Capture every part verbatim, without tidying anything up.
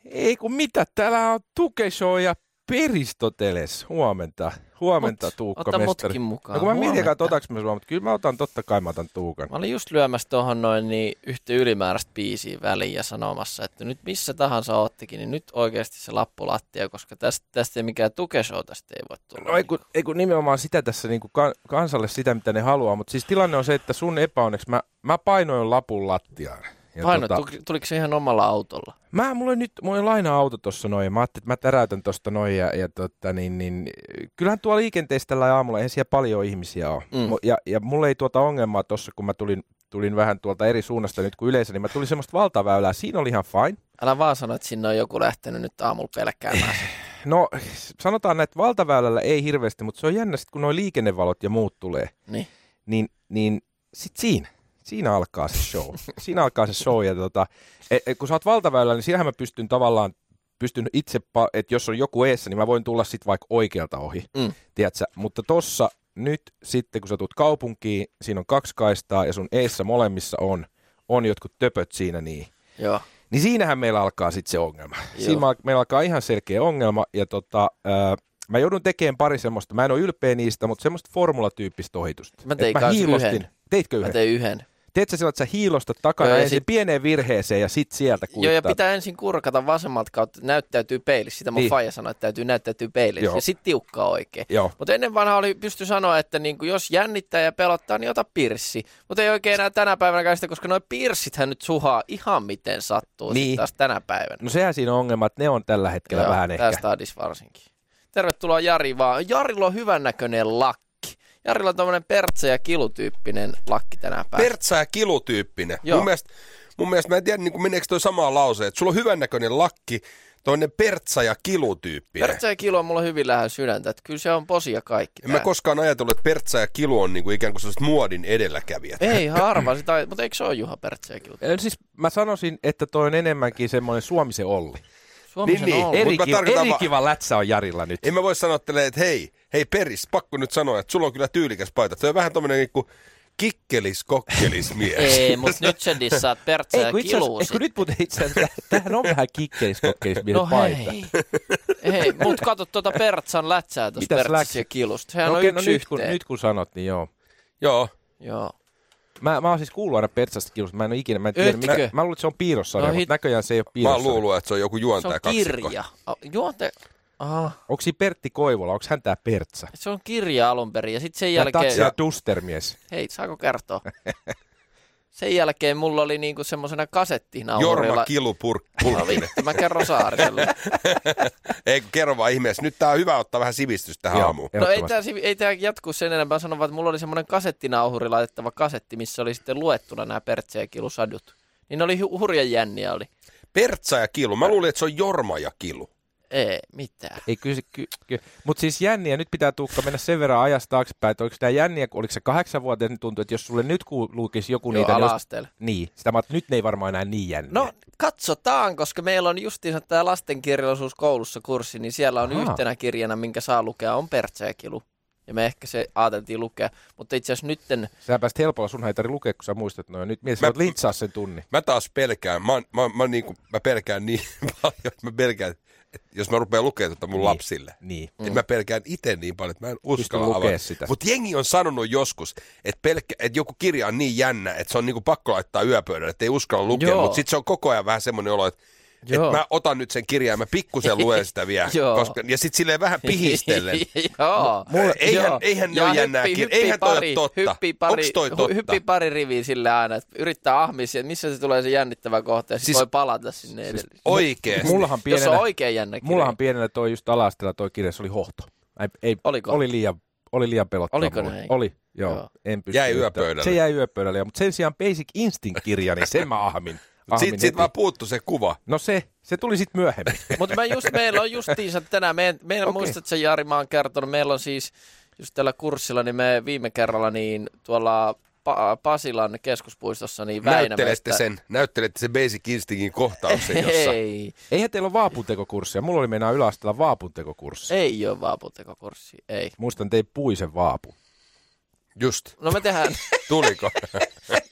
Ei kun mitä, täällä on Tukeshow ja Peristoteles. Huomenta. Huomenta, Mut, Tuukka ota mestari. mutkin mukaan. No kun mä mietin, Huomenta. että otaks mä sua, mutta kyllä mä otan, totta kai mä otan Tuukan. Mä olin just lyömässä tuohon noin niin yhtä ylimääräistä biisiä väliin ja sanomassa, että nyt missä tahansa oottekin, niin nyt oikeasti se lappu lattia, koska tästä, tästä ei mikään Tukeshow, tästä ei voi tulla. No ei kun, ei kun nimenomaan sitä tässä niin kuin kansalle sitä, mitä ne haluaa, mutta siis tilanne on se, että sun epäonneksi mä, mä painoin lapun lattiaan. Ja Paino, tota, tuliko se ihan omalla autolla? Mä, mulla on nyt, mulla on laina-auto tossa noin, ja mä ajattelin, että mä täräytän tosta noin, ja, ja tota, niin, niin, kyllähän tuolla liikenteessä tällä aamulla, eihän siellä paljon ihmisiä ole. Mm. Ja, ja mulla ei tuota ongelmaa tossa, kun mä tulin, tulin vähän tuolta eri suunnasta nyt kuin yleensä, niin mä tulin semmoista valtaväylää, siinä oli ihan fine. Älä vaan sano, että sinne on joku lähtenyt nyt aamulla pelkäämään. No, sanotaan, että valtaväylällä ei hirveästi, mutta se on jännä, sit kun nuo liikennevalot ja muut tulee, niin, niin, niin sit siinä. Siinä alkaa se show. Siinä alkaa se show. Ja tota, et, et, kun sä oot valtaväylällä, niin siinähän mä pystyn tavallaan, pystyn itse, että jos on joku eessä, niin mä voin tulla sit vaikka oikealta ohi. Mm. Tiedätkö? Mutta tossa nyt sitten, kun sä tulet kaupunkiin, siinä on kaksi kaistaa ja sun eessä molemmissa on, on jotkut töpöt siinä niin. Joo. Niin siinähän meillä alkaa sitten se ongelma. Joo. Siinä meillä alkaa ihan selkeä ongelma ja tota... Ää, mä joudun tekemään pari semmoista, mä en ole ylpeä niistä, mutta semmoista formulatyyppistä ohitusta. Mä tein kanssa yhden. Teitkö yhden? Mä tein yhden. Teet sä sillä, että sä hiilostat takana Joo, ensin sit... pieneen virheeseen ja sit sieltä kuittaa. Joo, ja pitää ensin kurkata vasemmalta kautta, näyttäytyy peilissä. Sitä mun niin. faija sanoi, että täytyy näyttäytyy peilissä. Ja sit tiukkaa oikein. Mutta ennen vanha oli, pysty sanoa, että niinku, jos jännittää ja pelottaa, niin ota pirssi. Mutta ei oikein enää tänä päivänä sitä, koska nuo pirssithän nyt suhaa ihan miten sattuu niin. taas tänä päivänä. No sehän siinä on ongelma, että ne on tällä hetkellä Joo, vähän ehkä. Tästä adis varsinkin. Tervetuloa Jari vaan. Jarilla on hyvännäköinen lakki. Jarilla on tämmöinen pertsa- ja kilutyyppinen lakki tänään päivänä. Pertsa- ja kilutyyppinen. Mun mielestä, mun mielestä, mä en tiedä, niin kuin meneekö toi samaa lause, että sulla on hyvännäköinen lakki, toinen pertsa- ja kilutyyppinen. Pertsa ja kilu on mulla hyvin lähellä sydäntä, että kyllä se on posia kaikki. En mä koskaan ajatellut, että pertsa ja kilu on niin kuin ikään kuin sellaiset muodin edelläkävijät. Ei harva, sitä, mutta eikö se ole Juha pertsa ja kilu? Siis mä sanoisin, että toi on enemmänkin semmoinen Suomisen Olli. Niin, niin. Eri, kiva, eri kiva lätsä on Jarilla nyt. En mä voi sanoa teille, että hei, hei Peris, pakko nyt sanoa, että sulla on kyllä tyylikäs paita. Se on vähän tommonen niinku kikkelis, kokkelis mies. Ei, mutta nyt sen dissaat pertsa ja kiluu. Ei, kun nyt muuten itse asiassa, tämähän on vähän kikkelis, kokkelis mies no paita. hei, hei, mut kato tuota pertsan lätsää tuosta pertsasta ja kilusta. Sehän no, on okay, yksi no nyt, kun, yhteen. nyt kun sanot, niin joo. Joo. Joo. Mä, mä oon siis kuullut aina pertsasta kilusta, mä en ole ikinä, mä en tiedä, mä, mä luulen, että se on piirrossarja, no, mutta näköjään se ei ole piirrossarja. Mä oon luullut, että se on joku juontaja kaksikko. Se on kirja. Juontaja. Aha. Onko siinä Pertti Koivola, onko hän tää Pertsa? Se on kirja alun perin ja sitten sen ja jälkeen... Tatsi ja Dustermies. Hei, saako kertoa? Sen jälkeen mulla oli niinku semmosena kasettinaurilla... Jorma Kilupurkkinen. No vittu, mä kerron Saariselle. Ei, kerro vaan ihmeessä. Nyt tää on hyvä ottaa vähän sivistystä tähän Joo, aamuun. No ei tää, ei tää jatku sen enempää. Sanon vaan, että mulla oli semmoinen kasettinauhuri laitettava kasetti, missä oli sitten luettuna nämä Pertsa ja Kilu-sadut. Niin ne oli hu- hurjan jänniä oli. Pertsa ja Kilu. Mä luulin, että se on Jorma ja Kilu. Ei mitään. Ei kyllä, ky, ky. Mutta siis jänniä, nyt pitää Tuukka mennä sen verran ajasta taaksepäin, että oliko tämä jänniä, oliko se kahdeksan vuotta, niin tuntuu, että jos sulle nyt lukisi joku Joo, niitä... ala-asteella. Niin, sitä mä, nyt ne ei varmaan enää niin jänniä. No katsotaan, koska meillä on justiinsa tämä lastenkirjallisuus koulussa kurssi, niin siellä on Aha. yhtenä kirjana, minkä saa lukea, on Pertsa ja Kilu. Ja me ehkä se ajateltiin lukea, mutta itse asiassa nytten... Sä pääsit helpolla, sun ei tarvitse lukea, kun sä muistat noin. Nyt mies, sä voit lintsaa sen tunnin. Mä taas pelkään, mä, mä, mä, niin kuin, mä pelkään niin paljon, että mä pelkään, että jos mä rupean lukemaan tuota mun niin, lapsille, niin. että mä pelkään itse niin paljon, että mä en uskalla avata sitä. Mutta jengi on sanonut joskus, että, pelkkä, että joku kirja on niin jännä, että se on niinku pakko laittaa yöpöydälle, että ei uskalla lukea, mutta sitten se on koko ajan vähän semmoinen olo, että että mä otan nyt sen kirjan ja mä pikkusen luen sitä vielä. koska, ja sit silleen vähän pihistellen. Joo. Mulle, eihän, eihän ne ole jännää kirjaa. Eihän toi ole totta. Onks toi totta? Hyppi pari riviä sille aina, että yrittää ahmia siihen, missä se tulee se jännittävä kohta ja sit siis, voi palata sinne siis edelleen. Oikeesti. Mullahan pienenä, jos on oikein jännä kirja. Mullahan pienenä toi just ala-asteella toi kirja, se oli hohto. Ei, ei, Oliko? Oli liian, oli liian pelottava. Oliko mulle. näin? Oli, joo. joo. En jäi yöpöydälle. Se jäi yöpöydälle, mutta sen sijaan Basic Instinct-kirja, niin sen mä ahmin. Sitten sit vaan puuttu se kuva. No se, se tuli sitten myöhemmin. Mutta just, meillä on justiinsa tänään, me, meillä okay. muistat sä Jari, mä oon kertonut, meillä on siis just tällä kurssilla, niin me viime kerralla niin tuolla pa- Pasilan keskuspuistossa niin Väinämöistä. Näyttelette sen, näyttelette sen Basic Instinctin kohtauksen jossa. Ei. Eihän teillä ole vaapuntekokurssia, mulla oli mennään yläasteella vaapuntekokurssi. Ei ole vaapuntekokurssi, ei. Muistan tein puisen vaapu. Just. No me tehdään. Tuliko?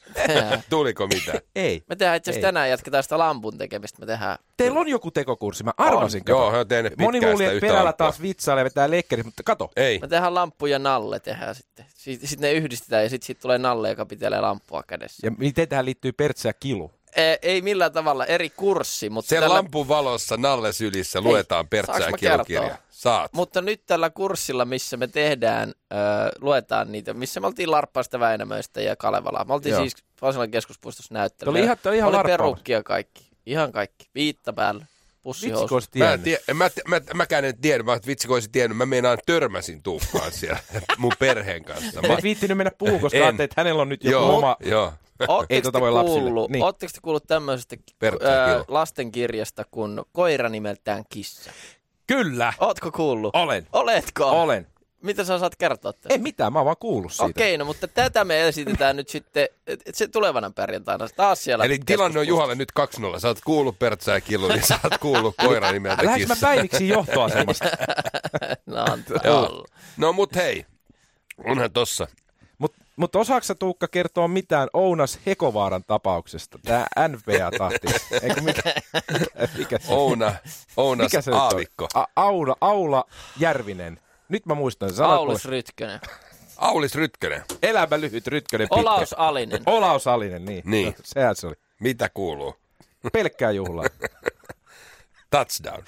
Tuliko mitään? Ei. Me tehdään itse asiassa tänään, jatketaan sitä lampun tekemistä. Me tehdään. Teillä on joku tekokurssi, mä arvasin. Joo, he on tehnyt pitkään Moni luuli, että perällä lampua. taas vitsailee ja vetää lekkerissä, mutta kato. Ei. Me tehdään lamppu ja nalle tehdään sitten. Sitten sit ne yhdistetään ja sitten sit tulee nalle, joka pitelee lamppua kädessä. Ja miten tähän liittyy Pertsä ja Kilu? Ei, ei millään tavalla, eri kurssi. Mutta Sen tällä... lampun valossa Nalle sylissä luetaan Pertsä ja Kilu-kirja. Saat. Mutta nyt tällä kurssilla, missä me tehdään, äh, luetaan niitä, missä me oltiin Larppaista, Väinämöistä ja Kalevalaa. Me oltiin Joo. siis Pasilan keskuspuistossa näyttelyllä. Oli ihan, oli ihan oli perukkia kaikki, ihan kaikki, viitta päällä, pussihousu. Mä en tie, mä, mä, mäkään en tiedä, mä vitsi kun olisin tiennyt, mä meinaan törmäsin Tuukkaan siellä mun perheen kanssa. Mä et viittinyt mennä puhuun, koska ajattelin, että hänellä on nyt joku joo, oma... Joo. Ei tota voi lapsille. Niin. Oletteko te kuullut tämmöisestä äh, lastenkirjasta kuin Koira nimeltään Kissa? Kyllä. Ootko kuullut? Olen. Oletko? Olen. Mitä sä saat kertoa tästä? Ei mitään, mä oon vaan kuullut siitä. Okei, no mutta tätä me esitetään nyt sitten, se tulevana perjantaina taas siellä. Eli tilanne on Juhalle nyt kaksi nolla. Sä oot kuullut Pertsä ja Kilu, niin sä oot kuullut Koira nimeltä Kissa. Lähdekö mä päiviksi johtoasemasta? no, no. no mut hei, onhan tossa. Mutta mut osaatko sä, Tuukka, kertoa mitään Ounas Hekovaaran tapauksesta? Tää N B A-tahti. Eikö mikä, mikä se? Ouna, Ounas mikä se Aavikko. A- Aula, Aula Järvinen. Nyt mä muistan. Aulis Rytkönen. Aulis Rytkönen. Elämä lyhyt, Rytkönen pitkä. Olaus Alinen. Olaus Alinen, niin. niin. No, sehän se oli. Mitä kuuluu? Pelkkää juhlaa. Touchdown.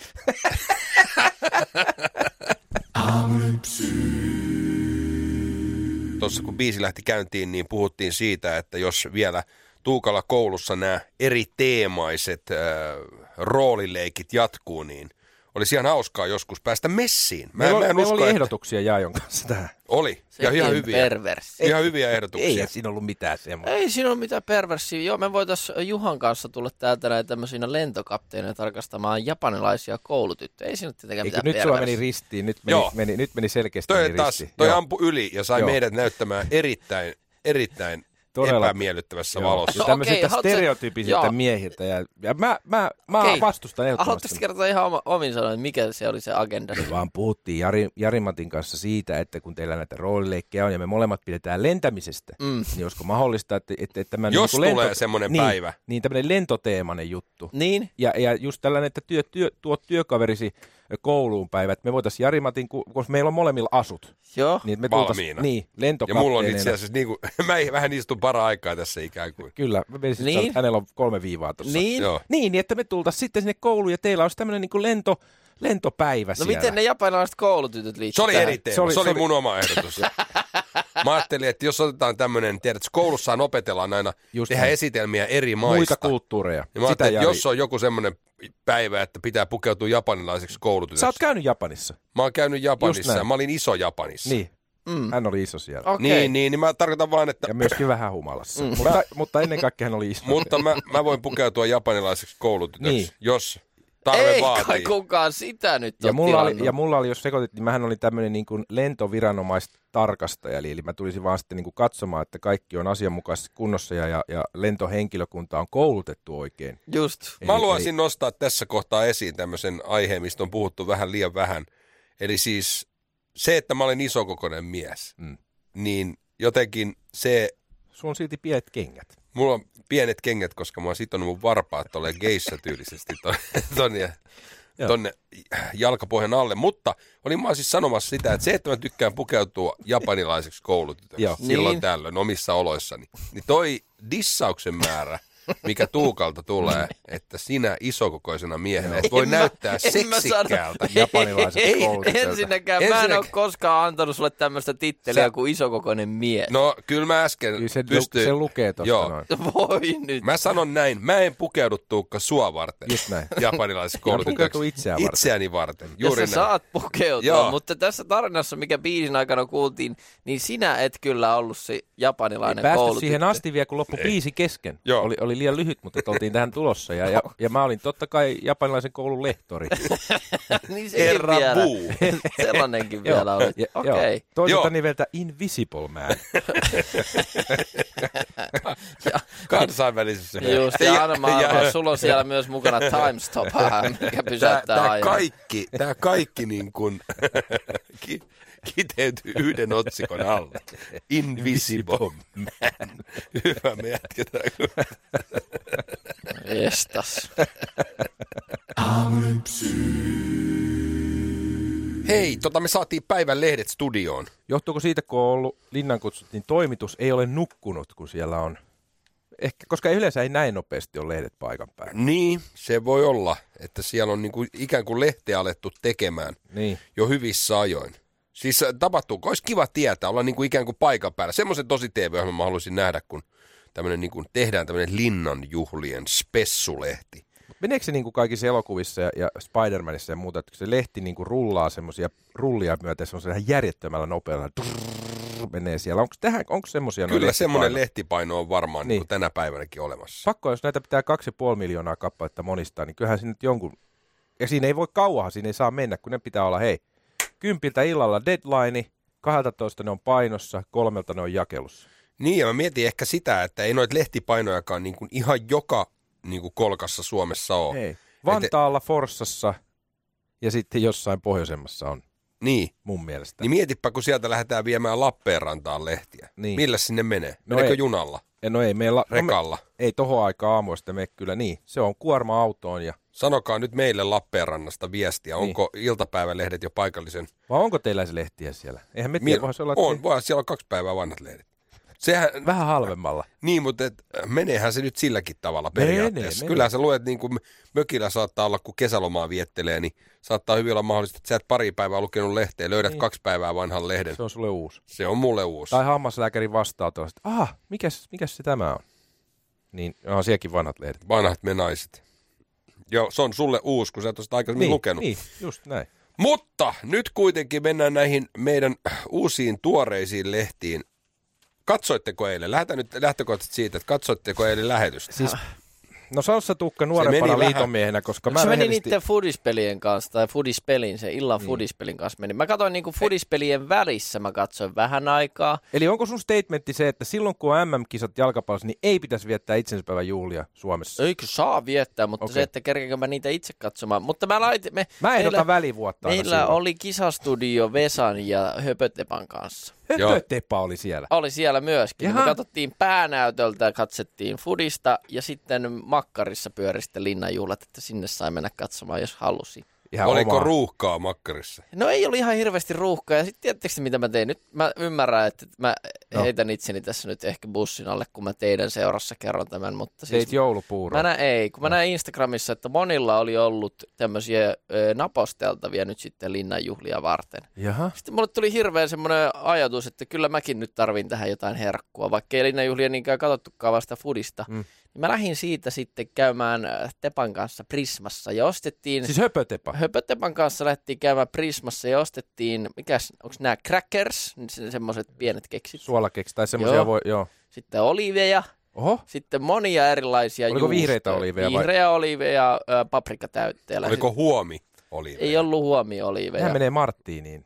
Tuossa kun biisi lähti käyntiin, niin puhuttiin siitä, että jos vielä Tuukalla koulussa nämä eri teemaiset äh, roolileikit jatkuu, niin olisi ihan hauskaa joskus päästä messiin. Mä, meillä mä en me usko, oli että... ehdotuksia Jaajon kanssa tähän. Oli, ja ihan hyviä. Perversi. Ihan hyviä ehdotuksia. Ei siinä ollut mitään semmoista. Ei siinä ollut mitään perversiä. Joo, me voitaisiin Juhan kanssa tulla täältä näitä tämmöisinä lentokapteeneja tarkastamaan japanilaisia koulutyttöjä. Ei siinä ole tietenkään mitään perversiä. Nyt sulla meni ristiin, nyt meni, meni, nyt meni selkeästi toi meni taas, ristiin. Toi Joo. ampui yli ja sai Joo. meidät näyttämään erittäin, erittäin Todella. epämiellyttävässä Joo. valossa. Ja tämmöisiltä okay, stereotyypisiltä miehiltä. Ja, ja mä, mä, mä okay. vastustan ehdottomasti. Haluatteko kertoa ihan oma, omin sanoin, mikä se oli se agenda? Me vaan puhuttiin Jari, Jari-Matin kanssa siitä, että kun teillä näitä roolileikkejä on ja me molemmat pidetään lentämisestä, mm. niin olisiko mahdollista, että, että, että tämä jos niin tulee lento, semmoinen niin, päivä. Niin tämmöinen lentoteemainen juttu. Niin. Ja, ja just tällainen, että työ, työ, tuo työkaverisi kouluun päivä, että me voitaisiin Jari-Matin, koska meillä on molemmilla asut. Joo. Niin, me valmiina. Niin, ja mulla on itse asiassa, niin kuin, mä vähän istun para-aikaa tässä ikään kuin. Kyllä, mä menisin, niin. että hänellä on kolme viivaa tuossa. Niin. Niin, että me tultaisiin sitten sinne kouluun ja teillä olisi tämmöinen niin kuin lento, lentopäivä no siellä. No miten ne japanilaiset koulutytöt liittyvät? Se oli eri teema, se oli, se oli, se oli mun oma ehdotus. Mä ajattelin, että jos otetaan tämmöinen, tiedät, että koulussaan opetellaan aina just tehdä niin. esitelmiä eri maista. Muita kulttuureja. Ja mä ajattelin, että jos on joku semmoinen päivä, että pitää pukeutua japanilaiseksi koulutytöksi. Sä oot käynyt Japanissa. Mä oon käynyt Japanissa ja mä olin iso Japanissa. Niin. Mm. Hän oli iso siellä. Okay. Niin, niin, niin mä tarkoitan vaan, että... Ja myöskin vähän humalassa. Mm. Mutta, mutta ennen kaikkea hän oli iso. Mutta mä, mä voin pukeutua japanilaiseksi koulutytöksi, niin. jos tarve Ei vaatii. kai kukaan sitä nyt ja mulla, oli, ja mulla oli, jos sekoitit, niin mähän olin tämmöinen niin kuin lentoviranomais-tarkastaja. Eli, eli mä tulisin vaan sitten niin kuin katsomaan, että kaikki on asianmukaisesti kunnossa ja, ja, ja lentohenkilökunta on koulutettu oikein. Just. Eli, mä haluaisin eli... nostaa tässä kohtaa esiin tämmöisen aiheen, mistä on puhuttu vähän liian vähän. Eli siis... Se, että mä olen isokokoinen mies, mm. niin jotenkin se... Sulla on silti pienet kengät. Mulla on pienet kengät, koska mä oon sitonut mun varpaat tolleen geissa tyylisesti tonne, tonne, tonne jalkapohjan alle. Mutta olin mä siis sanomassa sitä, että se, että mä tykkään pukeutua japanilaiseksi koulutytöksi silloin niin. tällöin omissa oloissani, niin toi dissauksen määrä, mikä Tuukalta tulee, että sinä isokokoisena miehenä et voi en näyttää mä, seksikkäältä japanilaiseksi koulutytöltä. Ensinnäkään, ensinnäkään, mä en ole koskaan antanut sulle tämmöistä titteliä Sä... kuin isokokoinen mies. No, kyllä mä äsken kyllä se, pystyin... se lukee tosta Joo. noin. Voi nyt. Mä sanon näin, mä en pukeudu Tuukka sua varten. Just näin. Japanilaisessa koulutytöksi. itseään varten. Itseäni varten. Juuri ja sä näin. saat pukeutua, Joo. mutta tässä tarinassa, mikä biisin aikana kuultiin, niin sinä et kyllä ollut se japanilainen koulutyttö. Ei päästy siihen asti vielä, kun loppui biisi kesken. Oli, oli liian lyhyt, mutta oltiin tähän tulossa. Ja, ja, ja mä olin totta kai japanilaisen koulun lehtori. niin sekin vielä. Sellainenkin vielä oli. Okei. Okay. Toiselta nimeltä Invisible Man. Kansainvälisessä. Just, ja Anna, ja, sulla on siellä myös mukana Time Stop, mikä pysäyttää Tämä ajan. kaikki, tämä kaikki niin kuin kiteytyy yhden otsikon alle. Invisible Man. Hyvä, me jatketaan. Estas. Hei, tota me saatiin päivän lehdet studioon. Johtuuko siitä, kun on ollut linnankutsut, niin toimitus ei ole nukkunut, kun siellä on... Ehkä, koska yleensä ei näin nopeasti ole lehdet paikan päällä. Niin, se voi olla, että siellä on niinku ikään kuin lehteä alettu tekemään niin. jo hyvissä ajoin. Siis tapahtuuko? Olisi kiva tietää, olla niinku ikään kuin paikan päällä. Semmoisen tosi T V-ohjelman mä haluaisin nähdä, kun tämmönen niinku tehdään tämmöinen linnanjuhlien spessulehti. Meneekö se niin kuin kaikissa elokuvissa ja, ja Spider-Manissa ja muuta, että se lehti niin kuin rullaa semmoisia rullia myöten, se on ihan järjettömällä nopealla, drrrr, menee siellä. Onko, tähän, onko semmoisia? Kyllä semmoinen lehtipaino on varmaan niin. Niin tänä päivänäkin olemassa. Pakko, jos näitä pitää kaksi ja puoli miljoonaa kappaletta monistaa, niin kyllähän siinä nyt jonkun, ja siinä ei voi kauahan, siinä ei saa mennä, kun ne pitää olla, hei, kympiltä illalla deadline, kaksitoista ne on painossa, kolmelta ne on jakelussa. Niin, ja mä mietin ehkä sitä, että ei noita lehtipainojakaan niin kuin ihan joka... niin kuin kolkassa Suomessa on. Ei. Vantaalla, Forssassa ja sitten jossain pohjoisemmassa on. Niin. Mun mielestä. Niin mietipä, kun sieltä lähdetään viemään Lappeenrantaan lehtiä. Niin. Millä sinne menee? No Meneekö ei. junalla? No ei. Meillä, rekalla? No me, ei tohon aikaan aamuista mene kyllä niin. Se on kuorma-autoon ja... Sanokaa nyt meille Lappeenrannasta viestiä. Niin. Onko iltapäivälehdet jo paikallisen? Vai onko teillä se lehtiä siellä? Eihän me tiedä, voisi olla... On, voi, siellä on kaksi päivää vanhat lehdet. Sehän, vähän halvemmalla. Niin, mutta et, meneehän se nyt silläkin tavalla periaatteessa. Mene, Kyllähän sä luet, niin kuin mökillä saattaa olla, kun kesälomaa viettelee, niin saattaa hyvin olla mahdollista, että sä et pari päivää lukenut lehteä, löydät niin. kaksi päivää vanhan lehden. Se on sulle uusi. Se on mulle uusi. Tai hammaslääkärin vastaanotolla, että ah, mikäs, mikäs se tämä on? Niin, on sielläkin vanhat lehdet. Vanhat me naiset. Joo, se on sulle uusi, kun sä et ole sitä aikaisemmin niin, lukenut. Niin, just näin. Mutta nyt kuitenkin mennään näihin meidän uusiin tuoreisiin lehtiin. Katsoitteko eilen? Lähdetään nyt lähtökohtaisesti siitä, että katsoitteko eilen lähetystä? Siis, no Salssa Tuukka nuorempana liitomiehenä, koska mä se meni rehellisesti... niiden foodispelien kanssa, tai foodispelin, se illan niin. foodispelin kanssa meni. Mä katsoin niinku foodispelien välissä, mä katsoin vähän aikaa. Eli onko sun statementti se, että silloin kun on M M-kisat jalkapallossa, niin ei pitäisi viettää itsenäispäivän juhlia Suomessa? Eikö saa viettää, mutta okay. se, että kerkenkö mä niitä itse katsomaan. Mutta mä laitin... Me, mä en ota välivuotta meillä silloin. Oli kisastudio Vesan ja Höpötepan kanssa. Höpötepa oli siellä. Oli siellä myöskin. Me katsottiin päänäytöltä, katsettiin foodista ja sitten makkarissa pyöristä linnanjuhlat, että sinne sai mennä katsomaan, jos halusi. Ihan Oliko omaa. ruuhkaa makkarissa? No ei ollut ihan hirveästi ruuhkaa. Ja sitten tiedättekö mitä mä tein? Nyt mä ymmärrän, että mä no. heitän itseni tässä nyt ehkä bussin alle, kun mä teidän seurassa kerron tämän. Mutta siis, teit joulupuuroa? Mä nä, ei, kun mä no. näin Instagramissa, että monilla oli ollut tämmöisiä ö, naposteltavia nyt sitten linnanjuhlia varten. Jaha. Sitten mulle tuli hirveän semmoinen ajatus, että kyllä mäkin nyt tarvin tähän jotain herkkua, vaikka ei linnanjuhlia niinkään katsottukaan vasta foodista. Mm. Mä lähdin siitä sitten käymään Tepan kanssa Prismassa ja ostettiin... Siis Höpötepa? Höpötepan kanssa lähdettiin käymään Prismassa ja ostettiin, mikäs, onko nämä crackers, semmoiset pienet keksit? Suolakeksit tai semmoisia joo. voi, joo. Sitten oliiveja, Oho. Sitten monia erilaisia Oliko juustoja. vihreitä oliiveja vai? Vihreä oliiveja äh, paprikatäytteellä. Oliko huomi oliiveja? Ei ollut huomi oliiveja. Nehän menee Marttiiniin.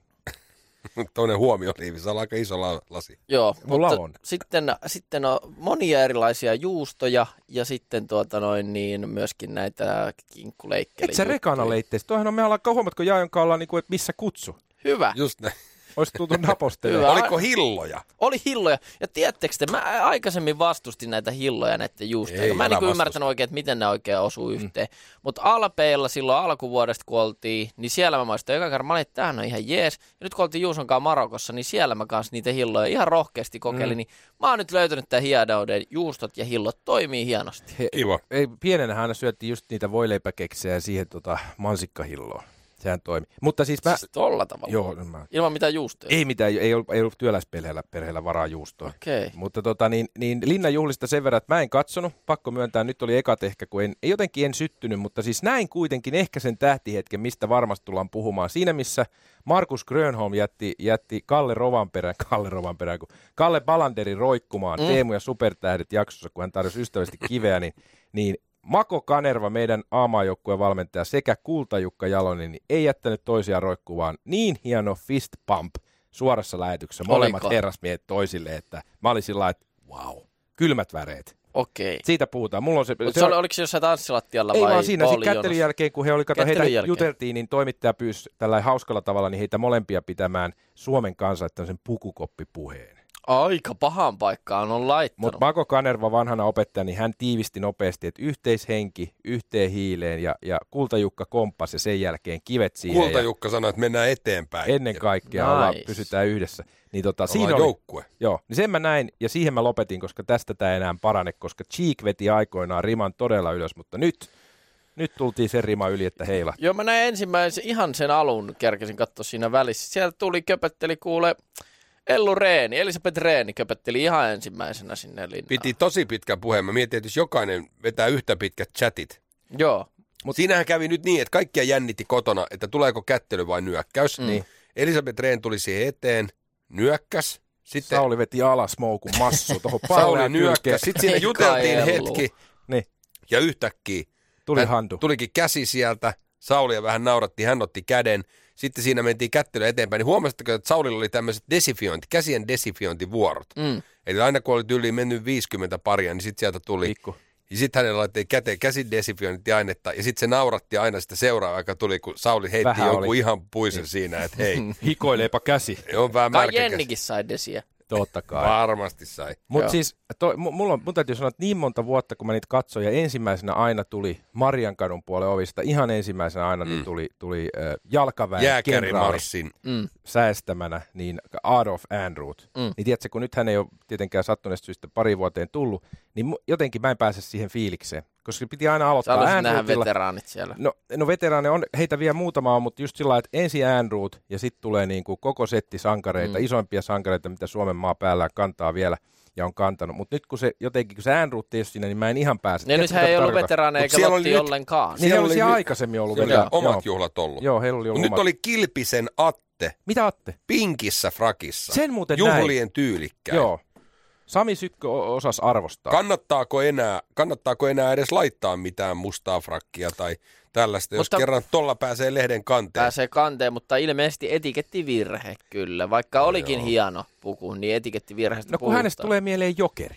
Toinen huomioliivi, se on aika iso lasi. Joo, mulla mutta on. Sitten, sitten on monia erilaisia juustoja ja sitten tuota noin niin myöskin näitä kinkkuleikkeliä. Et sä rekana leitteistä? Toihan on me ollaan huomatko Jaajon kanssa niin kuin, että missä kutsu. Hyvä. Just näin. Olisi tultu napostelemaan. Oliko hilloja? Oli hilloja. Ja tiedättekö te, mä aikaisemmin vastustin näitä hilloja näiden juustoja. Ei, mä en niin ymmärtänyt oikein, että miten ne oikein osuu yhteen. Mm. Mutta Alpeilla silloin alkuvuodesta, kun oltiin, niin siellä mä maistoin joka kerran. Mä olin, että tämähän on ihan jees. Ja nyt kun oltiin Juuson kanssa Marokossa, niin siellä mä kanssa niitä hilloja ihan rohkeasti kokeilin. Mm. Niin mä oon nyt löytänyt tämän hienouden. Juustot ja hillot toimii hienosti. He, Kiva. Ei, pienenä aina syöttiin just niitä voileipäkeksejä ja siihen tota, mansikkahilloa. Sehän toimi. Mutta siis mä... Siis tolla tavalla? Joo. Mä... Ilman mitään juustoja? Ei mitään, ei ollut, ei ollut työläisperheellä perheellä varaa juustoa. Okei. Okay. Mutta tota, niin, niin linnanjuhlista sen verran, että mä en katsonut. Pakko myöntää, nyt oli ekat ehkä, kun en, ei jotenkin en syttynyt, mutta siis näin kuitenkin ehkä sen tähtihetken, mistä varmasti tullaan puhumaan. Siinä missä Markus Grönholm jätti, jätti Kalle Rovanperän, Kalle Rovanperän, kun Kalle Balanderin roikkumaan mm. Teemu ja Supertähdet jaksossa, kun hän tarjosi ystävällisesti kiveä, niin, niin Mako Kanerva, meidän A-maajoukkueen valmentaja, sekä Kulta-Jukka Jalonen, niin ei jättänyt toisiaan roikkuvaan. Niin hieno fist pump suorassa lähetyksessä. Molemmat herrasmiehet toisille, että mä olin sillä lailla, että wow, kylmät väreet. Okei. Siitä puhutaan. Mulla on se, se on, oliko se jossain tanssilattialla vai? Ei vaan siinä sitten kättelyn jälkeen, kun he oli, kato, heitä jälkeen. juteltiin, niin toimittaja pyysi tällä hauskalla tavalla niin heitä molempia pitämään Suomen kanssa tämmöisen pukukoppipuheen. Aika pahaan paikkaan on laittanut. Mutta Mako Kanerva vanhana opettaja, niin hän tiivisti nopeasti, että yhteishenki yhteen hiileen ja, ja Kultajukka komppasi ja sen jälkeen kivet siihen. Kultajukka ja sanoi, että mennään eteenpäin. Ennen kaikkea nice. ollaan, pysytään yhdessä. Niin tota, siinä oli, joukkue. Joo, niin sen mä näin ja siihen mä lopetin, koska tästä tämä ei enää parane, koska Cheek veti aikoinaan riman todella ylös, mutta nyt, nyt tultiin sen rima yli, että heila. Joo, mä näin ensimmäisen, ihan sen alun kerkesin katsoa siinä välissä. Sieltä tuli, köpötteli kuule Ellu Reeni, Elisabeth Reeni köpötteli ihan ensimmäisenä sinne linnaan. Piti tosi pitkän puheen. Mä mietin, että jos jokainen vetää yhtä pitkät chatit. Joo. Mutta siinähän kävi nyt niin, että kaikkia jännitti kotona, että tuleeko kättely vai nyökkäys. Mm. Niin. Elisabeth Rehn tuli siihen eteen, nyökkäs. Sitten Sauli veti alas moukun massu tuohon Sauli nyökkäs. Sitten siinä juteltiin hetki. Niin. Ja yhtäkkiä tuli handu. Tulikin käsi sieltä. Saulia vähän nauratti, hän otti käden. Sitten siinä mentiin kättelyä eteenpäin. Niin huomasitteko, että Saulilla oli tämmöiset desifiointi, käsien desifiointivuorot. Mm. Eli aina kun oli yli mennyt viisikymmentä paria, niin sitten sieltä tuli. Pikku. Ja sitten hänellä laittoi käteen käsin desifiointiainetta. Ja sitten se nauratti aina sitä seuraavaa, joka tuli, kun Sauli heitti vähän jonkun oli. Ihan puisen siinä, että hei. Hikoileepa käsi. On vähän märkä käsi. Kai Jennikin sai desiä. Totta kai. Varmasti sai. Mutta siis, toi, mulla on, mun täytyy sanoa, että niin monta vuotta, kun mä niitä katsoin, ja ensimmäisenä aina tuli Mariankadun puolen ovista, ihan ensimmäisenä aina mm. niin tuli, tuli äh, jalkaväen kenraali mm. säestämänä, niin Adolf Ehrnrooth. Mm. Niin tiedätkö, kun nyt hän ei ole tietenkään sattuneesta syystä pari vuoteen tullut, niin jotenkin mä en pääse siihen fiilikseen. Koska piti aina aloittaa Ehrnroothilla. Sä nähdä veteraanit siellä. No, no veteraani on, heitä vielä muutamaa, mutta just sillä lailla, että ensin Ehrnrooth ja sitten tulee niin kuin koko setti sankareita, mm. isoimpia sankareita, mitä Suomen maa päällään kantaa vielä ja on kantanut. Mutta nyt kun se jotenkin, kun se Ehrnrooth ei ole siinä, niin mä en ihan pääse. Ne nythän ei ollut veteraaneja eikä Lotti ollenkaan. Niin siellä oli siellä aikaisemmin ollut. Siellä oli omat juhlat ollut. Joo, heillä oli ollut Nyt oli Kilpisen Atte. Mitä Atte? Pinkissä frakissa. Sen muuten Juhlien näin. tyylikkäin. Joo. Sami Sykkö osasi arvostaa. Kannattaako enää, kannattaako enää edes laittaa mitään mustaa frakkia tai tällaista, jos mutta kerran tuolla pääsee lehden kanteen? Pääsee kanteen, mutta ilmeisesti etikettivirhe kyllä. Vaikka no olikin joo. hieno puku, niin etikettivirheestä No kun puhutaan. Hänestä tulee mieleen Jokeri.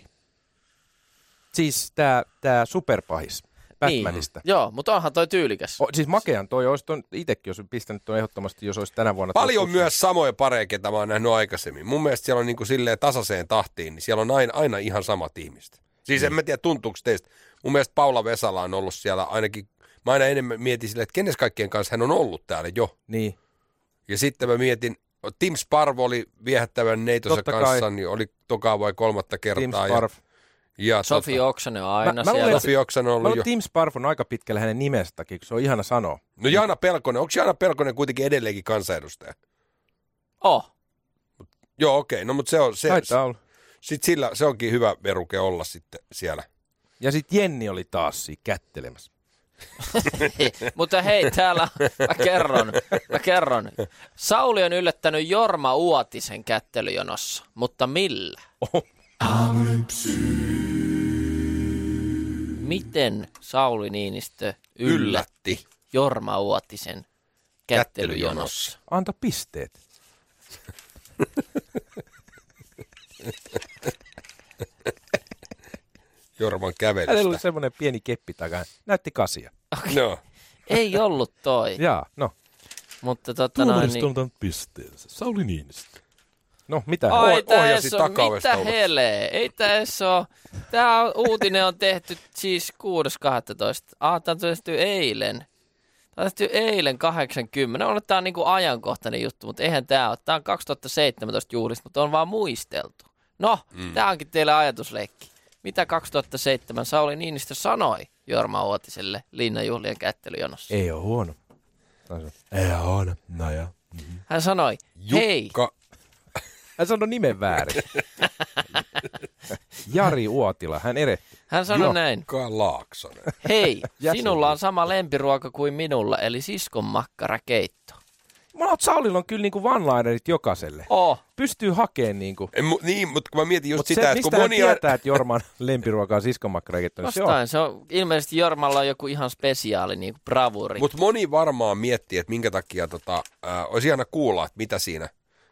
Siis tää, tää superpahis Batmanista. Niin. Joo, mutta onhan toi tyylikäs. O, siis makean toi olisi ton, itekin olisi pistänyt ton ehdottomasti, jos olisi tänä vuonna. Paljon myös samoja pareja, ketä mä oon nähnyt aikaisemmin. Mun mielestä siellä on niin kuin silleen tasaiseen tahtiin, niin siellä on aina, aina ihan samat ihmiset. Siis mm. en mä tiedä, tuntuuko teistä. Mun mielestä Paula Vesala on ollut siellä ainakin, mä aina enemmän mietin silleen, että kenes kaikkien kanssa hän on ollut täällä jo. Niin. Ja sitten mä mietin, Tim Sparv oli viehättävän neitosen kanssa, niin oli tokaa vai kolmatta kertaa. Tim Sparv. Ja Sofi tota, Oksanen on aina mä, siellä. Mä Sofi Oksanen on ollut jo. Tim Sparv on aika pitkällä hänen nimestäkin, kun se on ihana sanoa. No Jaana Pelkonen, onko Jaana Pelkonen kuitenkin edelleenkin kansanedustaja? Oh. Joo, okei, okay. No mutta se on se. Taitaa olla. Sitten sillä, se onkin hyvä veruke olla sitten siellä. Ja sitten Jenni oli taas siinä kättelemässä. Mutta hei, täällä mä kerron, mä kerron. Sauli on yllättänyt Jorma Uotisen kättelyjonossa, mutta millä? Oho. Miten Sauli Niinistö yllätti, yllätti. Jorma Uotisen kättelyjonossa? Anta pisteet. Jorman kävelystä. Hänellä oli semmoinen pieni keppi takana. Näytti kasia. Okay. No. Ei ollut toi. Jaa, no. Mutta tota noin niin. Tuomarista on pisteensä. Sauli Niinistö. No, mitä? Ai, oh, ohjasi takaovesta. Mitä helee? Ei tää edes oo. Tää uutinen on tehty siis kuudes kahdestoista. Ah, tää on tehty eilen. Tää on tehty eilen kahdeksankymmentä. On, tää on niinku ajankohtainen juttu, mutta eihän tää ole. Tää on kaksituhattaseitsemäntoista juhlista, mutta on vaan muisteltu. No, mm. tää onkin teille ajatusleikki. Mitä kaksituhattaseitsemän Sauli Niinistö sanoi Jorma Uotiselle linnanjuhlien kättelyjonossa? Ei oo huono. Ei oo huono. No ja. Mm-hmm. Hän sanoi, hei. Jukka. Hän sanoi nimen väärin. Jari Uotila, hän erehti. Hän sanoi Jokka näin. Laaksonen. Hei, sinulla on sama lempiruoka kuin minulla, eli siskon makkarakeitto. Mä Saulilla on kyllä niinku one-linerit jokaiselle. Oh. Pystyy hakemaan niinku. En, mu, niin, mutta kun mä mietin just Mut sitä, se, että kun moni tietää, että Jorman lempiruoka on siskon makkarakeitto. Niin Vastaan, se on. se on. Ilmeisesti Jormalla on joku ihan spesiaali niinku bravuri. Mutta moni varmaan miettii, että minkä takia tota, äh, olisi ihana kuulla, että mitä siinä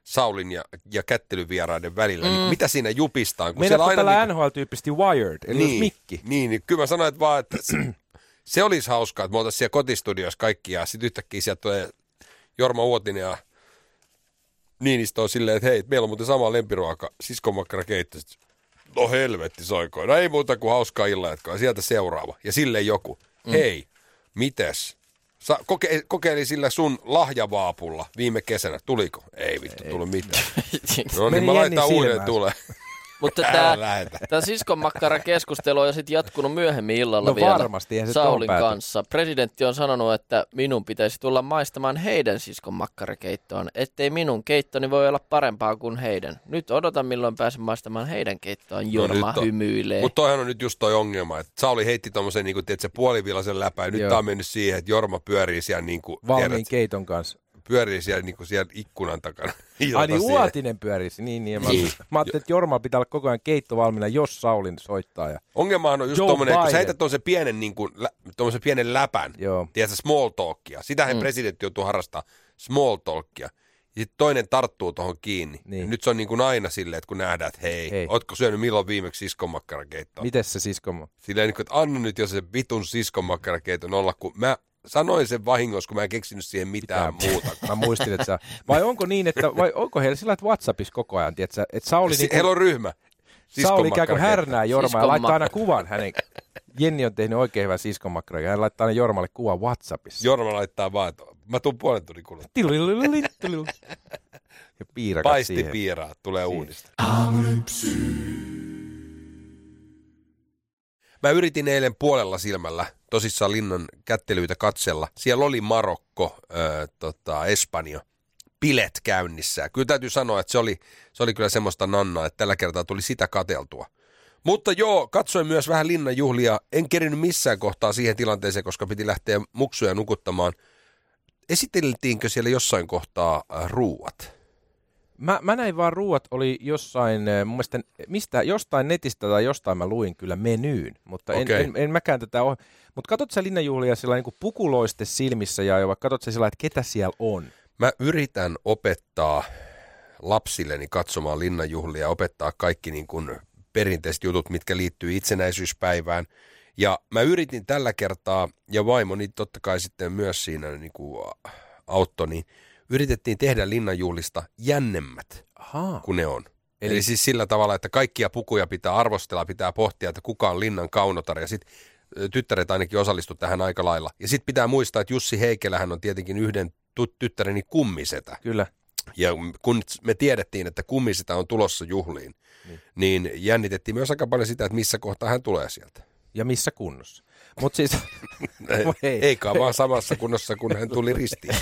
Saulin ja, ja kättelyvieraiden välillä, mm. niin mitä siinä jupistaan? Meidän on tällä niin N H L-tyyppisesti Wired, eli niin, mikki. Niin, niin, kyllä mä sanoin vaan, että se, se olisi hauskaa, että me oltaisiin siellä kotistudiossa kaikki ja sitten yhtäkkiä sieltä tulee Jorma Uotinen ja Niinistö on silleen, että hei, meillä on muuten sama lempiruoka, siskonmakkarakeitto. No helvetti soikoon. No ei muuta kuin hauskaa illanjatkoa. Sieltä seuraava. Ja silleen joku. Mm. Hei, mites? Sä koke- kokeili sillä sun lahjavaapulla viime kesänä. Tuliko? Ei vittu, tullut mitään. No niin, mä laitan uuden tulee. Mutta tämä siskonmakkaran keskustelu on jo sitten jatkunut myöhemmin illalla no vielä varmasti, Saulin kanssa. Presidentti on sanonut, että minun pitäisi tulla maistamaan heidän siskonmakkarakeittoon, ettei minun keittoni voi olla parempaa kuin heidän. Nyt odotan, milloin pääsen maistamaan heidän keittoon. Jorma no hymyilee. Mutta toihan on nyt just toi ongelma, että Sauli heitti tommosen niin se puolivillaisen läpä, ja nyt tää on mennyt siihen, että Jorma pyörii siellä niin kuin valmiin tiedät, keiton kanssa. Pyörii siellä, niin kuin siellä ikkunan takana. Ai niin, Uotinen pyörisi. Niin, niin. Mä, mä ajattelin, että Jorma pitää olla koko ajan keitto valmiina, jos Saulin soittaa. Ja ongelmahan on just tommonen, kun sä heität tommosen pienen, niin kuin, tommosen pienen läpän, Joo. tiedätkö, small talkia. Sitähän mm. presidentti joutuu harrastamaan, small talkia. Ja sitten toinen tarttuu tuohon kiinni. Niin. Nyt se on niin kuin aina silleen, että kun nähdään, että hei, hei. ootko syönyt milloin viimeksi siskonmakkarakeittoa? Mites se siskonmakkara? Silleen niin kuin, että anna nyt jo se vitun siskonmakkarakeiton olla, kun mä sanoin sen vahingossa, kun mä en keksinyt siihen mitään Pitää. muuta. Mä muistin, että sä, vai onko niin, että, vai onko heillä sillä että WhatsAppissa koko ajan, tiedätkö, että Sauli si- niin heillä on ryhmä. Sauli ikään kuin härnää Jormaa ja laittaa aina kuvan hänen. Jenni on tehnyt oikein hyvän siskonmakkara ja hän laittaa aina Jormalle kuvan WhatsAppissa. Jorma laittaa vaan, että mä tuun puolen tunnin kuluttua. Ja piirakat Paisti siihen. piiraat tulee uudesta. Mä yritin eilen puolella silmällä tosissaan linnan kättelyitä katsella. Siellä oli Marokko, äh, tota, Espanja, bilet käynnissä. Kyllä täytyy sanoa, että se oli, se oli kyllä semmoista nannaa, että tällä kertaa tuli sitä kateltua. Mutta joo, katsoin myös vähän linnan juhlia. En kerinyt missään kohtaa siihen tilanteeseen, koska piti lähteä muksuja nukuttamaan. Esiteltiinkö siellä jossain kohtaa äh, ruuat? Mä, mä näin vaan ruuat oli jossain, mun mielestä mistä, jostain netistä tai jostain mä luin kyllä menyyn, mutta en, okay. en, en mäkään tätä ole. Mutta katsot sä linnanjuhlia sillä niin kuin pukuloiste silmissä ja vaikka katsot sä sillä, että ketä siellä on? Mä yritän opettaa lapsilleni katsomaan linnanjuhlia, opettaa kaikki niin kuin perinteiset jutut, mitkä liittyy itsenäisyyspäivään. Ja mä yritin tällä kertaa, ja vaimoni totta kai sitten myös siinä niin kuin auttoi, niin yritettiin tehdä linnanjuhlista jännemmät Aha. kuin ne on. Eli, Eli siis sillä tavalla, että kaikkia pukuja pitää arvostella, pitää pohtia, että kuka on linnan kaunotar. Ja sitten tyttäret ainakin osallistu tähän aika lailla. Ja sitten pitää muistaa, että Jussi Heikelähän on tietenkin yhden tyttäreni kummisetä. Kyllä. Ja kun me tiedettiin, että kummisetä on tulossa juhliin, niin. niin jännitettiin myös aika paljon sitä, että missä kohtaa hän tulee sieltä. Ja missä kunnossa. Mut siis, eikä vaan samassa kunnossa, kun hän tuli ristiin.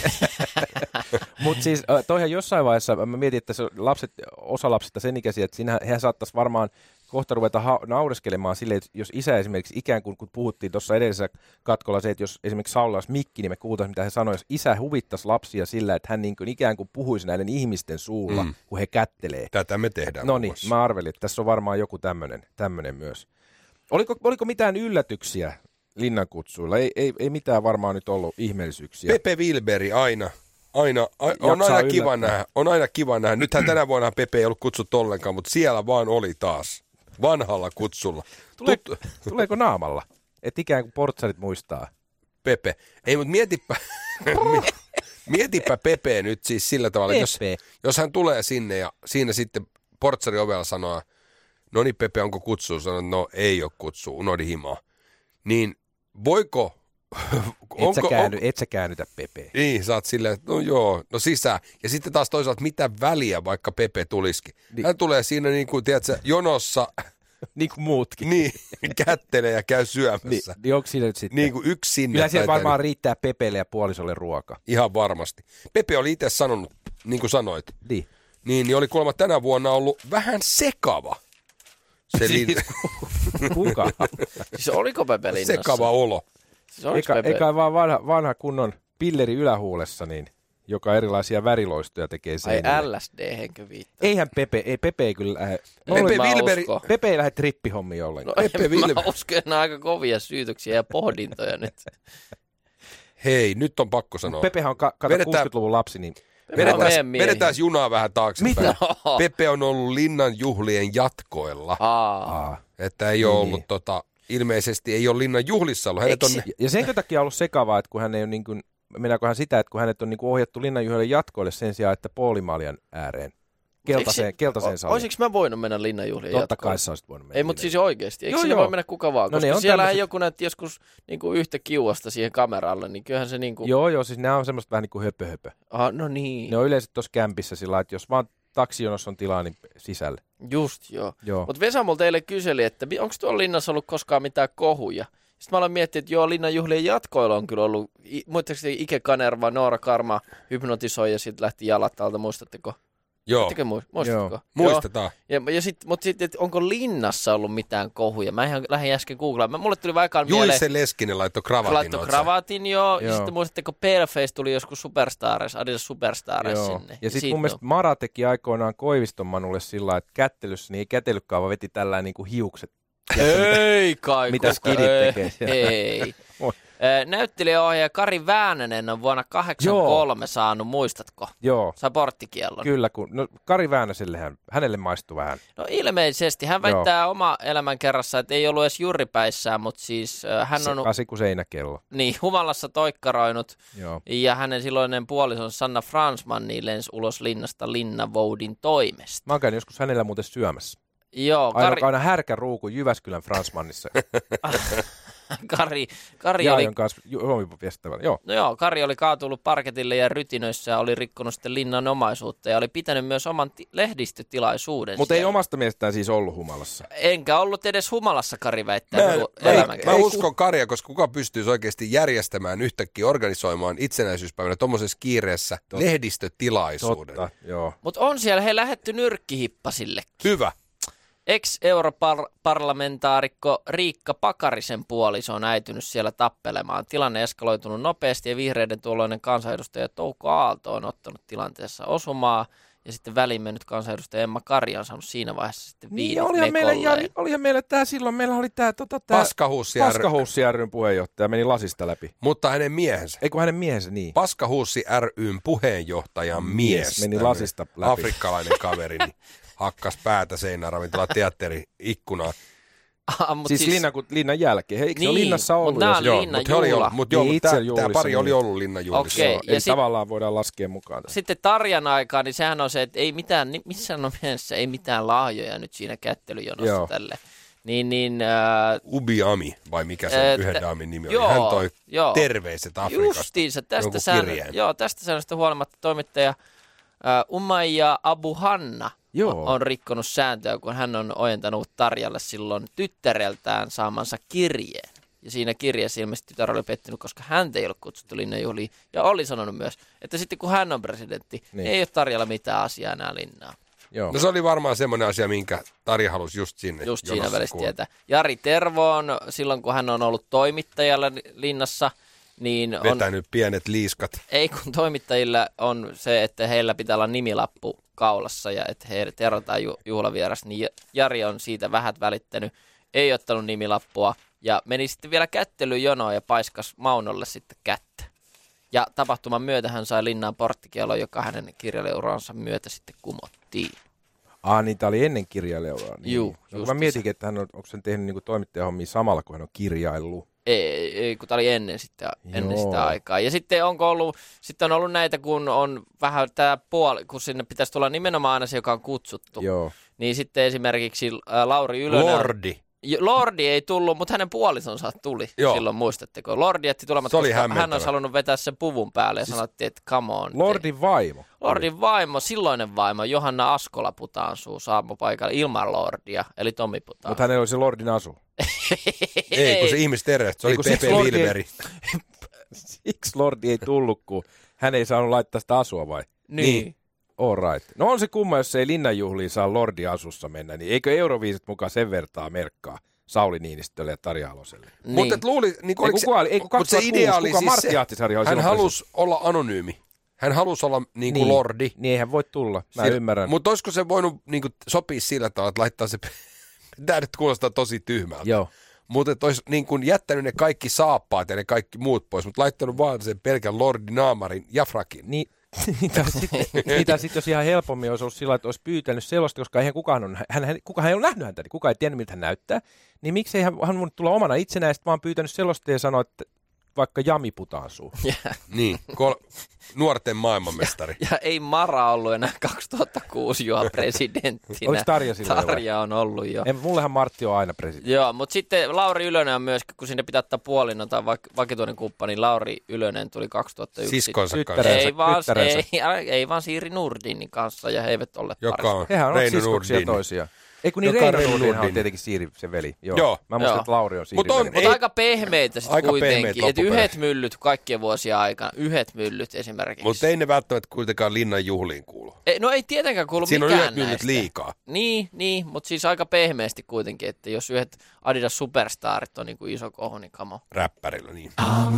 Mutta siis toihan jossain vaiheessa, mä mietin, että se lapset, osa lapsista sen ikäisiä, että siinä he saattaisi varmaan kohta ruveta ha- naureskelemaan silleen, että jos isä esimerkiksi ikään kuin, kun puhuttiin tuossa edellisessä katkolla se, että jos esimerkiksi Saulilla olisi mikki, niin me kuultaisiin, mitä he sanoisivat, jos isä huvittaisi lapsia sillä, että hän niin kuin ikään kuin puhuisi näiden ihmisten suulla, mm. kun he kättelee. Tätä me tehdään. No niin, mä arvelin, että tässä on varmaan joku tämmöinen myös. Oliko, oliko mitään yllätyksiä linnankutsuilla? Ei, ei, ei mitään varmaan nyt ollut ihmeellisyyksiä. Pepe Wilberi aina. Aina, a, on aina yllättää. kiva nähdä. On aina kiva nähdä. Nythän tänä vuonna Pepe ei ollut kutsuttu ollenkaan, mutta siellä vaan oli taas. Vanhalla kutsulla. Tule, Tut... Tuleeko naamalla? Et ikään kuin portsarit muistaa. Pepe. Ei, mutta mietipä, mietipä Pepe nyt siis sillä tavalla, että jos, jos hän tulee sinne ja siinä sitten portsari ovella sanoo, no niin Pepe, onko kutsu? Sanoo, no ei ole kutsu, unohdin himaa. Niin voiko... Et sä, käänny, on... et sä käännytä Pepeä. Niin, sä oot silleen, että no joo, no sisään. Ja sitten taas toisaalta, mitä väliä, vaikka Pepe tulisikin. Niin. Hän tulee siinä niin kuin, tiedätkö, jonossa. Niin kuin muutkin. Niin, kättelee ja käy syömässä. Niin, onko siinä nyt sitten? Niin kuin yksi sinne. Kyllä siellä varmaan riittää Pepeelle ja puolisolle ruoka. Ihan varmasti. Pepe oli itse sanonut, niin kuin sanoit. Niin. Niin, niin oli kuulemma tänä vuonna ollut vähän sekava. Se siis, kuka? Siis oliko Pepe linnassa? Sekava olo. Siis eikä, eikä vaan vanha, vanha kunnon pilleri ylähuulessa, niin, joka erilaisia väriloistoja tekee seinille. Ai L S D-henkö viittaa? Eihän Pepe, ei Pepe ei kyllä lähde. Pepe, Wilberi, Pepe ei lähde trippihommiin ollenkaan. No Pepe Wilberi. Mä uskon, että nämä aika kovia syytöksiä ja pohdintoja nyt. Hei, nyt on pakko sanoa. Pepehän on ka- kato Vedetään... kuusikymmentäluvun lapsi, niin Vedetään, vedetään junaa vähän taaksepäin. Mitä? Pepe on ollut Linnan juhlien jatkoilla. Aa. Että ei ole niin. ollut tota, ilmeisesti ei ole Linnan juhlissa ollut. On... Ja senkö takia on ollut sekavaa, että kun hän ei ole niin kuin, mennäänköhän sitä, että kun hänet on niin kuin ohjattu Linnan juhlien jatkoille sen sijaan, että Poolimaljan ääreen. Keltaiseen, keltaiseen saliin. Olisiko mä voinut mennä Linnan juhlien jatkoille? Totta kai sä olisit voinut mennä. Ei, mutta siis oikeasti. Eikö sinne voi mennä kuka vaan? Koska no siellä tämmöset... joku näytti joskus niin kuin yhtä kiuasta siihen kameralle, niin kyllähän se niin kuin... Joo, joo, siis nämä on semmoista vähän niin kuin höpö, höpö. Ah, no niin. Ne on yleensä tuossa kämpissä sillä että jos vaan taksijonossa on tilaa, niin sisälle. Just joo. joo. Mutta Vesa multa eilen kyseli, että onko tuolla linnassa ollut koskaan mitään kohuja? Sitten mä aloin miettiä, että joo, Linnan juhlien jatkoilla on kyllä ollut, muistatteko Ike Kanerva, Noora Karma hypnotisoi ja sitten lähti jalat alta, muistatteko? Joo. Muistatko? Muistetaan. Ja, ja sit, mutta sitten, onko Linnassa ollut mitään kohuja? Mä ihan lähdin äsken googlaamaan. Mulle tuli vaikka mieleen... Juise Leskinen laittoi kravatin. Laittoi kravatin, joo. joo. Ja sitten muistatteko, Paleface tuli joskus Superstars, Adidas Superstars sinne. Ja sitten mun mielestä Mara teki aikoinaan Koiviston Manulle sillä että kättelyssä niin ei kätelykään, vaan veti tällainen niin kuin hiukset. Ei kai. Mitä skidit tekee siellä? Ei. Näyttelijäohjaaja Kari Väänänen on vuonna kahdeksankymmentäkolme saanut, muistatko? Joo. Saa porttikiellon. Kyllä, kun no, Kari Väänäsellehän, hänelle maistui vähän. No ilmeisesti. Hän väittää Joo. oma elämän kerrassa, että ei ollut edes jurripäissään, mutta siis äh, hän on... Se kasi kuin seinäkello. Niin, humalassa toikkaroinut. Joo. Ja hänen silloinen puolison Sanna Fransman niin lensi ulos linnasta Linnavoudin toimesta. Mä oon käynyt joskus hänellä muuten syömässä. Joo. Aina, Kari... aina härkäruuku Jyväskylän Fransmannissa. Kari, Kari Jaajon oli... kanssa huomiopiestettävällä, joo. No joo, Kari oli kaatullut parketille ja rytinöissä oli rikkonut sitten linnan omaisuutta ja oli pitänyt myös oman ti- lehdistötilaisuuden. Mutta ei omasta mielestään siis ollut humalassa. Enkä ollut edes humalassa, Kari väittää. Mä, mä, mä uskon Karia, koska kuka pystyisi oikeasti järjestämään yhtäkkiä organisoimaan itsenäisyyspäivänä tuommoisessa kiireessä Tot. lehdistötilaisuuden. Totta, joo. Mutta on siellä he lähetty nyrkkihippasillekin. Hyvä. Ex-europarlamentaarikko Riikka Pakarisen puoliso on äitynyt siellä tappelemaan. Tilanne eskaloitunut nopeasti ja vihreiden tuolloinen kansanedustaja Touko Aalto on ottanut tilanteessa osumaa. Ja sitten väliin mennyt kansanedustaja Emma Kari on saanut siinä vaiheessa sitten viinit niin, olihan meillä, Jari, olihan meillä tämä silloin, meillä oli tämä tota, Paskahuussi Paskahuussi ry:n puheenjohtaja, meni lasista läpi. Mutta hänen miehensä. Eikö hänen miehensä, niin. Paskahuussi ry:n puheenjohtajan mies. Meni lasista läpi. Afrikkalainen kaveri, niin hakkas päätä seinäravintola teatteri ikkunaan. Ah, siis siis... Linnan, linnan jälkeen. Eikö niin, se linnassa ollut? Mutta nämä on linnan juhla. Mutta niin, tämä pari oli ollut linnan juhlissa. Okay, ei sit, tavallaan voidaan laskea mukaan. Sitten Tarjan aikaan, niin sehän on se, että ei mitään, missään on mielessä ei mitään lahjoja nyt siinä kättelyjonossa joo. tälle. Niin, niin, äh, Ubi Ami, vai mikä se on, yhden daamin nimi oli. Joo, hän toi joo. terveiset Afrikasta. Justiinsa, tästä, sään, joo, tästä säännöstä huolimatta toimittaja uh, Umayya Abu Hanna Joo. on rikkonut sääntöä, kun hän on ojentanut Tarjalle silloin tyttäreltään saamansa kirjeen. Ja siinä kirjeessä ilmeisesti tytär oli pettynyt, koska häntä ei ollut kutsuttu linnanjuhliin. Ja oli sanonut myös, että sitten kun hän on presidentti, niin ei ole Tarjalla mitään asiaa enää linnaan. Joo. No se oli varmaan semmoinen asia, minkä Tarja halusi just sinne. Just siinä välissä tietää. Jari Tervo on, silloin kun hän on ollut toimittajalla linnassa, niin on... Vetänyt pienet liiskat. Ei, kun toimittajilla on se, että heillä pitää olla nimilappu kaulassa ja että heidät terrotaan ju- juhlavieras, niin Jari on siitä vähät välittänyt, ei ottanut nimilappua ja meni sitten vielä kättelyjonoon ja paiskas Maunolle sitten kättä. Ja tapahtuman myötä hän sai linnaan porttikielon, joka hänen kirjailijauransa myötä sitten kumottiin. Ah, niin tämä oli ennen kirjailijauraa. Niin. Juu. No, mä mietinkin, että hän on, onko hän tehnyt niinku toimittajahommia samalla, kun hän on kirjaillut. Ei, ei, kun tämä oli ennen sitä, ennen sitä aikaa. Ja sitten onko ollut, sitten on ollut näitä, kun on vähän tämä puoli, kun sinne pitäisi tulla nimenomaan aina se, joka on kutsuttu. Joo. Niin sitten esimerkiksi äh, Lauri Ylönen. Lordi. Lordi ei tullut, mutta hänen puolisonsa tuli. Joo. Silloin, muistatteko? Lordi jätti tulematta, koska hän olisi halunnut vetää sen puvun päälle ja siis sanottiin, että come on. Lordin vaimo. Lordin vaimo, silloinen vaimo, Johanna Askola Putaansuu saapui paikalle ilman Lordia, eli Tommi Putaansuu. Mutta hänellä oli se Lordin asu. Ei, kun se ihmisterveys, se oli Pepe Wilberi. Siksi Lordi ei tullut, kun hän ei saanut laittaa sitä asua vai? Niin. niin. All right. No on se kumma, jos ei linnanjuhliin saa Lordi asussa mennä, niin eikö Euroviisit mukaan sen vertaa merkkaa Sauli Niinistölle ja Tarja Haloselle? Niin. Mutta luuli, niin kuin ei, kuka, ei, kun se idea oli siis Martti Ahtisaari oli hän halusi olla anonyymi. Hän halusi olla niin kuin niin, lordi. Niin eihän voi tulla, mä Sillä, ymmärrän. Mutta olisiko se voinut niin kuin, sopia sillä tavalla, että laittaa se, tämä nyt kuulostaa tosi tyhmältä. Joo. Mutta että olisi niin kuin jättänyt ne kaikki saappaat ja ne kaikki muut pois, mutta laittanut vaan sen pelkän lordi naamarin ja frakin. Niin, Mitä sitten, mitä sitten jos ihan helpommin olisi ollut sillä, että olisi pyytänyt sellaista, koska eihän kukaan, on, hän, hän, kukaan ei ole nähnyt häntä, niin kukaan ei tiennyt, miltä hän näyttää. Niin miksei hän, hän voinut tulla omana itsenäistä, vaan pyytänyt sellaista ja sanoa, että vaikka Jami Putansuu. Yeah. Niin, kol- nuorten maailmanmestari. Ja, ja ei Mara ollut enää kaksituhattakuusi juo presidenttinä. Oliko Tarja silloin? Tarja on ollut jo. En, mullehan Martti on aina presidentti. Joo, mutta sitten Lauri Ylönen on myös, kun sinne pitää ottaa puolin tai vak- vakituinen kumppani, niin Lauri Ylönen tuli kaksituhattayksi. Siskonsa kanssa. Ei vaan, ei, ei vaan Siiri Nurdinin kanssa ja he eivät olleet Joka on Hehän Reino on siskoksia Nurdin. toisia. Ei kun niin Reino Nurdinhan on tietenkin Siiri se veli. Joo. Joo. Mä muistan, että Lauri on Siiri Mut on, veli. Mutta aika pehmeitä sitten kuitenkin. Että yhdet yhdet myllyt kaikkien vuosien aikana, yhdet myllyt esimerkiksi. Mutta ei ne välttämättä kuitenkaan linnan juhliin kuulu. Ei, no ei tietenkään kuulu Siinä mikään on yhdet myllyt liikaa. Niin, niin mutta siis aika pehmeästi kuitenkin, että jos yhdet Adidas Superstarit on niin kuin iso kohu, niin kamo. Räppärillä, niin.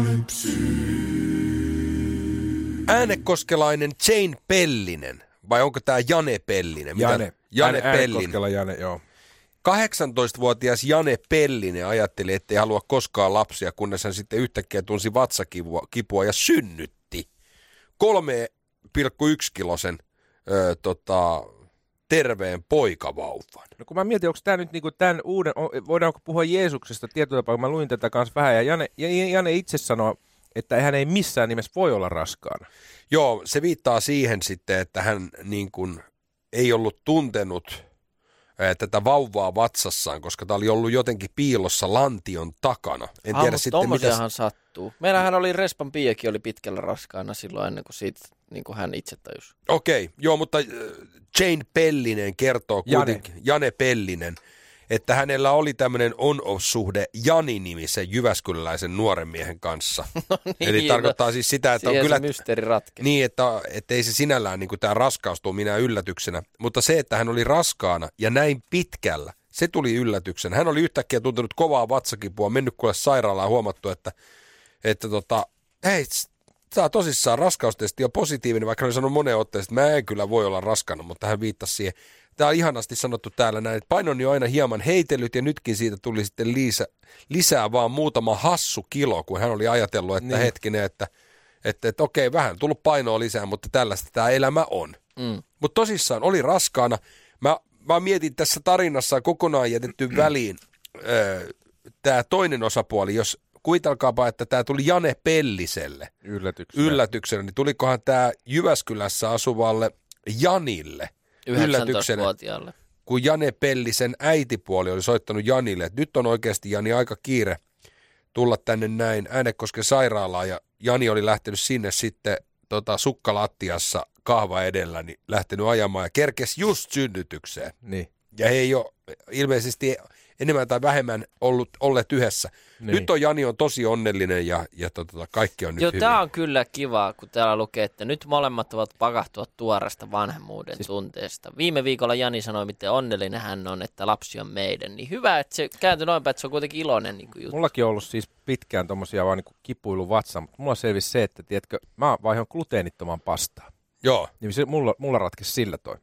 Äänekoskelainen Jane Pellinen, vai onko tämä Jane Pellinen? Mitä? Jane. Jane Ääne, Pellinen. Jane, joo. kahdeksantoistavuotias Jane Pellinen ajatteli, ettei halua koskaan lapsia, kunnes hän sitten yhtäkkiä tunsi vatsakipua kipua ja synnytti kolme pilkku yksi kilosen ö, tota, terveen poikavauvan. No kun mä mietin, onko tämä nyt niinku tämän uuden, voidaanko puhua Jeesuksesta tietyllä tapaa, kun mä luin tätä kanssa vähän, ja Jane, Jane itse sanoo, että hän ei missään nimessä voi olla raskaana. Joo, se viittaa siihen sitten, että hän niin kuin ei ollut tuntenut ää, tätä vauvaa vatsassaan, koska tämä oli ollut jotenkin piilossa lantion takana. En ah, tiedä sitten, mitä sattuu. Meillähän oli Respan Piakin oli pitkällä raskaana silloin ennen kuin siitä niin kuin hän itse tajusi. Okei, okay, joo, mutta Jane Pellinen kertoo kuitenkin, Jane, Jane Pellinen, että hänellä oli tämmöinen on-off-suhde Jani-nimisen jyväskyläläisen nuoren miehen kanssa. No niin, eli tarkoittaa no, siis sitä, että on kyllä... mysteeri ratkesi. Niin, että, että ei se sinällään niin kuin tämä raskaus tule minä yllätyksenä, mutta se, että hän oli raskaana ja näin pitkällä, se tuli yllätyksenä. Hän oli yhtäkkiä tuntenut kovaa vatsakipua, mennyt kuule sairaalaan, huomattu, että, että tota, hei, tämä on tosissaan raskaustesti on positiivinen, vaikka hän oli sanonut moneen otteeseen, että mä en kyllä voi olla raskana, mutta hän viittasi siihen. Tämä on ihanasti sanottu täällä näin, että painoni on aina hieman heitellyt ja nytkin siitä tuli sitten lisä, lisää vaan muutama hassu kilo, kun hän oli ajatellut, että niin. hetkinen, että, että, että okei, vähän tullut painoa lisää, mutta tällaista tämä elämä on. Mm. Mutta tosissaan oli raskaana. Mä, mä mietin tässä tarinassa kokonaan jätetty väliin öö, tämä toinen osapuoli, jos kuitelkaapa, että tämä tuli Jane Pelliselle yllätyksenä, yllätyksenä niin tulikohan tämä Jyväskylässä asuvalle Janille yhdeksäntoistavuotiaalle. Kun Jane Pellisen äitipuoli oli soittanut Janille, että nyt on oikeasti Jani aika kiire tulla tänne näin Äänekosken sairaalaan, ja Jani oli lähtenyt sinne sitten tota, sukkalattiassa kahva edellä, niin lähtenyt ajamaan ja kerkesi just synnytykseen. Niin. Ja he ei ole ilmeisesti enemmän tai vähemmän ollut, olleet yhdessä. Niin. Nyt on Jani on tosi onnellinen ja, ja tota, kaikki on nyt Joo, hyvin. tämä on kyllä kiva, kun täällä lukee, että nyt molemmat ovat pakahtua tuoresta vanhemmuuden siis... tunteesta. Viime viikolla Jani sanoi, miten onnellinen hän on, että lapsi on meidän. Niin hyvä, että se kääntyi noin päin, että se on kuitenkin iloinen niin kuin juttu. Mullakin on ollut siis pitkään tommosia vaan niin kipuilu vatsa, mutta mulla selvisi se, että tiedätkö, mä vaihoin gluteenittoman pastaa. Joo. Niin se mulla, mulla ratkesi sillä toi.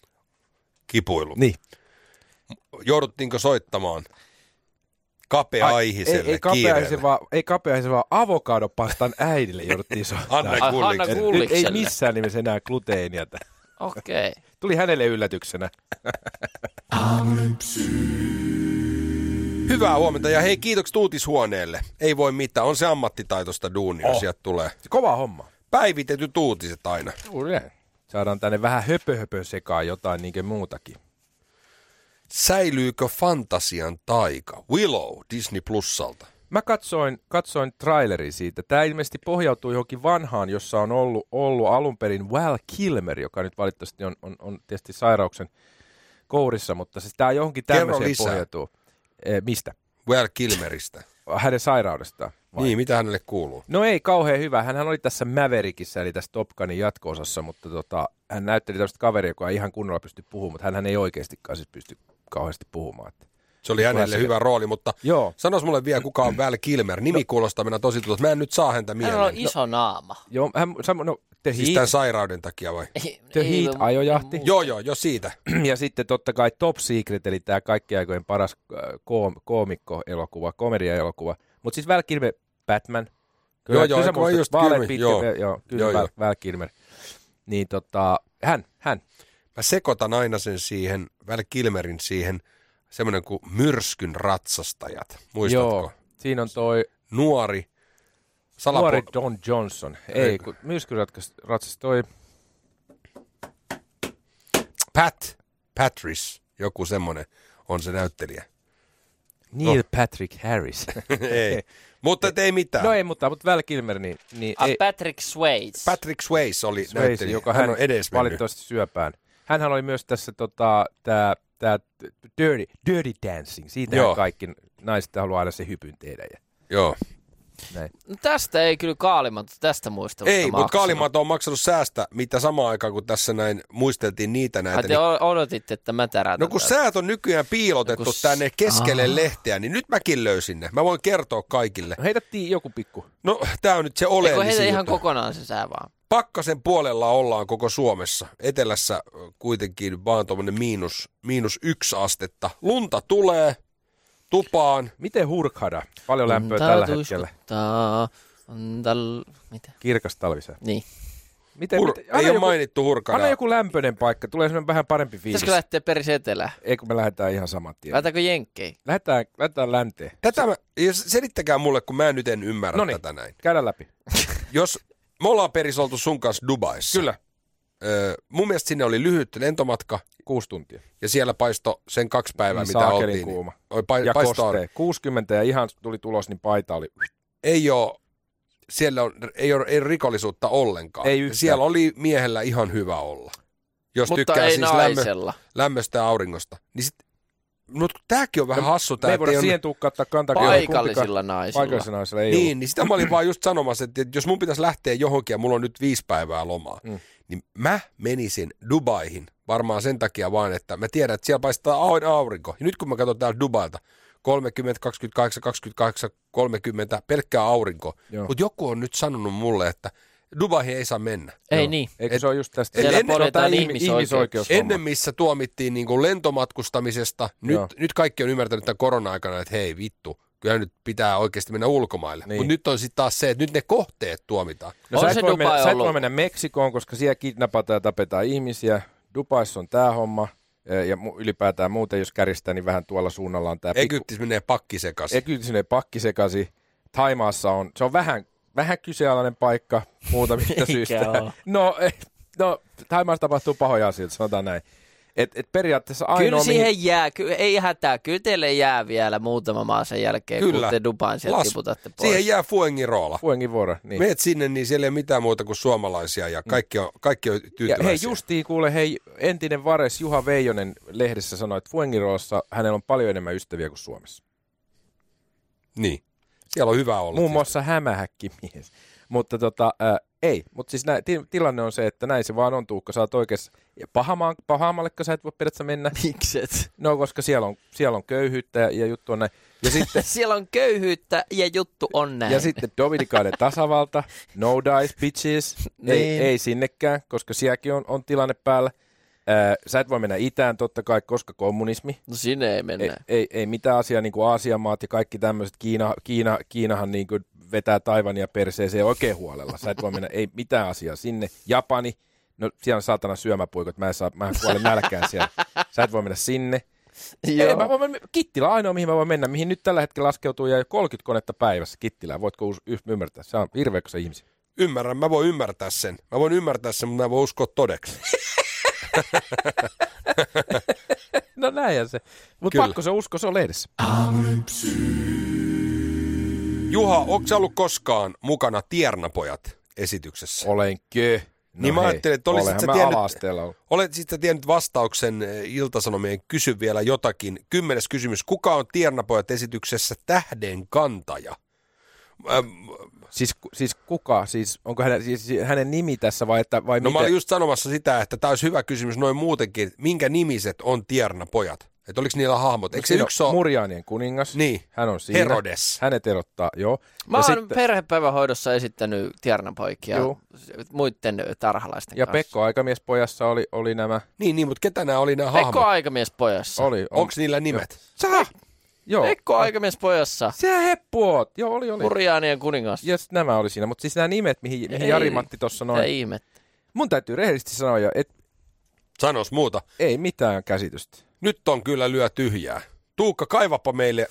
Kipuilu. Niin. Jouduttiinko soittamaan kapea-aihiselle ei, ei kiireelle? Vaan, ei kapea-aihisen, vaan avokadopastan äidille jouduttiin soittaa. Anna Gullikselle. Nyt ei missään nimessä enää gluteenia. Okei. Okay. Tuli hänelle yllätyksenä. Hyvää huomenta ja hei, kiitokset uutishuoneelle. Ei voi mitään, on se ammattitaitoista duunia, oh. sieltä tulee. Kova homma. Päivitetyt uutiset aina. Ure. Saadaan tänne vähän höpö höpö sekaan jotain niinkin muutakin. Säilyykö fantasian taika? Willow Disney Plusalta. Mä katsoin, katsoin traileri siitä. Tämä ilmeisesti pohjautuu johonkin vanhaan, jossa on ollut, ollut alun perin Val Kilmer, joka nyt valitettavasti on, on, on tietysti sairauksen kourissa, mutta siis tämä johonkin tämmöiseen pohjautuu. E, mistä? Val Kilmeristä. Hänen sairaudestaan. Vai? Niin, mitä hänelle kuuluu? No ei kauhean hyvä. Hän oli tässä Maverickissä, eli tässä Top Gunin jatko-osassa, mutta tota, hän näytteli tämmöistä kaveria, joka ei ihan kunnolla pysty puhumaan, mutta hän ei oikeastikaan siis pysty kauheasti puhumaan. Se oli hänelle hyvä rooli, mutta joo. Sanois mulle vielä, kuka on Val Kilmer. Nimi no. kuulostaa minä tosi tutulta. Mä en nyt saa häntä mieleen. Hän on iso naama. Joo, hän, no, The siis Heat. tämän sairauden takia vai? The ei, Heat, ajojahti. Joo, joo, jo siitä. Ja sitten totta kai Top Secret, eli tämä kaikkien aikojen paras koom- koomikko-elokuva, komedia-elokuva. Mutta siis Val Kilmer, Batman. Kyllä, joo, joo, kyllä just Kilmer, joo, joo, kyllä joo, Val, Val Kilmer. Niin tota, hän, hän. Mä sekoitan aina sen siihen, Val Kilmerin siihen, semmoinen kuin Myrskyn ratsastajat. Muistatko? Joo, siinä on toi... Nuori. Salapo- Nuori Don Johnson. Ei, kun Myrskyn ratsastajat toi... Pat, Patrice, joku semmoinen on se näyttelijä. Neil oh. Patrick Harris. Ei, mutta ei mitään. No ei, mutta, mutta Val Kilmer, niin... niin ah, ei. Patrick Swayze. Patrick Swayze oli Swayze, näyttelijä, joka hän, hän on edes valitettavasti syöpään. Hänhän oli myös tässä tota, tää, tää dirty, dirty Dancing. Siitähän kaikki naiset haluaa aina se hypyn tehdä. Ja... Joo. No, tästä ei kyllä Kaalimato tästä muistelusta Ei, mutta Kaalimato on maksanut säästä, mitä samaan aikaan, kun tässä näin muisteltiin niitä näitä. Ai te niin... odotitte, että mä tärätän. No kun täältä. Säät on nykyään piilotettu no, tänne keskelle ah. lehteä, niin nyt mäkin löysin ne. Mä voin kertoa kaikille. No heitettiin joku pikku. No tää on nyt se oleellisin. Eikö heitä ihan kokonaan se sää vaan? Pakkasen puolella ollaan koko Suomessa. Etelässä kuitenkin vaan tuommoinen miinus, miinus yksi astetta. Lunta tulee. Tupaan. Miten Hurghada? Paljon lämpöä tällä hetkellä. Tal... Kirkas talvisää. Niin. Miten, Hur... miten? Ei ole joku, mainittu Hurghadaa. Anna joku lämpöinen paikka. Tulee semmoinen vähän parempi fiilis. Pitäisikö lähteä peris etelään? Ei, kun me lähdetään ihan saman tien. Lähdetäänkö jenkkeihin? Lähdetään, lähdetään länteen. Tätä mä, selittäkää mulle, kun mä nyt en ymmärrä Noniin, tätä näin. käydään läpi. Jos me ollaan peris oltu sun kanssa Dubaissa. Kyllä. Öö, mun mielestä sinne oli lyhyt lentomatka. Kuusi tuntia. Ja siellä paisto sen kaksi päivää, niin mitä oltiin. Kuuma. Niin, pa- ja paistaa. kostee. kuusikymmentä ja ihan tuli tulos, niin paita oli... Ei ole, siellä on, ei ole, ei ole rikollisuutta ollenkaan. Ei yhtään. Siellä oli miehellä ihan hyvä olla. Jos mutta tykkää ei siis naisella. Lämmö, lämmöstä ja auringosta. Niin sit, mutta tämäkin on vähän no, hassu. Me ei voida siihen on... tukkaa ottaa kantaa. Paikallisilla naisilla. Paikallisilla naisilla ei Niin, ollut. niin sitä mä olin vaan just sanomassa, että jos mun pitäisi lähteä johonkin ja mulla on nyt viisi päivää lomaa, mm. niin mä menisin Dubaihin varmaan sen takia vaan, että mä tiedän, että siellä paistaa aurinko. Ja nyt kun mä katson täällä Dubailta, kolmekymmentä, kaksikymmentäkahdeksan, kaksikymmentäkahdeksan, kolmekymmentä, pelkkää aurinko. Mutta joku on nyt sanonut mulle, että Dubaihin ei saa mennä. Ei Joo. niin. Eikö se ole just tästä? Siellä ennen, poljetaan ihmisoikeus. Ennen missä tuomittiin niin kuin lentomatkustamisesta, nyt, nyt kaikki on ymmärtänyt tämän korona-aikana, että hei vittu, kyllä nyt pitää oikeasti mennä ulkomaille. Niin. Mutta nyt on sitten taas se, että nyt ne kohteet tuomitaan. No sä et, voi mennä, sä et voi mennä Meksikoon, koska siellä kidnapataan ja tapetaan ihmisiä. Dubaissa on tää homma. Ja ylipäätään muuten, jos kärjistää, niin vähän tuolla suunnalla on tämä... Egyptis menee pakki sekaisin. Egyptis menee pakki sekaisin. Thaimaassa on, se on vähän, vähän kyseenalainen paikka muutamista syistä. No, no, Thaimaassa tapahtuu pahoja asioita, sanotaan näin. Et, et periaatteessa ainoa... Kyllä siihen mihin... jää, ky- ei hätää, kyllä teille jää vielä muutama maa sen jälkeen, kyllä. Kun te Dubain sieltä Las... tiputatte pois. Siihen jää Fuengirola. Fuengirola, niin. Meet sinne, niin siellä ei ole mitään muuta kuin suomalaisia ja kaikki on, kaikki on tyytyväisiä. Ja hei, justiin kuule, hei, entinen vares Juha Veijonen lehdessä sanoi, että Fuengirolassa hänellä on paljon enemmän ystäviä kuin Suomessa. Niin, siellä on hyvä olla. Muun muassa hämähäkkimies. Mutta tota, äh, ei, mutta siis nä, ti, tilanne on se, että näin se vaan on, Tuukka, sä oot oikeassa. Pahamaan, pahaamallekka sä et voi periaatteessa mennä. Mikset? No, koska siellä on, siellä on köyhyyttä ja, ja juttu on näin. Ja sitten, siellä on köyhyyttä ja juttu on näin. Ja sitten Dominikaiden tasavalta, no dice bitches, niin. ei, ei sinnekään, koska sielläkin on, on tilanne päällä. Äh, sä et voi mennä itään totta kai, koska kommunismi. No sinne ei mennä. Ei, ei, ei mitään asiaa, niin kuin Aasian maat ja kaikki tämmöiset. Kiina, Kiina, Kiinahan niin kuin vetää Taivania perseeseen oikein huolella. Sä et voi mennä, ei mitään asiaa sinne. Japani, no siellä on saatana syömäpuikot, mä en saa, mä en kuole nälkään siellä. Sä et voi mennä sinne. Ei, mä voin, Kittilä on ainoa, mihin mä voin mennä, mihin nyt tällä hetkellä laskeutuu ja kolmekymmentä konetta päivässä Kittilään. Voitko ymmärtää? Se on hirveäkö se ihmisiä? Ymmärrän, mä voin ymmärtää sen. Mä voin ymmärtää sen, mutta mä voin uskoa todeksi. No näinhän se. Mutta pakko se usko, se on lehdessä. Juha, onko sä ollut koskaan mukana Tiernapojat esityksessä? Olenkö. No niin mä ajattelin, että olisit sä, tiennyt, olisit sä tiennyt vastauksen Ilta-Sanomien Kysy vielä jotakin. Kymmenes kysymys. Kuka on Tiernapojat esityksessä tähden kantaja? Ähm, Siis, siis kuka? Siis onko hänen, siis hänen nimi tässä vai, että, vai no miten? Mä olin just sanomassa sitä, että tämä olisi hyvä kysymys noin muutenkin. Minkä nimiset on Tiernapojat? Että oliko niillä hahmot? Eikö se yksi ole? Murjaanien kuningas. Niin. Hän on siinä. Herodes. Hänet erottaa, joo. Mä oon sitten perhepäivähoidossa esittänyt Tiernapoikia joo. muiden tarhalaisten ja kanssa. Ja Pekko Aikamieспojassa oli, oli nämä. Niin, niin, mutta ketä nämä oli nämä hahmot? Pekko Aikamiespojassa. Oli. On. Onko niillä nimet? Sä! Joo. Pekko Aikamiespojassa. Sä heppu oot. Joo, oli, oli. Murjaanien kuningas. Ja nämä oli siinä, mutta siis nämä nimet, mihin, mihin Jari-Matti tuossa noin. Ei ihmettä. Mun täytyy rehellisesti sanoa, että... Sanois muuta. Ei mitään käsitystä. Nyt on kyllä lyö tyhjää. Tuukka, kaivapa meille...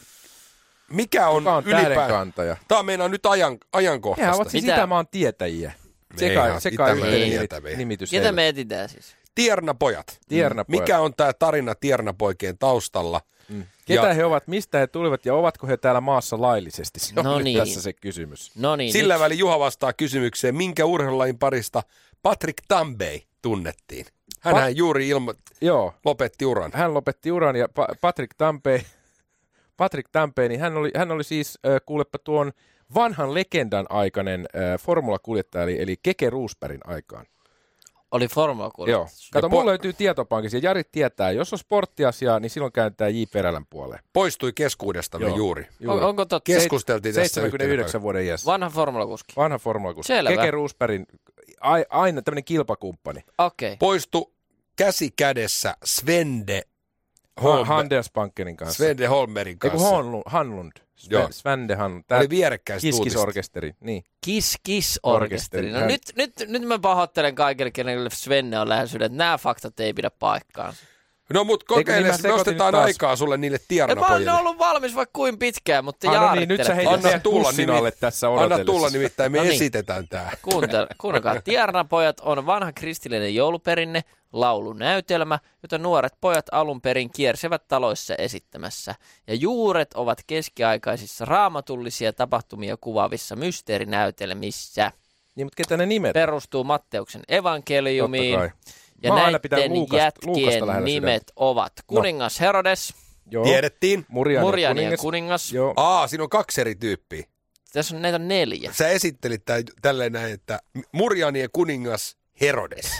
Mikä on, on ylipäätään? Tämä on meidän nyt ajan, ajankohtaista. Hehän ovat siis Itämaan tietäjiä. Seka, seka yhteen nimitys. Ketä me etitään siis? Tiernapojat. Tiernapojat. Mikä on tämä tarina Tiernapoikien taustalla? Mm. Ketä ja... he ovat, mistä he tulivat ja ovatko he täällä maassa laillisesti? Se on no nyt niin. tässä se kysymys. No niin, Sillä nyt. välin Juha vastaa kysymykseen, minkä urheilulajin parista Patrick Tambay tunnettiin. Hänhän Pat... juuri ilmo... Joo. lopetti uran. Hän lopetti uran ja pa- Patrick Tambay... Patrick Tambay, niin hän oli, hän oli siis, äh, kuulepa tuon vanhan legendan aikainen äh, formulakuljettaja, eli, eli Keke Roosbergin aikaan. Oli formulakuljettaja? Joo. Kato, po- mulla löytyy tietopankissa, ja Jari tietää, jos on sporttiasiaa, niin silloin kääntää J. Perälän puoleen. Poistui keskuudestamme Joo. juuri. juuri. On, onko totta? Keskusteltiin tässä seitsemänkymmentäyhdeksän vuoden iässä. Vanha formulakuski? Vanha formulakuski. Selvä. Keke Roosbergin, a, aina tämmöinen kilpakumppani. Okei. Okay. Poistui käsi kädessä Svende Holm- Handelsbankenin kanssa. Svende Holmerin kanssa. Eiku Hanlund. Hanlund. Sven, Svende Hanlund. Oli vierekkäistä uutista. Kiss-Kiss-orkesteri. Niin. Kiss-Kiss-orkesteri. No Hän... nyt, nyt, nyt mä pahoittelen kaikille, kenelle Svenne on läheisyyden, että nämä faktat ei pidä paikkaansa. No mut kokeile, niin me ostetaan aikaa sulle niille tiernapojille. Mä oon ollut valmis vaikka kuin pitkään, mutta ah, jaarittelet. No niin, nyt sä heität meidän pussin alle tässä odotellessa. Anna tulla nimittäin, me no niin. esitetään tää. Kuunnelkaa, tiernapojat on vanha kristillinen jouluperinne, laulunäytelmä, jota nuoret pojat alun perin kiersevät taloissa esittämässä. Ja juuret ovat keskiaikaisissa raamatullisia tapahtumia kuvaavissa mysteerinäytelmissä. Niin, mutta ketä ne nimet? Perustuu Matteuksen evankeliumiin. Ja näiden Luukasta, jätkien Luukasta nimet sydäntä. Ovat kuningas no. Herodes. Joo. Tiedettiin. Murjanien kuningas. kuningas. Joo. Aa, siinä on kaksi eri tyyppiä. Tässä on näitä neljä. Sä esittelit tämän, tälleen näin, että Murjanien kuningas Herodes.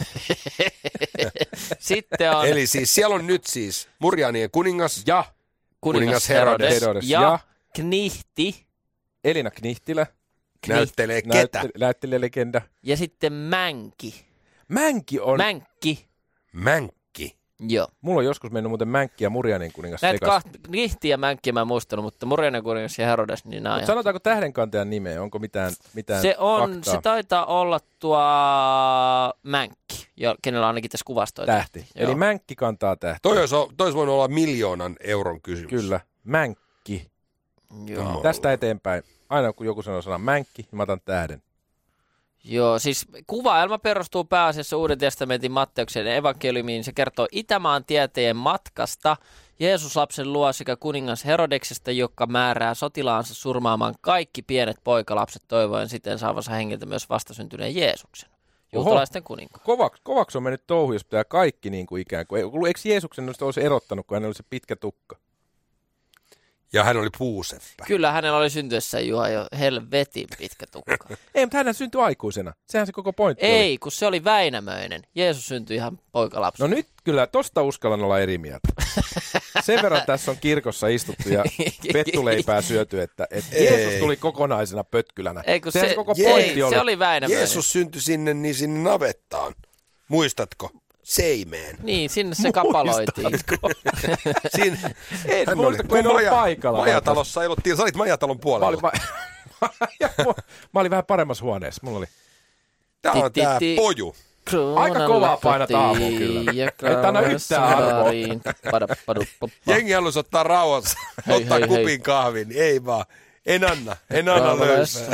Sitten on... Eli siis siellä on nyt siis Murjanien kuningas ja kuningas, kuningas Herodes. Herodes. Ja, ja Knihti. Elina Knihtilä. Näyttelee ketä? Näytte, näyttelee legenda. Ja sitten Mänki. Mänki on... Mänkki. Mänkki. Joo. Mulla on joskus mennyt muuten Mänkki ja Murjanin kuningas näitä sekas. Näitä Knihti ja Mänkki mä en muistanut, mutta Murjanin kuningas ja Herodes, niin nämä. Sanotaanko tähdenkantajan nimeä? Onko mitään, mitään se on, faktaa? Se taitaa olla tuo Mänkki, kenellä ainakin tässä kuvastoita. Tähti. Joo. Eli Mänkki kantaa tähti. Toi olisi, toi olisi voinut olla miljoonan euron kysymys. Kyllä. Mänkki. Joo. Tästä eteenpäin. Aina kun joku sanoo sanan Mänkki, niin mä otan tähden. Joo, siis kuvaelma perustuu pääasiassa Uuden testamentin Matteuksen evankeliumiin. Se kertoo Itämaan tieteen matkasta Jeesuslapsen luo sekä kuningas Herodeksesta, joka määrää sotilaansa surmaamaan kaikki pienet poikalapset toivoen siten saavansa hengiltä myös vastasyntyneen Jeesuksen. Juutalaisten kuninkaan. Kovaks, kovaks on mennyt touhu, jos pitää kaikki niin kuin ikään kuin. Eikö Jeesuksen olisi erottanut, kun hänellä oli se pitkä tukka? Ja hän oli puuseppä. Kyllä, hänellä oli syntyessään Juha jo helvetin pitkä tukka. Ei, mutta hän syntyi aikuisena. Sehän se koko pointti Ei, oli. kun se oli Väinämöinen. Jeesus syntyi ihan poikalapsena. No nyt kyllä, tosta uskallan olla eri mieltä. Sen verran tässä on kirkossa istuttu ja pettuleipää syöty, että, että Jeesus tuli kokonaisena pötkylänä. Ei, kun Sehän se, se koko ei, pointti oli. Se oli Väinämöinen. Jeesus syntyi sinne, niin sinne navettaan. Muistatko? Seimeen. Niin, sinne se kapaloitiin. Siinä, ei, hän muista, kun en ollut paikalla. Majatalossa elottiin, sä olit Majatalon puolella. Mä olin, ma- mä olin vähän paremmassa huoneessa. Mulla oli... Tää on tää poju. Aika kovaa painat aamuun kyllä. Et anna yhtään arvoa. Jengi haluaisi ottaa rauhassa, ottaa hei, kupin hei. kahvin. Ei vaan. En anna. En anna löysää.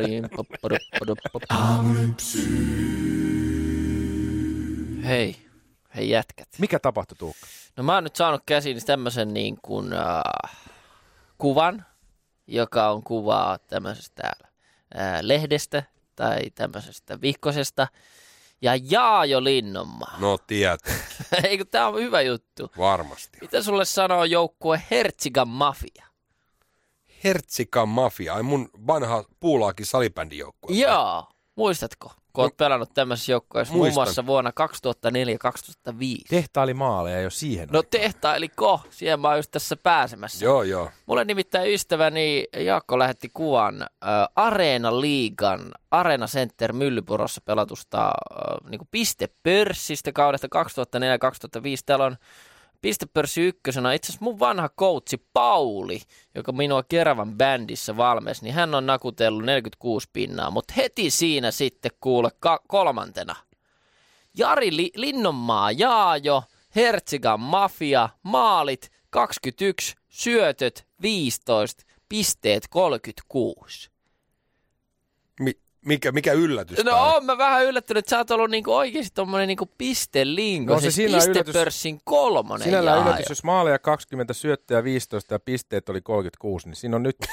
Hei, hei jätkät. Mikä tapahtui, Tuukka? No mä oon nyt saanut käsiin tämmöisen niin kuin äh, kuvan, joka on kuvaa tämmöisestä äh, lehdestä tai tämmöisestä vihkosesta. Ja Jaajo Linnonmaa. No tiedät. Eikö tää on hyvä juttu? Varmasti. Mitä sulle sanoo joukkue Hertsigan Mafia? Hertsigan Mafia, ai mun vanha Puulaakin salibändin joukkue. Joo, muistatko? Kun olet pelannut tämmöisessä joukkueessa muun muassa vuonna kaksituhattaneljä kaksituhattaviisi. Tehtaili maaleja jo siihen. No tehtailiko? Siihen mä oon just tässä pääsemässä. Joo, joo. Mulle nimittäin ystäväni Jaakko lähetti kuvan äh, Areena Liigan, Areena Center Myllypurossa pelatusta äh, niin kuin pistepörssistä kaudesta kaksituhattaneljä kaksituhattaviisi. Täällä on pistepörssi ykkösenä itse asiassa mun vanha coachi Pauli, joka minua Keravan bändissä valmes, niin hän on nakutellut neljäkymmentäkuusi pinnaa, mutta heti siinä sitten kuule ka- kolmantena, Jari Li- Linnonmaa Jaajo, Hertsigan Mafia, maalit kaksikymmentäyksi, syötöt viisitoista, pisteet kolmekymmentäkuusi. Mi- mikä, mikä yllätys? No oon mä vähän yllättynyt, että sä oot ollut niinku oikeesti tommonen niinku pistelinko, no, se siis pistepörssin kolmonen. Sinällään yllätys, jos maaleja kaksikymmentä, syöttöjä viisitoista ja pisteet oli kolmekymmentäkuusi, niin siinä on nyt...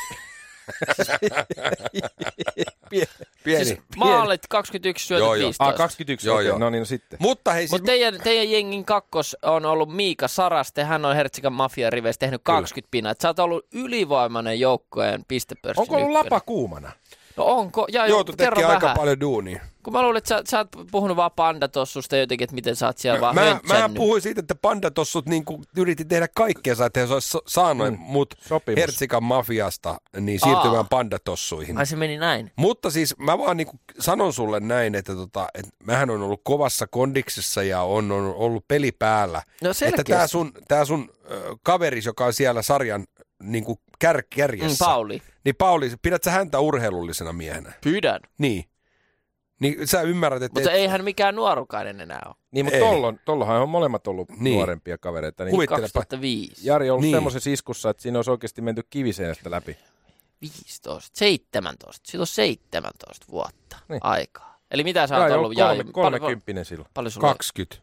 pieni. pieni. Siis maalit kaksikymmentäyksi, syötöt joo, viisitoista. Ah, kaksikymmentäyksi, joo, okay. No niin, no sitten. Mutta hei, siis... Mut teidän, teidän jengin kakkos on ollut Miika Saraste, hän on Hertsikan Mafia riveissä tehnyt kaksikymmentä pinnaa. Sä oot ollut ylivoimainen joukkojen pistepörssin. Onko ollut lapa kuumana? No onko? Ja Joutu tekee aika vähän. Paljon duunia. Kun mä luulin, että sä, sä oot puhunut vaan pandatossusta jotenkin, että miten sä oot siellä mä, vaan mä, mä puhuin siitä, että pandatossut niin yritin tehdä kaikkea, että he olisi saanut mm. mut Sopimus. Hertsikan Mafiasta niin siirtymään pandatossuihin. Ai se meni näin? Mutta siis mä vaan niin kuin sanon sulle näin, että, tota, että mähän on ollut kovassa kondiksessa ja on, on ollut peli päällä. No selkeästi. Että tää sun, tää sun äh, kaveris, joka on siellä sarjan niin kuin kär, kärjessä. Mm, Pauli. Niin Pauli, pidät sä häntä urheilullisena miehenä? Pyydän. Niin. Niin sä ymmärrät, että... Mutta et... eihän mikään nuorukainen enää ole. Niin, mutta tollon, tollohan on molemmat ollut niin. nuorempia kavereita. Niin kaksituhattaviisi. Jari on ollut niin. semmoisessa iskussa, että siinä olisi oikeasti menty kiviseinästä läpi. viisitoista, seitsemäntoista. Siitä on seitsemäntoista vuotta niin. aikaa. Eli mitä sä oot ollut? Kolme, kolmekymppinen silloin. Paljon sulla kaksikymmentä.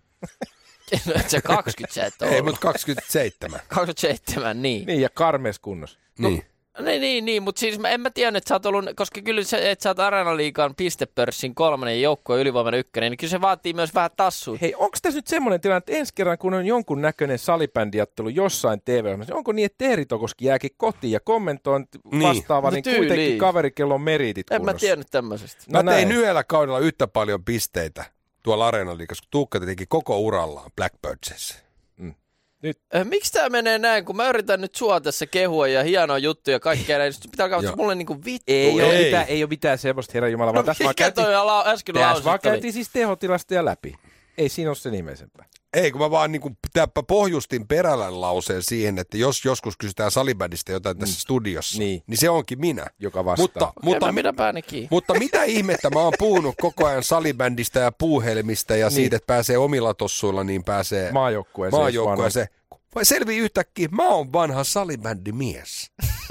No et sä kaksikymmentä sä et ole Ei, mutta kaksikymmentäseitsemän. kaksikymmentäseitsemän, niin. Niin, ja karmeessa kunnossa. Niin. Niin, niin, niin, mutta siis mä en mä tiedä, että sä oot ollut, koska kyllä se, että sä oot Areenaliigan pistepörssin kolmannen joukkue ylivoimainen ykkönen, niin kyllä se vaatii myös vähän tassuja. Hei, onko tässä nyt semmoinen tilanne, että ensi kerran, kun on jonkun näköinen salibändiattelu jossain T V-ohjelmassa, onko niin, että Teeri Tokoski jääkin kotiin ja kommentoin vastaava, niin, niin kuitenkin kaveri, kello on meriitit kunnossa. En mä tiennyt tämmöisestä. No mä tein yhdellä kaudella yhtä paljon pisteitä tuolla Areenaliigassa, kun Tuukka teki koko urallaan Blackbirdsissa. Nyt. Eh, miksi tämä menee näin, kun mä yritän nyt sua tässä kehua ja hienoa juttuja ja kaikkea näin, pitää alkaa mulle niinku vittu. Ei, ei. Ole mitään, ei ole mitään semmoista, herra Jumala. No mikä käytiin, toi la- äsken lausit vaan käytiin siis tehotilastoja läpi. Ei siinä ole sen ihmeisempää. Ei, kun mä vaan niin kuin, pohjustin Perälän lauseen siihen, että jos joskus kysytään salibändistä jotain tässä mm. studiossa, niin. niin se onkin minä. Joka vastaa. Mutta, mutta, minä päänikin. mutta mitä ihmettä, mä oon puhunut koko ajan salibändistä ja puuhelmista ja niin. siitä, että pääsee omilla tossuilla, niin pääsee maajoukkueeseen. maajoukkueeseen. Vai selvii yhtäkkiä, mä oon vanha salibändimies.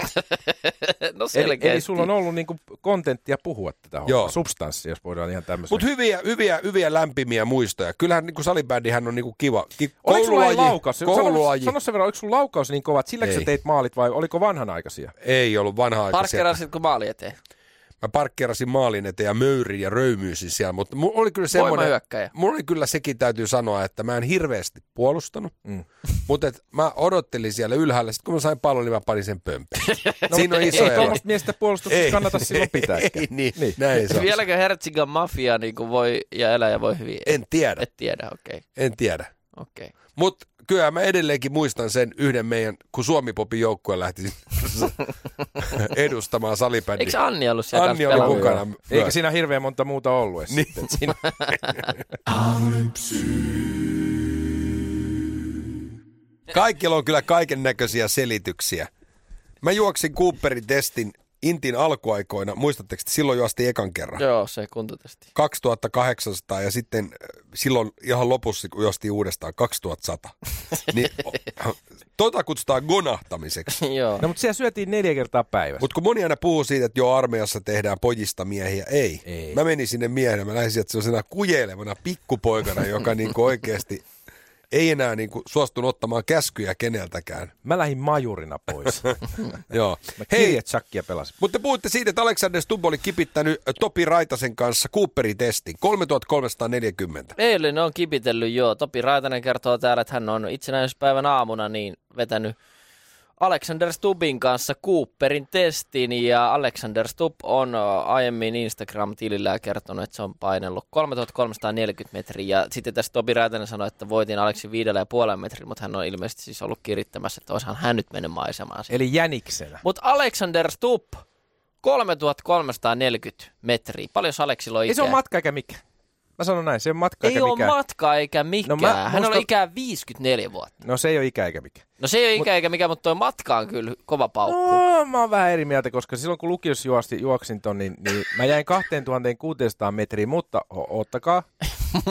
No selkeästi. Eli, eli sulla on ollut niinku kontenttia puhua tätä hommaa, substanssia, jos voidaan ihan tämmöisen. Mutta hyviä, hyviä, hyviä lämpimiä muistoja. Kyllähän niinku salibändihän on niinku kiva. Ki- oliko sulla ei laukaus? Koululaji. Sano, sano sen verran, oliko sulla laukaus niin kova, että silläkö sä teit maalit vai oliko vanhanaikaisia? Ei ollut vanhanaikaisia. Parkkerasitko maali eteen? Mä parkkeerasin maalin eteen ja möyrin ja röymyysin siellä, mutta mulla oli kyllä semmoinen, mulla oli kyllä sekin täytyy sanoa, että mä en hirveästi puolustanut, mm. mutta mä odottelin siellä ylhäällä, sitten kun mä sain pallon, niin mä panin sen pömpiin. No, Siinä on iso ei, ero. Ei tuollaista miestä puolustuksesta kannata silloin pitää. Ei, niin, niin. Näin se on. Vieläkö Hertsigan Mafia niin voi, ja eläjä voi hyvin? En tiedä. Et tiedä, okei. Okay. En tiedä. Okei. Okay. Mutta kyllä mä edelleenkin muistan sen yhden meidän, kun Suomi-popin joukkue lähti edustamaan salibändiä. Eikö Anni ollut siellä Anni oli mukana. Eikä siinä hirveän monta muuta ollut edes. Niin. Siinä... Kaikilla on kyllä kaiken näköisiä selityksiä. Mä juoksin Cooperin testin Intin alkuaikoina, muistatteko, että silloin juosti ekan kerran? Joo, se kuntotesti. kaksituhattakahdeksansataa ja sitten silloin ihan lopussa, kun juostiin uudestaan, kaksituhattasata. Niin, tota kutsutaan gonahtamiseksi. Joo. No, mutta siellä syötiin neljä kertaa päivässä. Mutta kun moni aina puhuu siitä, että joo, armeijassa tehdään pojista miehiä, ei. ei. Mä menin sinne miehenä, mä lähdin sieltä sellaisena kujeilevana pikkupoikana, joka niinku oikeasti... Ei enää niin kuin suostunut ottamaan käskyjä keneltäkään. Mä lähdin majurina pois. Joo. Mä kirjat shakkia pelasin. Mutta te puhutte siitä, että Alexander Stubb oli kipittänyt Topi Raitasen kanssa Cooperin testin. kolmetuhattakolmesataaneljäkymmentä. Eilen on kipitellyt, joo. Topi Raitanen kertoo täällä, että hän on itsenäisyyspäivän aamuna niin vetänyt Alexander Stubbin kanssa Cooperin testin, ja Alexander Stubb on aiemmin Instagram-tilillä kertonut, että se on painellut kolmetuhattakolmesataaneljäkymmentä metriä, ja sitten tässä Topi Raitanen sanoi, että voitin Aleksin viidellä ja puolen metriä, mutta hän on ilmeisesti siis ollut kirittämässä, että olisihan hän nyt mennyt maisemaan. Eli jäniksenä. Mutta Alexander Stubb, kolmetuhattakolmesataaneljäkymmentä metriä. Paljon Aleksilla on ikää? Ei se ole matka eikä mikä. Mä sanon näin, se on matka ei eikä mikään. Ei ole matka eikä mikään. No hän musta... on ikää viisikymmentäneljä vuotta. No se ei ole ikä eikä mikä. No se ei ole Mut... ikä eikä mikä, mutta tuo matka on kyllä kova paukku. No mä oon vähän eri mieltä, koska silloin kun lukiossa juosti, juoksin ton, niin, niin mä jäin kaksituhattakuusisataa metriä, mutta o- oottakaa. Mutta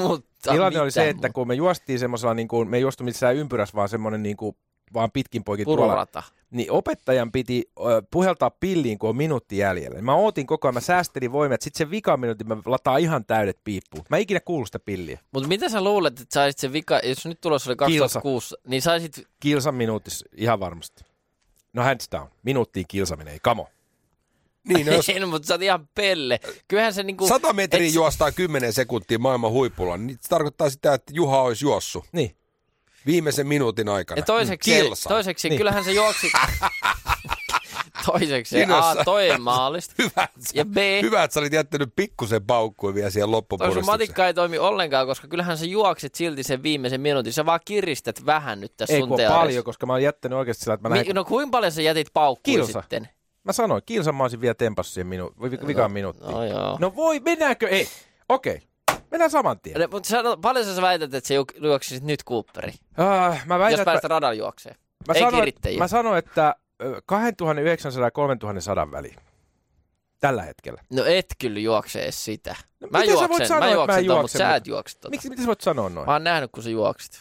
Tilanne oli se, että kun me juostiin semmoisella, niin kuin, me ei juostu missään ympyrässä, vaan semmoinen niin kuin, vaan pitkin poikin tuolla, niin opettajan piti uh, puheltaa pilliin, kun on minuutti jäljellä. Mä ootin koko ajan, mä säästelin voimat, sitten se vika minuutin mä lataan ihan täydet piippuun. Mä en ikinä kuullut sitä pilliä. Mutta mitä sä luulet, että saisit se vika, jos nyt tulossa oli kaksituhattakuusi, kilsa. Niin saisit... Kilsan minuutissa, ihan varmasti. No hands down, minuuttiin kilsaminen, ei kamo. Niin, no jos... Ei, no, mutta sä oot ihan pelle. Kyllähän se niinku... Sata metriä et... juostaan kymmenen sekuntia maailman huipulla, niin se tarkoittaa sitä, että Juha olisi juossut. Niin. Viimeisen minuutin aikana. Ja toiseksi, Kilsa. toiseksi niin. Kyllähän se juoksi... toiseksi, A, toi ei maalista. Hyvä, ja B... Hyvä, että sä olit jättänyt pikkusen paukkuja vielä siihen loppupuristukseen. Toi sun matikka ei toimi ollenkaan, koska kyllähän sä juokset silti sen viimeisen minuutin. Sä vaan kiristät vähän nyt tässä ei, sun teoriassa. Ei paljon, koska mä oon jättänyt oikeasti sillä, että mä näin... Mi- no kuinka paljon sä jätit paukkuja sitten? Mä sanoin, kilsan mä olisin vielä tempassa siihen minu- vikaan no, minuuttiin. No joo. No voi, mennäänkö? Ei. Okei. Okay. Mennään saman tien. No, mutta sano, paljon sä väität, että sä juoksisit nyt Cooperi? Uh, mä väitän, jos päästä radan juokseen. Mä ei sanoin, kirittäjiä. Mä sanoin, että kaksituhattayhdeksänsataa ja kolmetuhatta väliin. Tällä hetkellä. No et kyllä juokse edes sitä. No, mä juoksen, sanoa, mä juoksen, mä ton, mutta sä et juokse tota. Miksi, miten sä voit sanoa noin? Mä oon nähnyt, kun sä juoksit.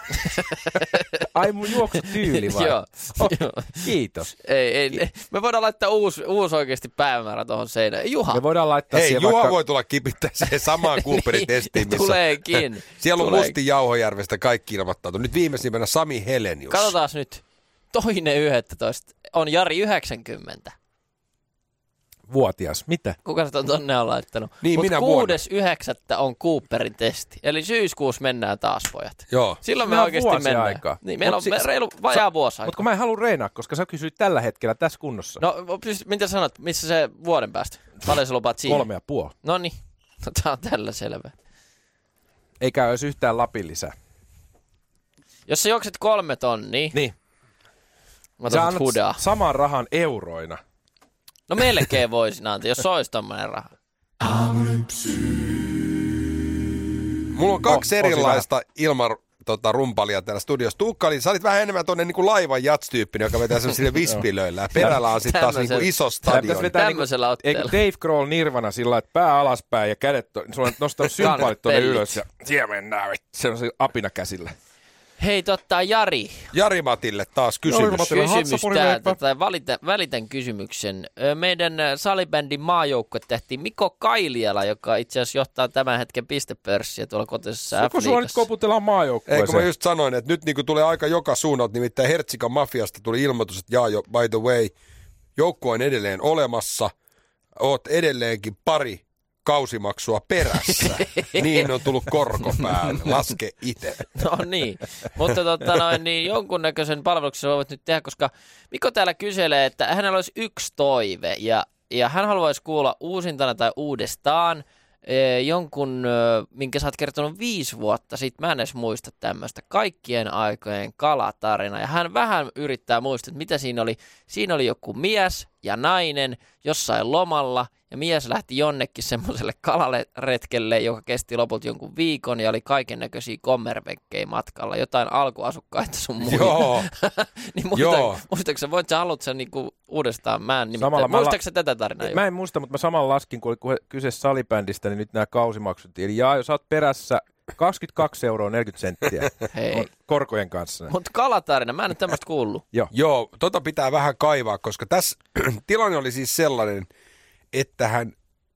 Ai mun juoksutyyli vai? Joo. Oh, kiitos. Ei, ei, me voidaan laittaa uusi, uusi oikeasti päivämäärä tuohon seinään. Juha. Me voidaan laittaa Hei, Juha vaikka... voi tulla kipittää siihen samaan Cooperin testiin, missä... Tuleekin. Siellä on Tuleekin. Musti Jauhojärvestä kaikki ilmoittautunut. Nyt viimeisimpänä Sami Helenius. Katsotaan nyt. Toinen yhdestoista on Jari yhdeksänkymmentä. Vuotias. Mitä? Kuka sä on tonne on laittanut? Niin, Mut kuudes yhdeksättä on Cooperin testi. Eli syyskuussa mennään taas, pojat. Joo. Silloin me, me oikeasti mennään. Aikaa. Niin, meillä Mut on si- reilu vajaa vuosi aikaa. Mutta kun mä en halua reinaa, koska sä kysyit tällä hetkellä tässä kunnossa. No, siis, mitä sanot? Missä se vuoden päästä? Paljon sä lupaat siihen? Kolme ja puoli. Noniin. No, tää on tällä selvä. Eikä olisi yhtään Lapin lisää. Jos sä juokset kolme tonnia. Niin. Mä sä annat hudaa. Saman rahan euroina. No melkein voisin antaa, jos olisi tommonen raha. Mulla on kaksi oh, erilaista ilman tota, rumpalia täällä studiossa. Tuukka, oli, sä olit vähän enemmän tuonne niin kuin laivan jats-tyyppinen, joka vetää sellaisille vispilöillä. Ja perällä on sitten taas niin kuin iso stadion. Tämmöisellä niin otteella. Dave Grohl Nirvana sillä että pää alaspäin ja kädet, to, sulla on nostanut sympaalit tuonne ylös ja siellä mennään sellaisilla apinakäsillä. Hei totta, Jari. Jari Matille taas kysymys. Kysymys täältä, tai valita, välitän kysymyksen. Meidän salibändin maajoukkue tehtiin Mikko Kailiala, joka itse asiassa johtaa tämän hetken pistepörssiä tuolla kotisessa F-liigassa. Kun sulla nyt koputellaan maajoukkueeseen. Eikö mä just sanoin, että nyt niin tulee aika joka suunnalta, nimittäin Hertsikan mafiasta tuli ilmoitus, että jaa jo, by the way, joukkue on edelleen olemassa, oot edelleenkin pari kausimaksua perässä. Niin on tullut korko päälle. Laske itse. No niin, mutta tota noin, niin jonkunnäköisen palveluksen voivat nyt tehdä, koska Mikko täällä kyselee, että hänellä olisi yksi toive ja, ja hän haluaisi kuulla uusintana tai uudestaan e, jonkun, e, minkä sä oot kertonut viisi vuotta sitten. Mä en edes muista tämmöistä kaikkien aikojen kalatarina ja hän vähän yrittää muistaa, että mitä siinä oli. Siinä oli joku mies ja nainen jossain lomalla. Ja mies lähti jonnekin semmoiselle kalaretkelle, joka kesti lopulta jonkun viikon ja oli kaiken näköisiä kommervenkkejä matkalla. Jotain alkuasukkaita sun muita. Joo. niin muistatko sä, voit sä haluat sen niinku uudestaan? Mä en nimittäin. Muistatko sä tätä tarinaa? Mä en muista, mutta mä samalla laskin, kun oli kyse salibändistä, niin nyt nämä kausimaksut. Eli jaa, jos oot perässä kaksikymmentäkaksi euroa neljäkymmentä senttiä Hei. korkojen kanssa. Mutta kalatarina, mä en nyt tämmöistä kuullut. Joo. Joo, tota pitää vähän kaivaa, koska tässä tilanne oli siis sellainen, että hän,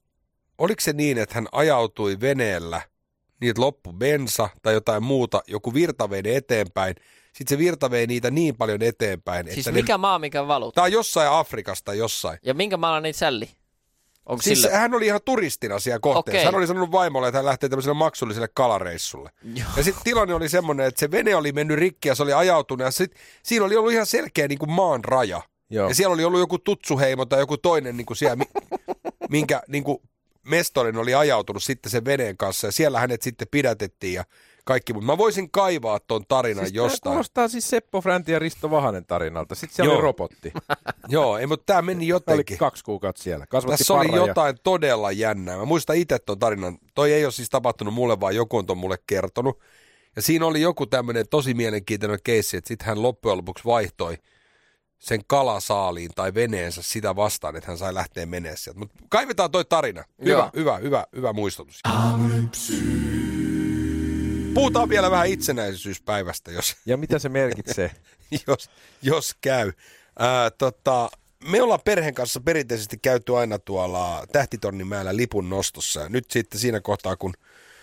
oliko se niin, että hän ajautui veneellä, niin että loppu bensa tai jotain muuta, joku virtavene eteenpäin. Sitten se virta vei niitä niin paljon eteenpäin. Siis että mikä ne... maa, mikä valuutta? Tämä on jossain Afrikasta jossain. Ja minkä maalla niitä sälli? Onko siis sillä... hän oli ihan turistina siellä kohteessa. Okei. Hän oli sanonut vaimolle, että hän lähtee tämmöiselle maksulliselle kalareissulle. Joo. Ja sitten tilanne oli semmoinen, että se vene oli mennyt rikki ja se oli ajautunut. Ja sit, siinä oli ollut ihan selkeä niin kuin maan raja. Joo. Ja siellä oli ollut joku tutsuheimo tai joku toinen niin kuin siellä, minkä niin kuin mestorin oli ajautunut sitten sen veneen kanssa. Ja siellä hänet sitten pidätettiin ja kaikki. Mutta mä voisin kaivaa ton tarinan siis jostain. Tämä kuulostaa siis Seppo Fränti ja Risto Vahanen tarinalta. Sitten siellä Joo. oli robotti. Joo, ei, mutta tämä meni jotenkin. Oli kaksi kuukautta siellä. Kasvatti Tässä oli parra jotain ja... todella jännää. Mä muistan itse ton tarinan. Toi ei ole siis tapahtunut mulle, vaan joku on ton mulle kertonut. Ja siinä oli joku tämmöinen tosi mielenkiintoinen keissi, että sitten hän loppujen lopuksi vaihtoi sen kalasaaliin tai veneensä sitä vastaan, että hän sai lähteä menee sieltä. Mutta kaivetaan toi tarina. Hyvä, hyvä, hyvä, hyvä muistutus. puhutaan vielä vähän itsenäisyyspäivästä, jos... Ja mitä se merkitsee? jos, jos käy. Ää, tota, me ollaan perheen kanssa perinteisesti käyty aina tuolla Tähtitornimäellä lipun nostossa. Ja nyt sitten siinä kohtaa, kun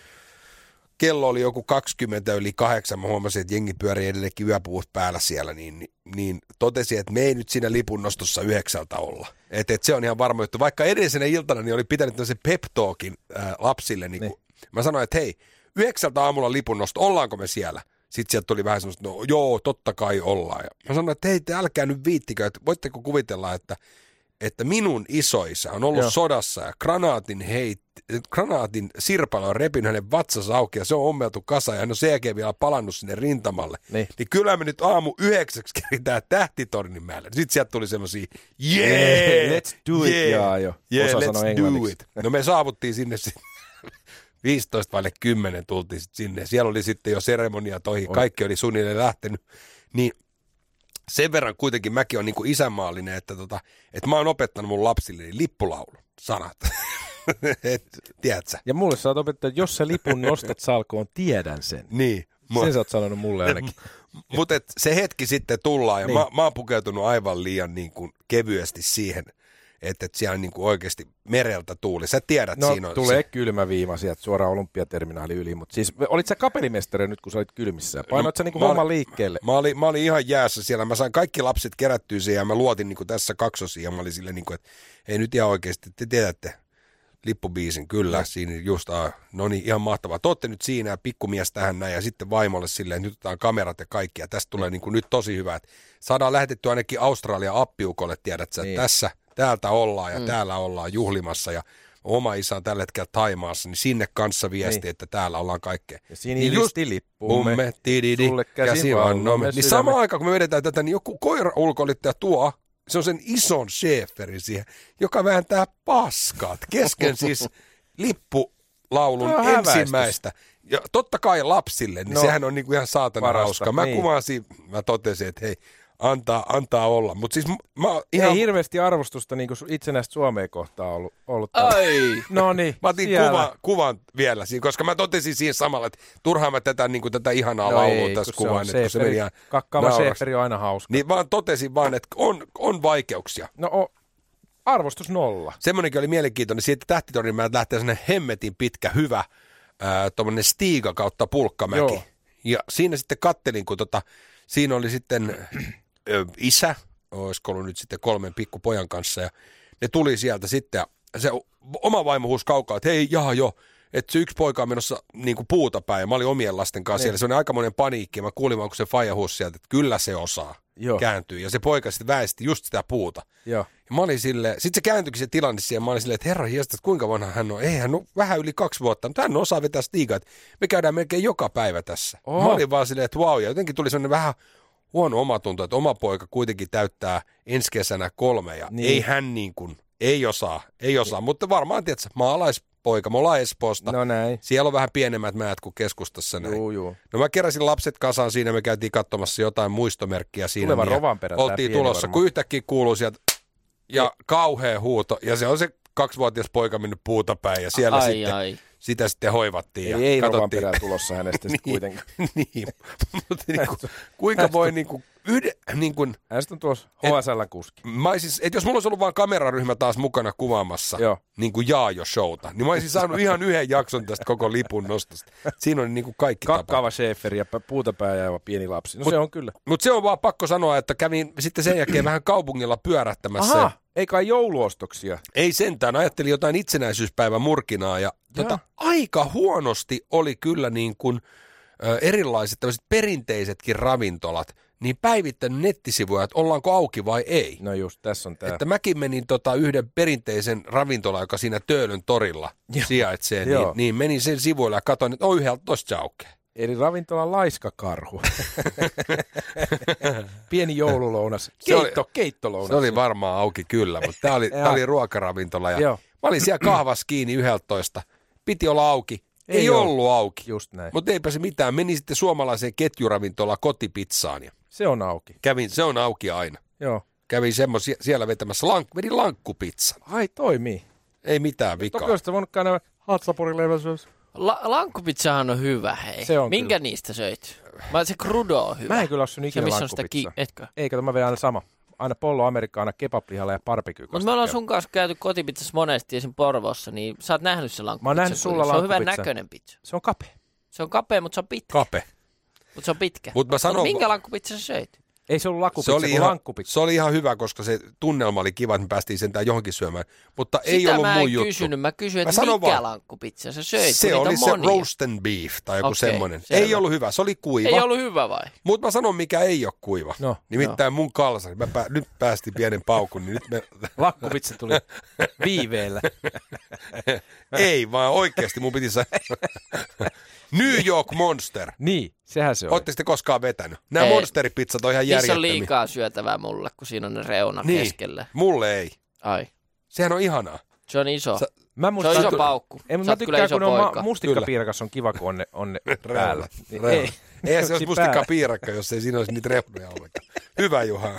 kello oli joku kaksikymmentä yli kahdeksan, mä huomasin, että jengi pyörii edelleenkin yöpuut päällä siellä, niin, niin totesin, että me ei nyt siinä lipun nostossa yhdeksältä olla. Että et se on ihan varma juttu. Vaikka edellisenä iltana niin oli pitänyt tämmöisen pep talkin ää, lapsille. Niin niin. Mä sanoin, että hei, yhdeksältä aamulla lipun nosto, ollaanko me siellä? Sitten sieltä tuli vähän semmoista, no joo, totta kai ollaan. Ja mä sanoin, että hei, te älkää nyt viittikö, että voitteko kuvitella, että, että minun isoisä on ollut joo. sodassa ja granaatin, heit, granaatin sirpala on repinyt hänen vatsassa auki ja se on ommeltu kasa ja hän on sen jälkeen vielä palannut sinne rintamalle. Niin, niin kyllä me nyt aamu yhdeksäksi keritään Tähtitornimäelle. Sitten sieltä tuli semmosia, yeah, let's do it, yeah, jaa, jo. Yeah, let's do it. No me saavuttiin sinne sitten. viisitoista vaille kymmenen tultiin sitten sinne. Siellä oli sitten jo seremonia toihin. Kaikki oli suunnilleen lähtenyt. Niin sen verran kuitenkin mäkin on niin kuin isänmaallinen, että, tota, että mä oon opettanut mun lapsille lippulaulun sanat. Et, tiedätkö? Ja mulle sä oot opettanut, että jos sä lipun nostat salkoon, tiedän sen. Niin. Sen sä oot sanonut mulle ainakin. Mutta se hetki sitten tullaan ja niin. mä, mä oon pukeutunut aivan liian niin kuin kevyesti siihen, että et siellä niin kuin oikeasti mereltä tuuli. Sä tiedät, no, siinä on tulee se. kylmä viima sieltä suoraan Olympiaterminaali yli, mutta siis olit sä kapellimestari nyt, kun sä olit kylmissä? Painoit sä niin kuin homman liikkeelle? Mä olin, mä olin ihan jäässä siellä. Mä sain kaikki lapset kerättyä siihen ja mä luotin niin kuin tässä kaksosia. Ja mä olin silleen, niin kuin, että ei nyt ihan oikeasti, te tiedätte lippubiisin, kyllä. No. Siinä just, ah, no niin, ihan mahtavaa. Te ootte nyt siinä ja pikkumies tähän näin ja sitten vaimolle silleen, että nyt otetaan kamerat ja kaikki. Ja tästä tulee niin kuin nyt tosi hyvä, että saadaan lähetetty ainakin Australian appiukolle, tiedät sä, niin. Että tässä täältä ollaan ja mm. täällä ollaan juhlimassa ja oma isä on tällä hetkellä Thaimaassa, niin sinne kanssa viesti, niin. Että täällä ollaan kaikkea. Ja sinilisti lippumme, umme, tididi, sulle käsi vannomme. Niin samaan aikaan, kun me vedetään tätä, niin joku koira-ulkoilittaja tuo, se on sen ison schäferin siihen, joka vääntää paskat kesken siis lippulaulun no, ensimmäistä. Ja totta kai lapsille, niin no, sehän on niinku ihan saatana parasta, hauska. Mä niin. kuvasin, mä totesin, että hei, Antaa, antaa olla. Mut siis mä ihan... Ei hirveästi arvostusta niin itsenäistä Suomea kohtaan ollut. ollut Ai! No niin. Mä otin kuva, kuvan vielä siinä, koska mä totesin siihen samalla, että turhaan mä tätä, niin kuin, tätä ihanaa no laulua ei, tässä kuvaan. Se, se meni kakkaava Schäferi on aina hauska. Niin vaan totesin vaan, että on, on vaikeuksia. No o, arvostus nolla. Semmoinenkin oli mielenkiintoinen. Siitä Tähtitornimäeltä lähtee sellainen hemmetin pitkä, hyvä ää, tommonen stiiga kautta pulkkamäki. Joo. Ja siinä sitten kattelin, kun tota, siinä oli sitten... isä, olisiko ollut nyt sitten kolmen pikkupojan kanssa, ja ne tuli sieltä sitten, ja se oma vaimo huusi kaukaa, että hei, jaha jo, että se yksi poika on menossa niin kuin puuta päin, ja mä olin omien lasten kanssa ne. Siellä, se on aikamoinen paniikki, ja mä kuulin vaan, kun se faija huusi sieltä, että kyllä se osaa, Joo. kääntyy, ja se poika sitten väisti just sitä puuta. Joo. Ja mä olin silleen, sitten se kääntyikin se tilanne siihen, ja mä olin silleen, että herra hiesta, että kuinka vanha hän on, ei hän on vähän yli kaksi vuotta, mutta hän osaa vetää stiigaa, että me käydään melkein joka päivä tässä. Oho. Mä olin vaan silleen, että vau, ja jotenkin tuli sellainen vähän huono omatunto, että oma poika kuitenkin täyttää ensi kesänä kolme ja niin. ei hän niin kuin, ei osaa, ei osaa, niin. Mutta varmaan, tiedätkö, maalaispoika, me ollaan Espoosta, no näin. Siellä on vähän pienemmät määt kuin keskustassa näin. Juu, juu. No mä keräsin lapset kasaan siinä, me käytiin katsomassa jotain muistomerkkiä siinä. Tulevan Rovanperän oltiin tulossa, varmaan. Kun yhtäkkiä kuuluu sieltä ja niin. kauhea huuto ja se on se kaksivuotias poika mennyt puuta päin ja siellä ai, sitten... Ai. Sitä sitten hoivattiin ei, ja ei katsottiin. Ei Rovanperää tulossa hänestä sitten niin, kuitenkaan. niin, mutta niin kuin, kuinka voi niin kuin, yhden... Niin kuin, hänestä on tuossa H S L-kuski. Mä siis, että jos mulla olisi ollut vaan kameraryhmä taas mukana kuvaamassa Joo. niin kuin Jaajo-showta, niin mä olisin saanut ihan yhden jakson tästä koko lipun nostosta. Siinä on niin kuin kaikki tapaa. Kakkaava Schäferi ja puutapää ja pieni lapsi. No mut, se on kyllä. Mutta se on vaan pakko sanoa, että kävin sitten sen jälkeen vähän kaupungilla pyörähtämässä. Aha. Ei kai jouluostoksia. Ei sentään. Ajattelin jotain itsenäisyyspäivän murkinaa ja tota, aika huonosti oli kyllä niin kuin, ö, erilaiset tämmöiset perinteisetkin ravintolat niin päivittänyt nettisivuja, että ollaanko auki vai ei. No just, tässä on tämä. Että mäkin menin tota yhden perinteisen ravintola, joka siinä Töölön torilla Joo. sijaitsee, niin, niin menin sen sivuilla ja katsoin, että on yhdeltä tosta se aukeaa. Eli ravintola Laiskakarhu. Pieni joululounas. Keitto, keittolounas. Se oli varmaan auki kyllä, mutta tämä oli, tää oli ruokaravintola. Ja mä olin siellä kahvassa kiinni yhdeltoista. Piti olla auki. Ei, Ei ollut. ollut auki. Just näin. Mutta eipä se mitään. Menin sitten suomalaiseen ketjuravintolaan Kotipizzaan. Ja se on auki. Kävin, se on auki aina. Joo. Kävin semmoisia siellä vetämässä, lank, vedin lankkupizzan. Ai toimii. Ei mitään vikaa. Toki olisit voinut käydä Hatsapurileivän La- lankkupizzahan on hyvä, hei. Se on Minkä kyllä. niistä söit? Mä, se crudo on hyvä. Mä en kyllä ole syönyt ikinä lankkupizza. Ki- etkö? Ei, kato, mä vedän aina sama. Aina pollo amerikaana, kebab-lihalla ja barbecue. Mutta me ollaan sun kanssa käyty kotipizzassa monesti esim. Porvoossa, niin sä oot nähnyt se lankkupizza. Mä oon nähnyt sulla Se on hyvän lankkupizza. näköinen pizza. Se on kapea. Se on kapea, mutta se on pitkä. Kape. Mutta se on pitkä. Mut mä sanon, Mut minkä lankkupizza sä söit? Ei se ollut lakupizza, se oli, kun ihan, lankkupizza. se oli ihan hyvä, koska se tunnelma oli kiva, että me päästiin sentään johonkin syömään. Mutta Sitä ei ollut mä mun en juttu. kysynyt. Mä kysyin, että Mä sanon mikä vaan, lankkupizza sä söit, se oli se monia. roast and beef tai joku Okei, semmoinen. selvä. Ei ollut hyvä, se oli kuiva. Ei ollut hyvä vai? Mutta mä sanon, mikä ei ole kuiva. No, Nimittäin mun kalsari. Mä pää, nyt päästiin pienen paukun, niin nyt me... Lakkupizza tuli viiveellä. Ei, vaan oikeasti mun piti sanoa. New York Monster. Niin, sehän se on. Ootteko te koskaan vetänyt? Nämä Ei. Monsteripizzat on ihan Niissä on järjettömiä. liikaa syötävää mulle, kun siinä on ne reuna Niin, keskellä. mulle ei. Ai, Sehän on ihanaa. se on iso. Sä- Mä Se on iso paukku. Ei, mutta Sä mä oot kyllä tykkään, iso kun on poika. ma- mustikkapiirakas on kiva, kun on ne, on ne päällä. Niin, Reuna. ei, Eihän se Yksi olisi mustikkapiirakka, jos ei siinä olisi niitä reunoja ollenkaan. Hyvä, Juha.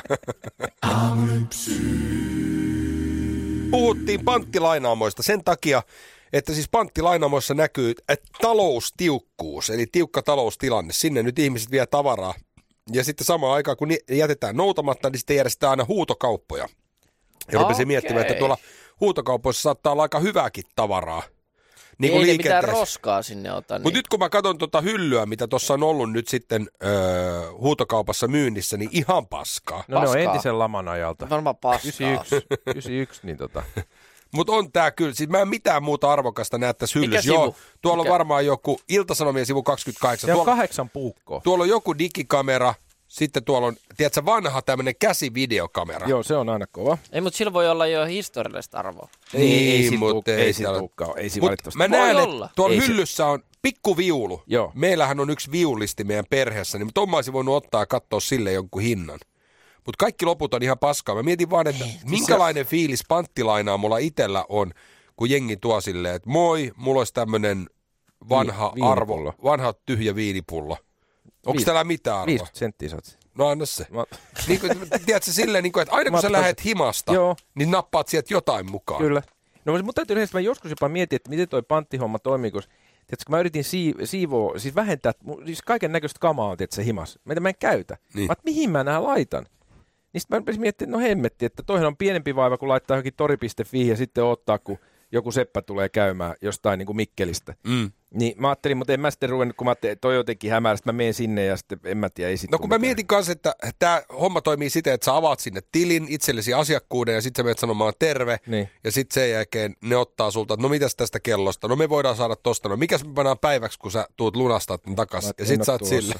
Puhuttiin panttilainaamoista sen takia, että siis panttilainaamoissa näkyy että taloustiukkuus, eli tiukka taloustilanne. Sinne nyt ihmiset vie tavaraa. Ja sitten samaan aikaan, kun ne jätetään noutamatta, niin sitten järjestetään aina huutokauppoja. Ja rupesin Okei. miettimään, että tuolla huutokaupoissa saattaa olla aika hyvääkin tavaraa. Niin Ei ne mitään roskaa sinne ota. Niin. Mutta nyt kun mä katson tuota hyllyä, mitä tuossa on ollut nyt sitten öö, huutokaupassa myynnissä, niin ihan paskaa. no ne on paskaa. entisen laman ajalta. Varmaan paskaa. yhdeksänkymmentäyksi, yhdeksänkymmentäyksi, niin tota. Mutta on tää kyllä, siis mä en mitään muuta arvokasta näe tässä Mikä hyllyssä. sivu? Joo, tuolla Mikä? on varmaan joku Ilta-Sanomien sivu kaksikymmentäkahdeksan. Se on Tuolla, kahdeksan puukkoa. tuolla on joku digikamera, sitten tuolla on, tiedätkö, vanha tämmöinen käsivideokamera. Joo, se on aina kova. Ei, mutta sillä voi olla jo historiallista arvoa. Niin, ei, ei, mut ei, ei ei siellä- siinä tulekaan. Ei siinä Mut valitettavasti. mä Voi näen, olla. että tuolla Ei se- hyllyssä on pikkuviulu. Joo. Meillähän on yksi viulisti meidän perheessä, niin Tomma olisi voinut ottaa ja katsoa sille jonkun hinnan. Mutta kaikki loput on ihan paskaa. Mä mietin vaan, että minkälainen fiilis panttilainaa mulla itsellä on, kun jengi tuo silleen, että moi, mulla olisi tämmönen vanha Vi- arvo, viinipullo. vanha tyhjä viinipullo. Onko Viis- täällä mitään arvoa? viisikymmentä senttiä saat. No anna se. Mä, Niin kuin, tiedätkö silleen, niin kuin, että aina kun sä Matkas- lähdet himasta, Joo. niin nappaat sieltä jotain mukaan. kyllä. No mutta täytyy yhdessä, mä joskus jopa mietin, että miten toi panttihomma toimii, kun tiedätkö, kun mä yritin sii- siivoa, siis vähentää, mu- siis kaiken näköistä kamaa on, tiedätkö, se himas, mitä mä en käytä. Niin. Mä, mihin mä nämä laitan? Niin sitten mä rupesin miettimään, että no hemmetti, että toihan on pienempi vaiva, kun laittaa johonkin tori piste fi ja sitten ottaa, kun joku seppä tulee käymään jostain niin kuin Mikkelistä. Mm. Niin mä ajattelin, mutta en mä sitten ruvennut, kun mä ajattelin, että toi jotenkin hämärä, sitten mä menen sinne ja sitten en mä tiedä, ei sitten No kun mä mietin kanssa, että tämä homma toimii siten, että sä avaat sinne tilin itsellesi asiakkuuden ja sitten sä menet sanomaan terve. Niin. Ja sitten sen jälkeen ne ottaa sulta, että no mitäs tästä kellosta? No me voidaan saada tosta. No mikäs me pannaan päiväksi, kun sä tuut lunastat ne takas? Ja sit sä oot sillä.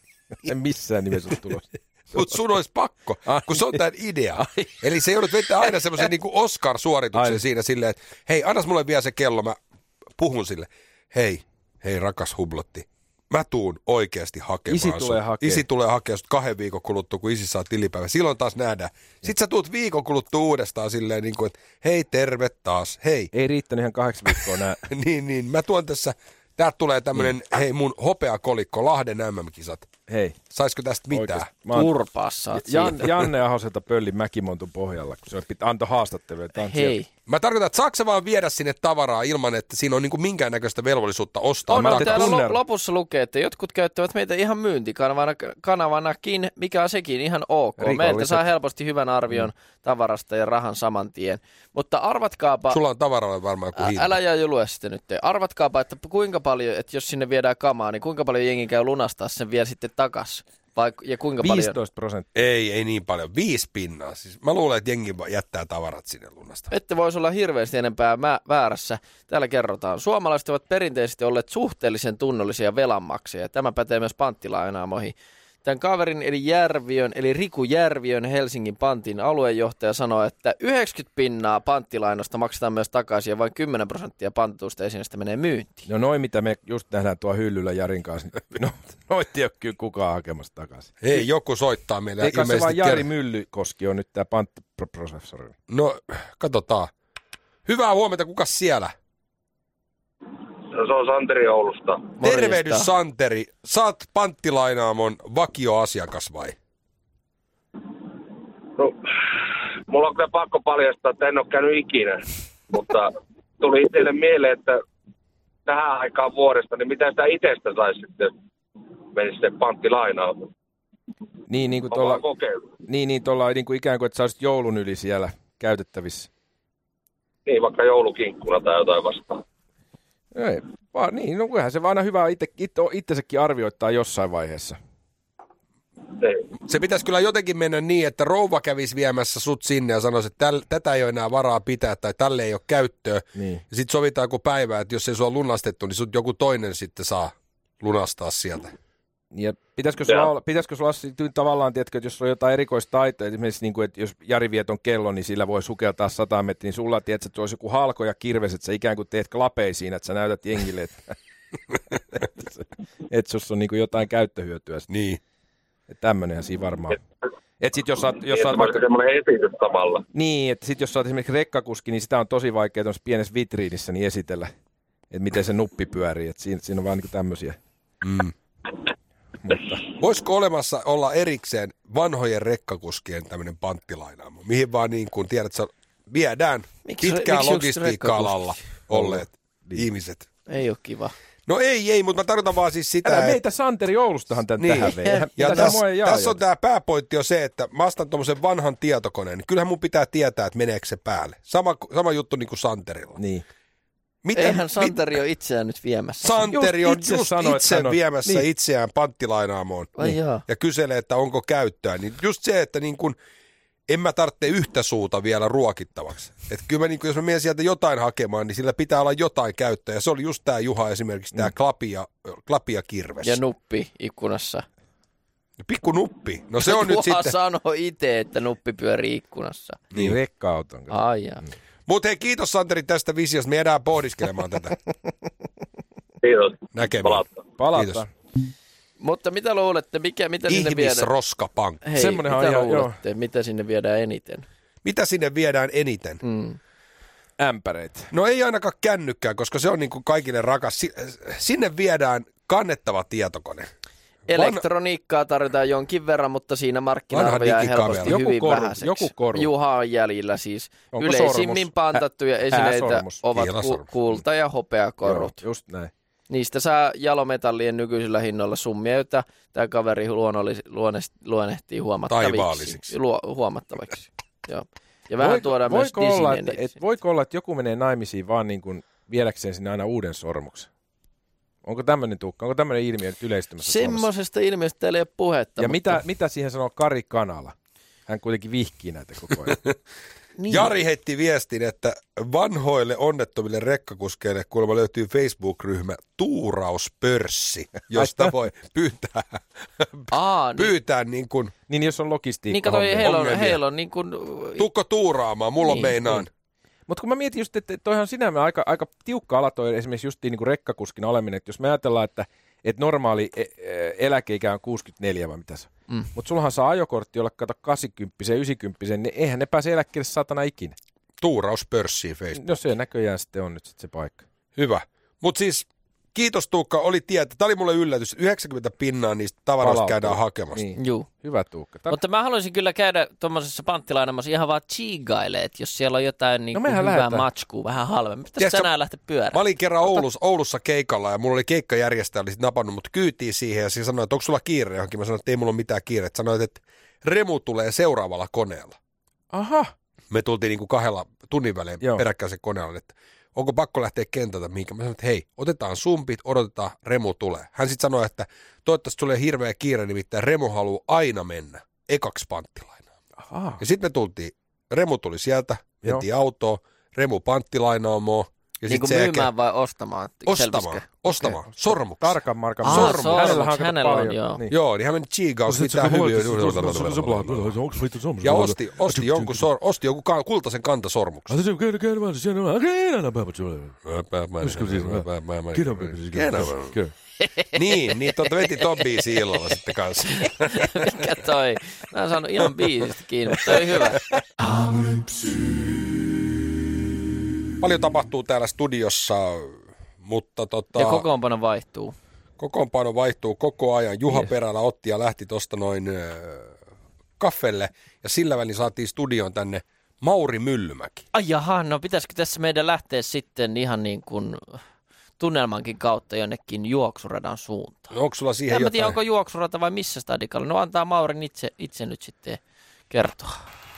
En missään nimessä ole tulossa. Mutta sun olisi pakko, Ai. kun se on tämän idea. Eli se joudut vetää aina semmoisen niinku Oscar-suorituksen Ai. siinä silleen, että hei, annas mulle vielä se kello, mä puhun sille. Hei, hei rakas hublotti, mä tuun oikeasti hakemaan Isi sut. tulee hakee. Isi tulee hakemaan sut kahden viikon kuluttua, kun isi saa tilipäivä. Silloin taas nähdään. Sitten sä tuut viikon kuluttua uudestaan silleen, niin kuin, että hei, terve taas, hei. Ei riittänyt ihan kahdeksan viikkoa nää. niin, niin, mä tuon tässä, täältä tulee tämmönen, niin. hei mun hopeakolikko, Lahden äm äm-kisat. Hei. Saisiko tästä mitään? Oikeasti. Mä oon- Turpaas saat Jan, siitä. Janne Ahoselta pöllin Mäkimontun pohjalla, kun se pit- antoi haastatteluja. että on Hei. siellä. Mä tarkoitan, että saako sä vaan viedä sinne tavaraa ilman, että siinä on niinku minkäännäköistä velvollisuutta ostaa On, mä on oon täällä tunnella. lo- lopussa lukee, että jotkut käyttävät meitä ihan myyntikanavana, kanavanakin, mikä on sekin ihan ok. Rikolliset. Meiltä saa helposti hyvän arvion tavarasta ja rahan saman tien. Mutta arvatkaapa, Sulla on tavaralle varmaan joku ä, hinta. älä jää lue sitä nyt. Arvatkaapa, että kuinka paljon, että jos sinne viedään kamaa, niin kuinka paljon jengi käy lunastaa sen vielä sitten takas? Vai, ja kuinka paljon? viisitoista prosenttia. Ei, ei niin paljon. Viisi pinnaa. Siis mä luulen, että jengi jättää tavarat sinne lunasta. Ette voisi olla hirveästi enempää mä- väärässä. Täällä kerrotaan. Suomalaiset ovat perinteisesti olleet suhteellisen tunnollisia velanmaksajia. Tämä pätee myös panttilainaamoihin. Tämän kaverin eli Järviön, eli Riku Järviön Helsingin pantin aluejohtaja sanoi, että yhdeksänkymmentä pinnaa panttilainosta maksetaan myös takaisin ja vain kymmenen prosenttia pantitusta esineestä menee myyntiin. No noin, mitä me just nähdään tuo hyllyllä Jarin kanssa, niin no, noit ei ole kyllä kukaan hakemassa takaisin. Ei, joku soittaa meille. Eikä se ilmeisesti vaan Jari ker- Myllykoski on nyt tämä panttiprofessori. No, katsotaan. Hyvää huomenta, kukas siellä? No, se on Santeri Oulusta. Morjesta. Tervehdys Santeri. Saat panttilainaamon vakioasiakas vai? No, mulla on kyllä pakko paljastaa, että en ole käynyt ikinä. Mutta tuli itselle mieleen, että tähän aikaan vuodesta, niin mitä sitä itsestä saisi sitten, menisi sitten panttilainaa? Niin, niin kuin tuolla, niin, niin, tuolla niin kuin ikään kuin, että sä olisit joulun yli siellä käytettävissä. Niin, vaikka joulukinkkuna tai jotain vastaan. Ei, vaan niin, no kyllähän se vaan aina hyvä itse, itse, itsesäkin arvioittaa jossain vaiheessa. Ei. Se pitäisi kyllä jotenkin mennä niin, että rouva kävisi viemässä sut sinne ja sanoisi, että täl, tätä ei ole enää varaa pitää tai tälle ei ole käyttöä. Niin. Ja sitten sovitaan joku päivä, että jos ei sua lunastettu, niin sut joku toinen sitten saa lunastaa sieltä. Ja pitäisikö sulla olla, pitäisikö sulla olla tavallaan, tiedätkö, että jos on jotain erikoistaitoja, esimerkiksi niin kuin, että jos Jari vie ton kellon, niin sillä voi sukeltaa sata metriä, niin sulla, tiedätkö, että olisi joku halko ja kirves, että sä ikään kuin teet klapeisiin, että sä näytät jengille, että et sussa on niin kuin jotain käyttöhyötyä. Niin. Että tämmönenhän siinä varmaan. Että sit jos sä oot... Jos sä oot vaikka semmoinen esitys tavalla. Niin, että sit jos sä oot esimerkiksi rekkakuski, niin sitä on tosi vaikea tuossa pienessä vitriinissä niin esitellä, että miten se nuppi pyörii, että siinä, siinä on vaan niin kuin tämmöisiä. Mm. Mutta. Voisiko olemassa olla erikseen vanhojen rekkakuskien tämmöinen panttilainaamo, mihin vaan niin kuin tiedät, että viedään miksi, pitkään logistiikka-alalla olleet niin. ihmiset. Ei ole kiva. No ei, ei, mutta mä tarkoitan vaan siis sitä, Älä meitä Santeri Oulustahan tän niin. tähän vei. Ja tässä täs on tämä pääpointti on se, että mä astan tuommoisen vanhan tietokoneen, niin kyllähän mun pitää tietää, että meneekö se päälle. Sama, sama juttu niin kuin Santerilla. Niin. Miten, Eihän Santeri mit... ole itseään nyt viemässä. Santeri on just itse, sanoi, itse on, viemässä niin. itseään panttilainaamoon niin. ja kyselee, että onko käyttöä. Niin just se, että niin kun, en mä tarvitse yhtä suuta vielä ruokittavaksi. Että kyllä mä, niin kun, jos mä menen sieltä jotain hakemaan, niin sillä pitää olla jotain käyttöä. Ja se oli just tämä Juha esimerkiksi, tämä mm. klapia, klapia kirves. Ja nuppi ikkunassa. Pikku nuppi. No se on nyt sitten... Juha sanoi itse, että nuppi pyörii ikkunassa. Niin, rekka-auton. Ai jaa. Mm. Mutta hei, kiitos Santeri tästä visiosta. Me jäädään pohdiskelemaan tätä. Kiitos. Näkemiin. Palataan. Palataan. Mutta mitä luulette, mikä, mitä sinne viedään? Ihmisroskapankki. Hei, mitä ihan, luulette, joo. mitä sinne viedään eniten? Mitä sinne viedään eniten? Mm. Ämpäreitä. No ei ainakaan kännykkää, koska se on niin kuin kaikille rakas. Sinne viedään kannettava tietokone. Elektroniikkaa tarvitaan jonkin verran, mutta siinä markkina-arvo jää helposti joku hyvin koru, vähäiseksi. Joku koru. Juha on jäljillä siis. Onko yleisimmin sormus? pantattuja Hä, esineitä ovat ku, kulta- ja hopeakorut. Joo, just näin. Niistä saa jalometallien nykyisillä hinnoilla summia, joita tämä kaveri luonnehtii huomattaviksi. Luo, huomattaviksi. Joo. Ja vähän voiko, tuodaan myös olla, että, et, voiko olla, että joku menee naimisiin vaan niin kuin viedäkseen sinne aina uuden sormuksen? Onko tämmöinen Tuukka? Onko tämmöinen ilmiö nyt yleistymässä Semmoisesta Suomessa? ilmiöstä teillä ei ole puhetta. Ja mutta... mitä, mitä siihen sanoo Kari Kanala? Hän kuitenkin vihkii näitä koko ajan. Niin. Jari heitti viestin, että vanhoille onnettomille rekkakuskeille kuulemma löytyy Facebook-ryhmä Tuurauspörssi, josta voi pyytää, Aa, pyytää niin, niin kuin... Niin jos on logistiikka. Niin kato, heillä on, heillä on niin kuin... Tukko tuuraamaan, mulla niin, on meinaan. Niin. Mutta kun mä mietin just, että toihan sinänsä aika, aika tiukka ala toi esimerkiksi justiin niin kuin rekkakuskin oleminen, että jos me ajatellaan, että, että normaali eläkeikä on kuusikymmentäneljä vai mitä se on, mm. mutta sullahan saa ajokortti olla kato kahdeksankymmentä, yhdeksänkymmentä, niin eihän ne pääse eläkkeelle satana ikinä. Tuurauspörssiin Facebook. No se näköjään sitten on nyt sit se paikka. Hyvä. Mutta siis kiitos Tuukka, oli tietä. Tämä oli mulle yllätys. yhdeksänkymmentä pinnaa niistä tavaroista Palautuu. Käydään hakemassa. Niin. Juu. Hyvä Tuukka. Tar- Mutta mä haluaisin kyllä käydä tuommoisessa panttilainamassa ihan vaan chiigailemaan, että jos siellä on jotain niin no hyvää lähdetään. matskua, vähän halvemmin. Pitäisi tänään lähteä pyörään. Mä olin kerran Oulussa, Oulussa keikalla ja mulla oli keikkajärjestäjä, oli sit napannut mut kyytiin siihen ja siinä sanoi, että onko sulla kiire johonkin. Mä sanoin, että ei mulla ole mitään kiire. Sanoit, että Remu tulee seuraavalla koneella. Aha. Me tultiin niin kuin kahdella tunnin välein peräkkäisen koneella, että onko pakko lähteä kentältä mihinkä? Mä sanoin, että hei, otetaan sumpit, odotetaan, Remu tulee. Hän sitten sanoi, että toivottavasti tulee hirveä kiire, nimittäin Remu haluaa aina mennä ekaksi panttilainaan. Aha. Ja sitten me tultiin, Remu tuli sieltä, mentiin autoon, Remu panttilainaamoon. Niin kuin myymään jälkeen... vai ostamaan? Ostamaan, Selviskö? ostamaan, okay. Sormuksia. Tarkan markan ah, sormuksia. Sormuks, hänellä on, joo. Niin. Joo, niin hän meni chiigaus mitään hyviä. Ja osti, osti jonkun, sor, osti jonkun kultaisen kantasormuksen. Niin, niin tuota veti ton biisi illalla sitten kanssa. Mikä toi? Mä oon saanut ihan biisistä kiinni, mutta toi hyvä. Paljon tapahtuu täällä studiossa, mutta tota... Ja kokoonpano vaihtuu. Kokoonpano vaihtuu koko ajan. Juha yes. Perälä otti ja lähti tuosta noin äh, kaffelle ja sillä välin saatiin studioon tänne Mauri Myllymäki. Ai jaha, no pitäisikö tässä meidän lähteä sitten ihan niin kuin tunnelmankin kautta jonnekin juoksuradan suuntaan. No, onko sulla siihen en jotain? En tiedä, onko juoksurata vai missä stadikalla. No antaa Maurin itse, itse nyt sitten kertoa.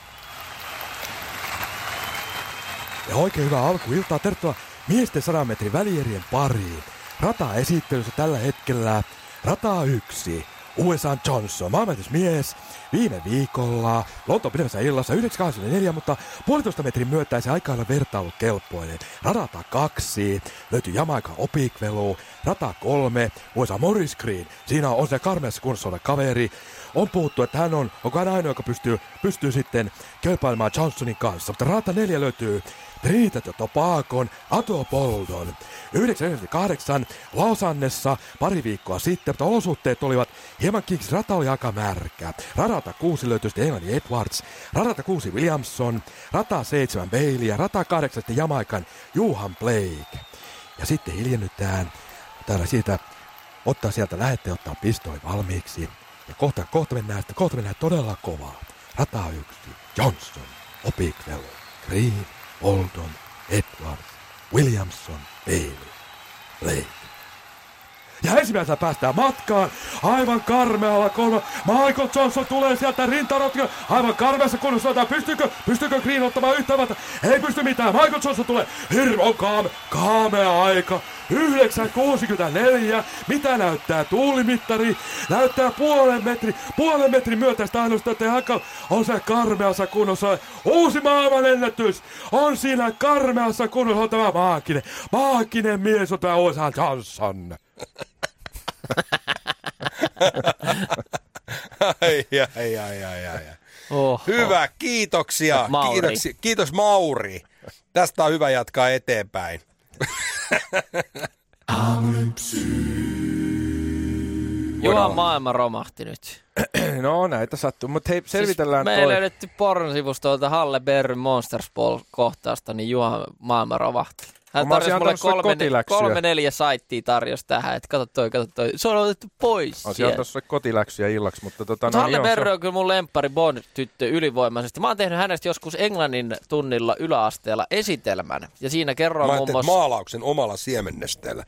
Ja oikein hyvää alkuiltaa. Tervetuloa miesten sadan metrin välierien pariin. Rata esittelyssä tällä hetkellä rata yksi. U S A Johnson, maailmanennätysmies, viime viikolla Lontoon pidemmässä illassa yhdeksän kahdeksankymmentäneljä, mutta puolitoista metrin myötäisen aika on vertailukelpoinen. Radata kaksi, löytyy Jamaica Opikvelu, rata kolme, U S A Morris Green, siinä on se karmeassa kunnossa oleva kaveri. On puhuttu, että hän on, onko hän ainoa, joka pystyy, pystyy sitten kilpailemaan Johnsonin kanssa, mutta rata neljä löytyy Trinidad ja Tobagon Ato Boldon. yhdeksänkymmentäkahdeksan Lausannessa pari viikkoa sitten, mutta olosuhteet olivat hieman kiksi. Rata oli aika märkä. Radata kuusi löytyi sitten Englannin Edwards, radata kuusi Williamson, rata seitsemän Bailey ja rata kahdeksan sitten Jamaican Johan Blake. Ja sitten hiljennytään täällä siitä, ottaa sieltä lähette, ottaa pistoi valmiiksi. Ja kohta, kohta, mennään, kohta mennään todella kovaa. Rata yksi, Johnson, Opikvelu, Green, Bolton, Edwards, Williamson, Bailey, Blake. Ja ensimmäisenä päästään matkaan. Aivan karmealla kolme. Michael Johnson tulee sieltä rintarotka. Aivan karmeassa kunnossa. Pystyykö, pystyykö Green ottamaan yhtään? Ei pysty mitään. Michael Johnson tulee. Hirveän kaame, kaamea aika. yhdeksän kuusikymmentäneljä. Mitä näyttää tuulimittari? Näyttää puolen metri. Puolen metrin myötäistä ainoastaan, että aika on se karmeassa kunnossa. Uusi maailmanennätys on siinä karmeassa kunnossa. On tämä maaginen. Maaginen mies on tämä U S A Johnson. ai, ai, ai, ai, ai. Oho. Hyvä, kiitoksia. Kiitoksia. Kiitos Mauri. Tästä on hyvä jatkaa eteenpäin. Juhan maailma romahti nyt. No näitä sattuu, mutta hei, selvitellään siis toi. Me ei löydetty pornosivustolta Halle Berry Monsters Ball-kohtausta, niin Juhan maailma romahti. Hän tarjosi mulle kolme, kolme neljä saittia tarjosi tähän, että kato toi, kato toi. Se on otettu pois. On siellä tuossa kotiläksyjä illaksi, mutta tota... Mutta no, Halle niin Berry on, on kyllä mun lemppari Bond-tyttö ylivoimaisesti. Mä oon tehnyt hänestä joskus Englannin tunnilla yläasteella esitelmän. Ja siinä kerroin Mä muun muassa... maalauksen omalla siemennesteellä.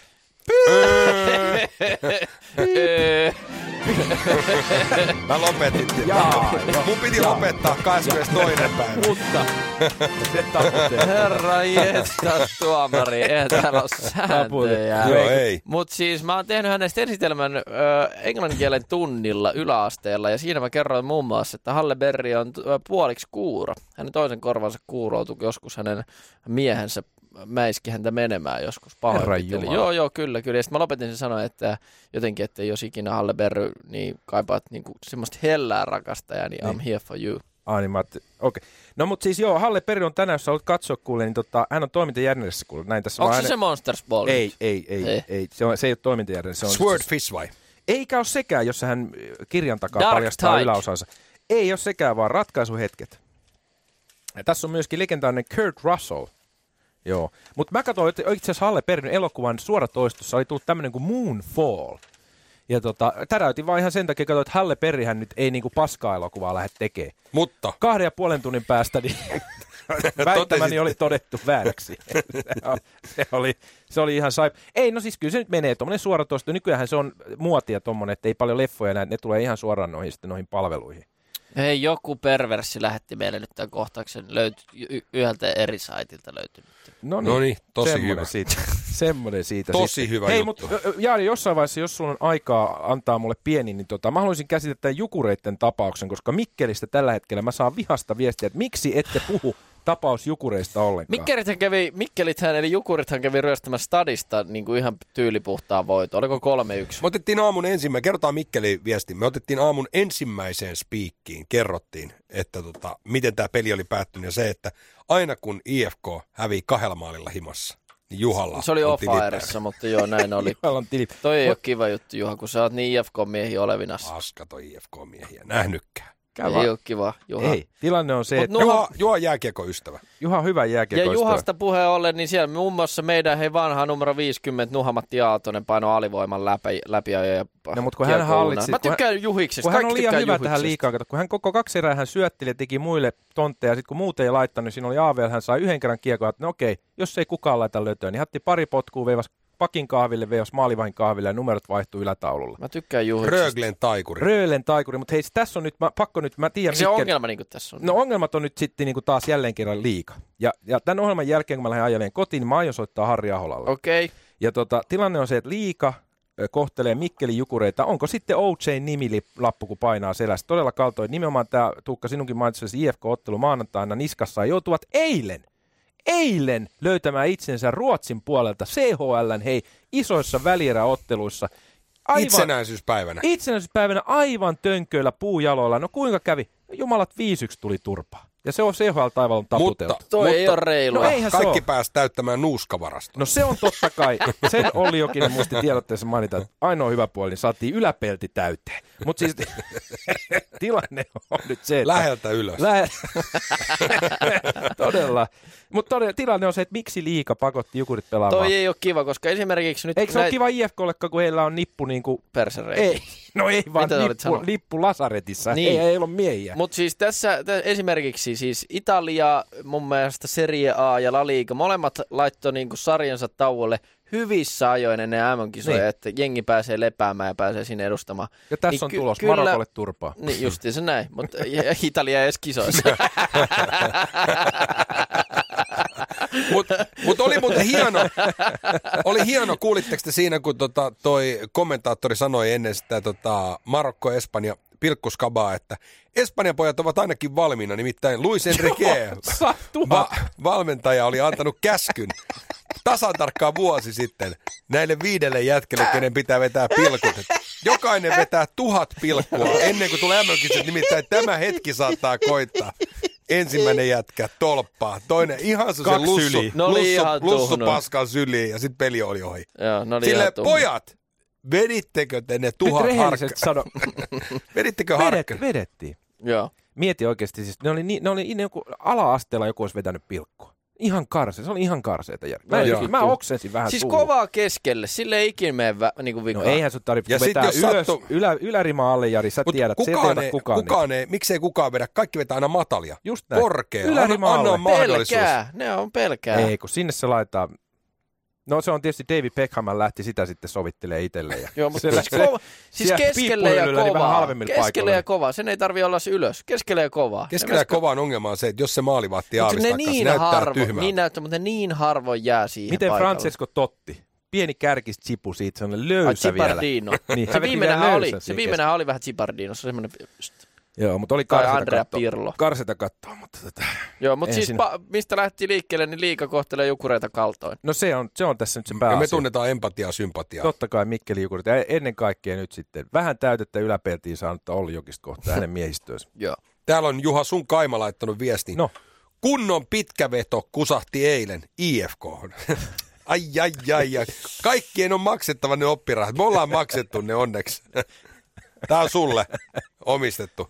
Mä lopetin. Jaa, Mun piti jaa. lopettaa kahdeskymmenestoinen päivä. Mutta se tavoitteet. Herra jestas tuomari, ei täällä ole sääntöjä. Joo, ei. Mutta siis mä oon tehnyt hänestä esitelmän ö, englanninkielen tunnilla yläasteella ja siinä mä kerroin muun muassa, että Halle Berry on ö, puoliksi kuuro. Hänen toisen korvansa kuuroutui joskus hänen miehensä mäiski häntä menemään joskus pahoinpiteli. Joo, joo, kyllä, kyllä. Ja sitten mä lopetin sen sanoa, että jotenkin, että jos ikinä Halle Berry, niin kaipaat niinku semmoista hellää rakastajaa, niin, niin I'm here for you. Ah, niin mä okei. Okay. No mut siis joo, Halle Berry on tänään, jos sä haluat katsoa kuule, niin tota, hän on toimintajärjestössä kuule. Näin tässä onko se hänen... se Monsters Ball? Ei, ei, ei, ei, ei. Se, on, se ei ole toimintajärjestö. Swordfish vai? Eikä ole sekään, jos hän kirjan takaa Dark paljastaa Tide. yläosansa. Ei ole sekään, vaan ratkaisuhetket. Ja tässä on myöskin legendaarinen Kurt Russell. Joo, mutta mä katsoin itse asiassa Halle Berryn elokuvan suoratoistossa oli tullut tämmöinen kuin Moonfall. Ja tota, täräytin vaan ihan sen takia, katsoin, että Halle Berryhän nyt ei niinku paskaa elokuvaa lähde tekemään. Mutta? Kahden ja puolen tunnin päästä niin väittämäni oli todettu vääräksi. se, oli, se oli ihan saip. Ei, no siis kyllä se nyt menee, tuommoinen suoratoisto. Nykyäänhän se on muotia tuommoinen, että ei paljon leffoja näin, ne tulee ihan suoraan noihin, sitten noihin palveluihin. Hei, joku perverssi lähetti meille nyt tämän kohtauksen. Löytyi y- yhdeltä eri saitilta löytynyt. No niin, niin tosi semmoinen hyvä. Siitä. Semmoinen siitä. Tosi sitten. hyvä Hei, juttu. mutta Jaani, jossain vaiheessa, jos sulla on aikaa antaa mulle pieni, niin tota, mä haluaisin käsitellä tämän Jukureitten tapauksen, koska Mikkelistä tällä hetkellä mä saan vihasta viestiä, että miksi ette puhu tapaus Jukureista ollenkaan. Mikkelithän kävi, Mikkelithän eli Jukurithan kävi ryöstämässä stadista niin kuin ihan tyylipuhtaan voito. Oliko kolme yksi? Me otettiin aamun ensimmäisen, kerrotaan Mikkelin viesti, me otettiin aamun ensimmäiseen spiikkiin, kerrottiin, että tota, miten tämä peli oli päättynyt ja se, että aina kun I F K hävii kahdella maalilla himassa, niin Juhalla se oli off-airissa, mutta joo, näin oli. Toi ei ole kiva juttu, Juha, kun sä oot niin I F K-miehiä olevinassa. Paska toi I F K-miehiä, nähnytkään. Ei ole kiva, Juha. Ei, tilanne on se, Mut että... Nuha... Juha, Juha jääkiekko-ystävä. Juha on hyvä jääkiekko-ystävä. Ja Juhasta puheen ollen, niin siellä muun muassa meidän hei vanha numero viisikymmentä Nuha-Matti Aaltonen paino alivoiman läpi, läpi ja no, mutta kun hän hallitsi... Mä tykkään hän, Juhiksesta. Kun hän on liian hyvä tähän liikaan, kato, kun hän koko kaksi erää hän syötteli ja teki muille tontteja, ja sitten kun muut ei laittanut, niin siinä oli A V L, hän sai yhden kerran kiekon, että no okei, jos ei kukaan laita lötöä, niin hatti pari potkua, veivas pakin kahville, veos maalivahin kahville ja numerot vaihtuu ylätaululla. Mä tykkään Juhiksesta. Röglen taikuri. Röglen taikuri, mutta hei, tässä on nyt, mä, pakko nyt, mä tiedän. Se mitkä... ongelma niin kuin tässä on. No ongelmat on nyt sitten niin kuin taas jälleen kerran liika. Ja, ja tämän ohjelman jälkeen, kun mä lähden ajelemaan kotiin, niin mä aion soittaa Harri Aholalle. Okei. Okay. Ja tota, tilanne on se, että liika kohtelee Mikkelin Jukureita. Onko sitten O J-nimilappu, kun painaa selästä? Todella kaltoin. Nimenomaan tämä, Tuukka, sinunkin mainitsesi I F K-ottelu maanantaina niskassa joutuvat eilen, eilen löytämään itsensä Ruotsin puolelta C H L:n, hei, isoissa välieräotteluissa. Aivan, itsenäisyyspäivänä. Itsenäisyyspäivänä aivan tönköillä puujaloilla. No kuinka kävi? Jumalat viisi yksi tuli turpaan. Ja se on C H L-taivalon taputeltu. Mutta toi mutta, ei ole reilua. No kaikki pääsi täyttämään nuuskavarasta. No se on totta kai. Sen Olli Jokinen muisti tiedotteessa mainita, että ainoa hyvä puoli, niin saatiin yläpelti täyteen. Mutta siis tilanne on nyt se, että... Läheltä ylös. Lähe... Todella. Mutta tilanne on se, että miksi liiga pakotti Jukurit pelaamaan. Toi ei ole kiva, koska esimerkiksi nyt... Eikö se näin... ole kiva I F K:lle, kun heillä on nippu niin kuin... Persereikin. Ei. No ei vaan lippu, lippu lasaretissa, niin. ei, ei ole miehiä. Mutta siis tässä, tässä esimerkiksi siis Italia, mun mielestä Serie A ja La Liga, molemmat laittoi niinku sarjansa tauolle hyvissä ajoin ennen M M-kisoja, niin. Että jengi pääsee lepäämään ja pääsee sinne edustamaan. Ja tässä niin on ky- tulos kyllä, Marokolle turpaa. Niin justiin se näin, mutta Italia ei edes kisoissa. Mutta mut oli muuten hieno, oli hieno, kuulitteko te siinä, kun tota, toi kommentaattori sanoi ennen sitä tota, Marokko-Espanja pilkkuskabaa, että Espanjan pojat ovat ainakin valmiina, nimittäin Luis Enrique, va- valmentaja, oli antanut käskyn tasan tarkkaan vuosi sitten näille viidelle jätkelle, kenen pitää vetää pilkut. Jokainen vetää tuhat pilkkua ennen kuin tulee M M-kisat, nimittäin tämä hetki saattaa koittaa. Ensimmäinen jätkä tolppaa, toinen ihan se lussu, lussu, lussu paskan syliin ja sitten peli oli ohi. Joo, silleen pojat, vedittekö te ne tuhat harkkaa? Sano. Vedittekö harkkaa? Vedettiin. Joo. Mieti oikeasti, siis ne oli, ne oli ne joku, ala-asteella joku olisi vetänyt pilkkua. Ihan karse, se oli ihan karseeta järkeä. Mä, no, mä oksensin vähän Siis suuhun. Kovaa keskelle, sille ei ikinä mene vä, niinku vikaa. No eihän sun tarvitse vetää ylös, sattu... ylä, ylärima alle, Jari, sä Mut tiedät, kukaan se ei kukaan, kukaan ei, miksei kukaan vedä, kaikki vetää aina matalia. Just näin. Korkea, ylärima anna, anna mahdollisuus. Pelkää, ne on pelkää. Ei, kun sinne se laittaa... No se on tietysti David Beckham lähti sitä sitten sovittelemaan itselleen. Joo, mutta siis, kova, siis keskelle ja kova. Keskelle ja kova. Sen ei tarvitse olla se ylös. Keskelle ja kova. Keskelle ja kova on ongelma se, että jos se maalivahti aavistaa, niin se näyttää harvo, tyhmältä. Niin näyttää, mutta niin harvoin jää siihen Miten paikalle. Francesco Totti? Pieni kärkis chipu siitä, se on löysä Ai, vielä. Niin, se viimeinenhän oli, se viimeinenhän oli vähän Cipardino, se on semmoinen... Joo, mutta oli karseta kattoa. Karseta kattoa, mutta tätä... Joo, mutta siis pa- mistä lähti liikkeelle, niin liiga kohtelee Jukureita kaltoin. No se on, se on tässä nyt se pääasia. Ja me tunnetaan empatiaa, sympatiaa. Totta kai Mikkeli Jukurit. Ja ennen kaikkea nyt sitten vähän täytettä yläpeltiin saanut Olli Jokista kohta hänen miehistöönsä. Joo. Täällä on Juha sun kaima laittanut viestin. No. Kunnon pitkä veto kusahti eilen I F K:hon. Ai, ai, ai, ai. Kaikkien on maksettava ne oppirahat. Me ollaan maksettu ne onneksi. Tää on sulle omistettu.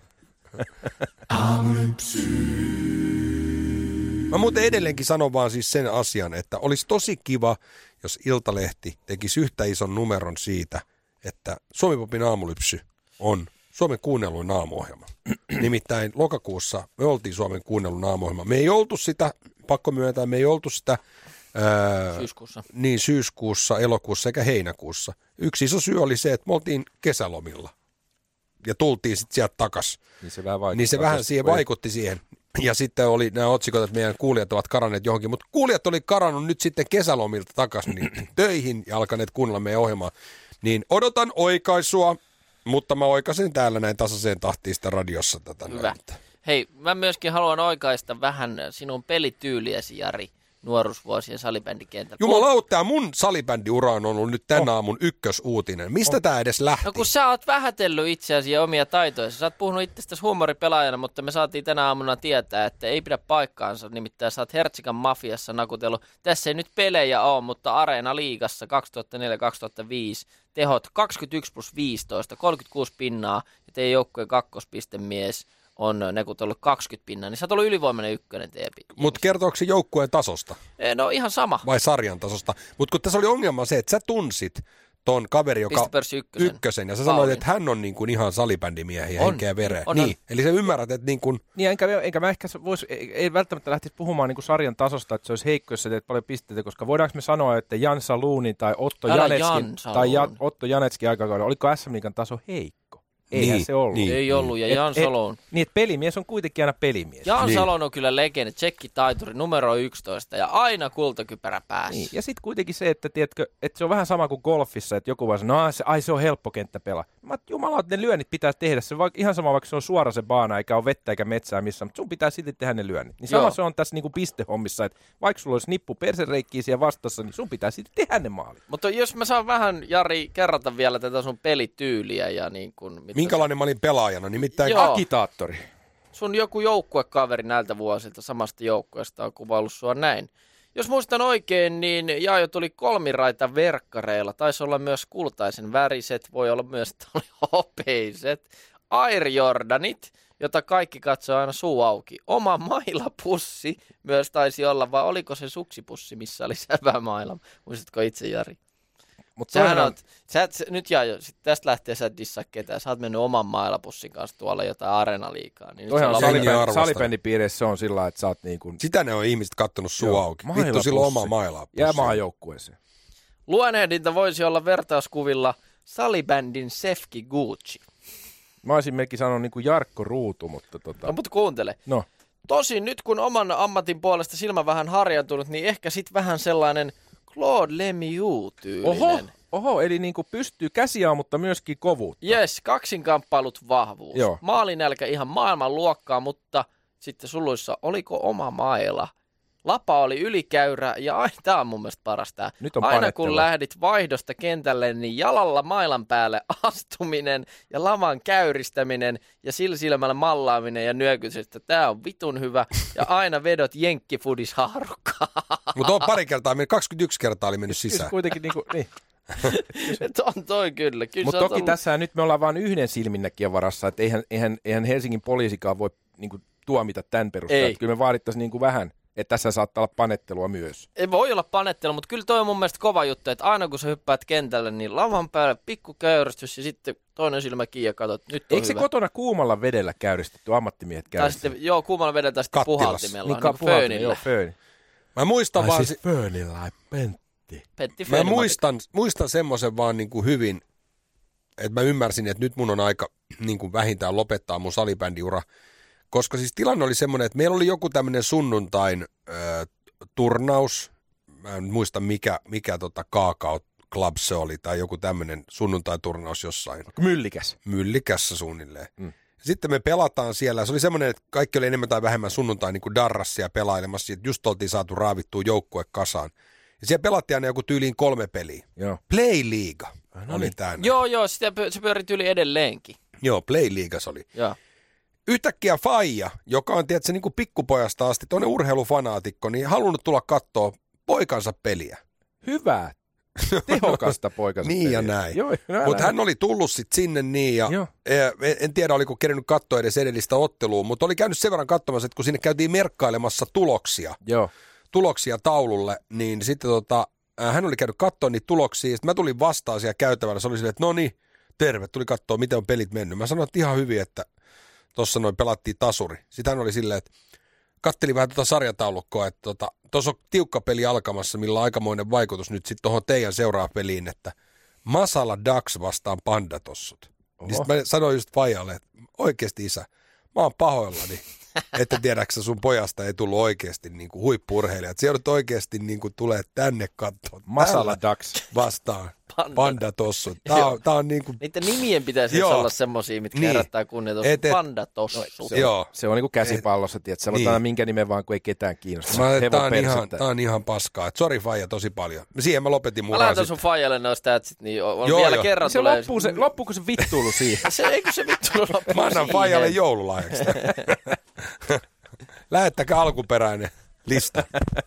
Mä muuten edelleenkin sanon vaan siis sen asian, että olisi tosi kiva, jos Iltalehti tekisi yhtä ison numeron siitä, että Suomi-popin aamulypsy on Suomen kuunnelluin aamuohjelma. Nimittäin lokakuussa me oltiin Suomen kuunnelluin aamuohjelma. Me ei oltu sitä, pakko myöntää, me ei oltu sitä ää, syyskuussa. Niin, syyskuussa, elokuussa sekä heinäkuussa. Yksi iso syy oli se, että me oltiin kesälomilla. Ja tultiin sitten sieltä takas. Niin se vähän, niin se vähän siihen vaikutti siihen. Ja sitten oli nämä otsikot, että meidän kuulijat ovat karanneet johonkin. Mutta kuulijat oli karannut nyt sitten kesälomilta takaisin niin töihin ja alkaneet kuunnella meidän ohjelmaa. Niin odotan oikaisua, mutta mä oikaisen täällä näin tasaiseen tahtiin sitä radiossa tätä. Hyvä. Hei, mä myöskin haluan oikaista vähän sinun pelityyliäsi, Jari. Nuoruusvuosien salibändikentällä. Jumalauta, mun salibändiura on ollut nyt tänä aamun ykkösuutinen. Mistä oh. tää edes lähti? No kun sä oot vähätellyt itseäsi ja omia taitoja. Sä oot puhunut itsestäsi huumoripelaajana, mutta me saatiin tänä aamuna tietää, että ei pidä paikkaansa. Nimittäin sä oot Hertsikan mafiassa nakutellut. Tässä ei nyt pelejä ole, mutta Areena liigassa kaksituhattaneljä kaksituhattaviisi. Tehot kaksikymmentäyksi plus viisitoista, kolmekymmentäkuusi pinnaa ja teidän joukkueen kakkospistemies on nekutellut kaksikymmentä pinnaa, niin sä oot ollut ylivoimainen ykkönen teepi. Mutta kertooko se joukkueen tasosta? No ihan sama. Vai sarjan tasosta? Mutta kun tässä oli ongelma se, että sä tunsit ton kaveri, joka ykkösen. ykkösen. Ja sä Paulin. sanoit, että hän on niin kuin ihan salibändimiehiä, henkeä vereen. On, niin. Eli sä ymmärrät, että niin kuin... Niin, enkä, enkä mä ehkä vois, ei välttämättä lähtisi puhumaan niin kuin sarjan tasosta, että se olisi heikko, jos sä teet paljon pisteitä, koska voidaanko me sanoa, että Jan Salunin tai Otto Janetskin, tai ja, Otto Janetskin aikakaudella, oliko S M-liigan taso heikko? Eihän niin, se ollut. Niin, ei ollut, ja Jan Salon. Niin, että pelimies on kuitenkin aina pelimies. Jan niin. Salon on kyllä legenda, tsekkitaituri, numero yksitoista, ja aina kultakypärä päässä. Niin. Ja sitten kuitenkin se, että, tiedätkö, että se on vähän sama kuin golfissa, että joku vaan sanoo, no, se, ai se on helppo kenttä pelaa. Mä jumala, että ne lyönnit pitää tehdä. Se vaikka, ihan sama, vaikka se on suora se baana, eikä ole vettä eikä metsää missään, mutta sun pitää silti tehdä ne lyönnit. Niin sama Joo. se on tässä niinku pistehommissa, että vaikka sulla olisi nippu persereikkiä siellä vastassa, niin sun pitää silti tehdä ne maalit. Mutta jos mä saan vähän, Jari, kerrata vielä tätä sun pelityyliä ja niin kuin... Minkälainen mä olin pelaajana, nimittäin Joo. agitaattori. Sun joku joukkuekaveri näiltä vuosilta samasta joukkueesta on kuvaillut sua näin. Jos muistan oikein, niin Jaajo tuli kolmiraita verkkareilla. Taisi olla myös kultaisen väriset, voi olla myös, että oli hopeiset. Air Jordanit, jota kaikki katsoo aina suu auki. Oma mailapussi myös taisi olla, vai oliko se suksipussi, missä oli sävämaila? Muistatko itse, Jari? Mutta Sähän on... oot, sä et, nyt Jaajo, tästä lähtee sä et dissaa ketään. Sä oot mennyt oman mailapussin kanssa tuolla jotain areenaliigaa. Niin toihan salibändi, salibändipiireissä on sillä, että sä oot niin kuin... Sitä ne on ihmiset kattonut suu auki. Vittu, sillä on oma mailapussi. Jää maajoukkueeseen. Luonnehdinta voisi olla vertauskuvilla salibändin Sefki Gucci. Mä olisin mekin sanonut niin kuin Jarkko Ruutu, mutta tota... No, mutta kuuntele. No. Tosin nyt kun oman ammatin puolesta silmä vähän harjantunut, niin ehkä sit vähän sellainen Claude Lemieux-tyylinen. Oho, oho, eli niin kuin pystyy käsiä, mutta myöskin kovuutta. Jes, kaksinkamppailut vahvuus. Joo. Maalinälkä ihan maailman luokkaa, mutta sitten suluissa oliko oma maila? Lapa oli ylikäyrä ja ai, tää on mun mielestä paras tää. Aina kun lähdit vaihdosta kentälle, niin jalalla mailan päälle astuminen ja lavan käyristäminen ja sillä silmällä mallaaminen ja nyökys, että tää on vitun hyvä. Ja aina vedot jenkkifudis haarukkaan. Mutta on pari kertaa, kaksikymmentäyksi kertaa oli mennyt sisään. Kyllä kuitenkin niinku, niin. on toi kyllä. kyllä Mutta toki ollut... tässä nyt me ollaan vain yhden silminnäkijän varassa, että eihän, eihän, eihän Helsingin poliisikaan voi niinku tuomita tämän perusteella. Kyllä me vaadittaisiin niinku vähän. Että tässä saattaa olla panettelua myös. Ei voi olla panettelua, mutta kyllä toi on mun mielestä kova juttu, että aina kun sä hyppäät kentälle, niin lavan päälle pikku käyristys ja sitten toinen silmä kiinni ja katsot, nyt on Eikö hyvä. se kotona kuumalla vedellä käyristetty, ammattimiehet käyristetty? Tai sitten, joo, kuumalla vedellä tai sitten puhaltimella, niin, niin puhaltimella, föönillä. Joo, fööni. Mä muistan Ai vaan... siis föönillä, ai Pentti. Pentti Mä muistan, muistan semmoisen vaan niin kuin hyvin, että mä ymmärsin, että nyt mun on aika niin kuin vähintään lopettaa mun salibändiura. Koska siis tilanne oli semmoinen, että meillä oli joku tämmöinen sunnuntain äh, turnaus, mä en muista mikä, mikä tota Kaakao Club se oli, tai joku tämmöinen sunnuntai-turnaus jossain. Myllikäs. Myllikässä suunnilleen. Mm. Sitten me pelataan siellä, se oli semmoinen, että kaikki oli enemmän tai vähemmän sunnuntai niin kuin darrassia pelailemassa, että just oltiin saatu raavittua joukkue kasaan. Ja siellä pelattiin aina joku tyyliin kolme peliä. Joo. Play League no oli niin. Tämä. Joo, joo, sitä, se pyöri tyyli edelleenkin. Joo, Play League oli. Joo. Yhtäkkiä faija, joka on tietysti niin kuin pikkupojasta asti, toinen urheilufanaatikko, niin halunnut tulla katsoa poikansa peliä. Hyvä. Tehokasta poikansa niin peliä. Ja näin. Mutta hän oli tullut sitten sinne niin ja en tiedä oliko kerennyt katsoa edes edellistä ottelua, mutta oli käynyt sen verran katsomassa, että kun sinne käytiin merkkailemassa tuloksia, Joo. tuloksia taululle, niin sitten tota, hän oli käynyt katsoa niitä tuloksia, sitten mä tulin vastaan siellä käytävällä, se oli silleen, että no niin, terve, tuli katsoa, miten on pelit mennyt. Mä sanoin, että ihan hyvin, että tuossa noin pelattiin tasuri. Sitten hän oli silleen, että katteli vähän tuota sarjataulukkoa, että tuossa tota, on tiukka peli alkamassa, millä on aikamoinen vaikutus nyt sitten tuohon teidän seuraavaan peliin, että Masala Ducks vastaan Pandatossut. Niin sitten mä sanoin just Fajalle, että oikeasti isä, mä oon pahoillani, että tiedäksä sun pojasta ei tullut oikeasti niin kuin huippu-urheilija. Että se joudut oikeasti niin kuin tulee tänne katsomaan. Masala Ducks vastaan. Pandatossut. Tää on, tää on niin kuin... Niiden nimien pitäisi joo. olla semmosia, mitkä niin. herättää kunnioitusta. Pandatossut. Se, joo. se on niin kuin käsipallossa, tiedät. Se niin. minkä nimen vaan, kun ei ketään kiinnosta. Tää on, ihan, tää on ihan paskaa. Et sori Faija tosi paljon. Siihen mä lopetin mukaan. Mä lähetän sun Faijalle noin statsit, niin on joo, vielä jo. kerran se tulee. Loppuu se, loppuuko se vittuilu siihen? se, eikö se vittuilu loppu Mä annan Faijalle joululahjaksi. Lähettäkää alkuperäinen lista.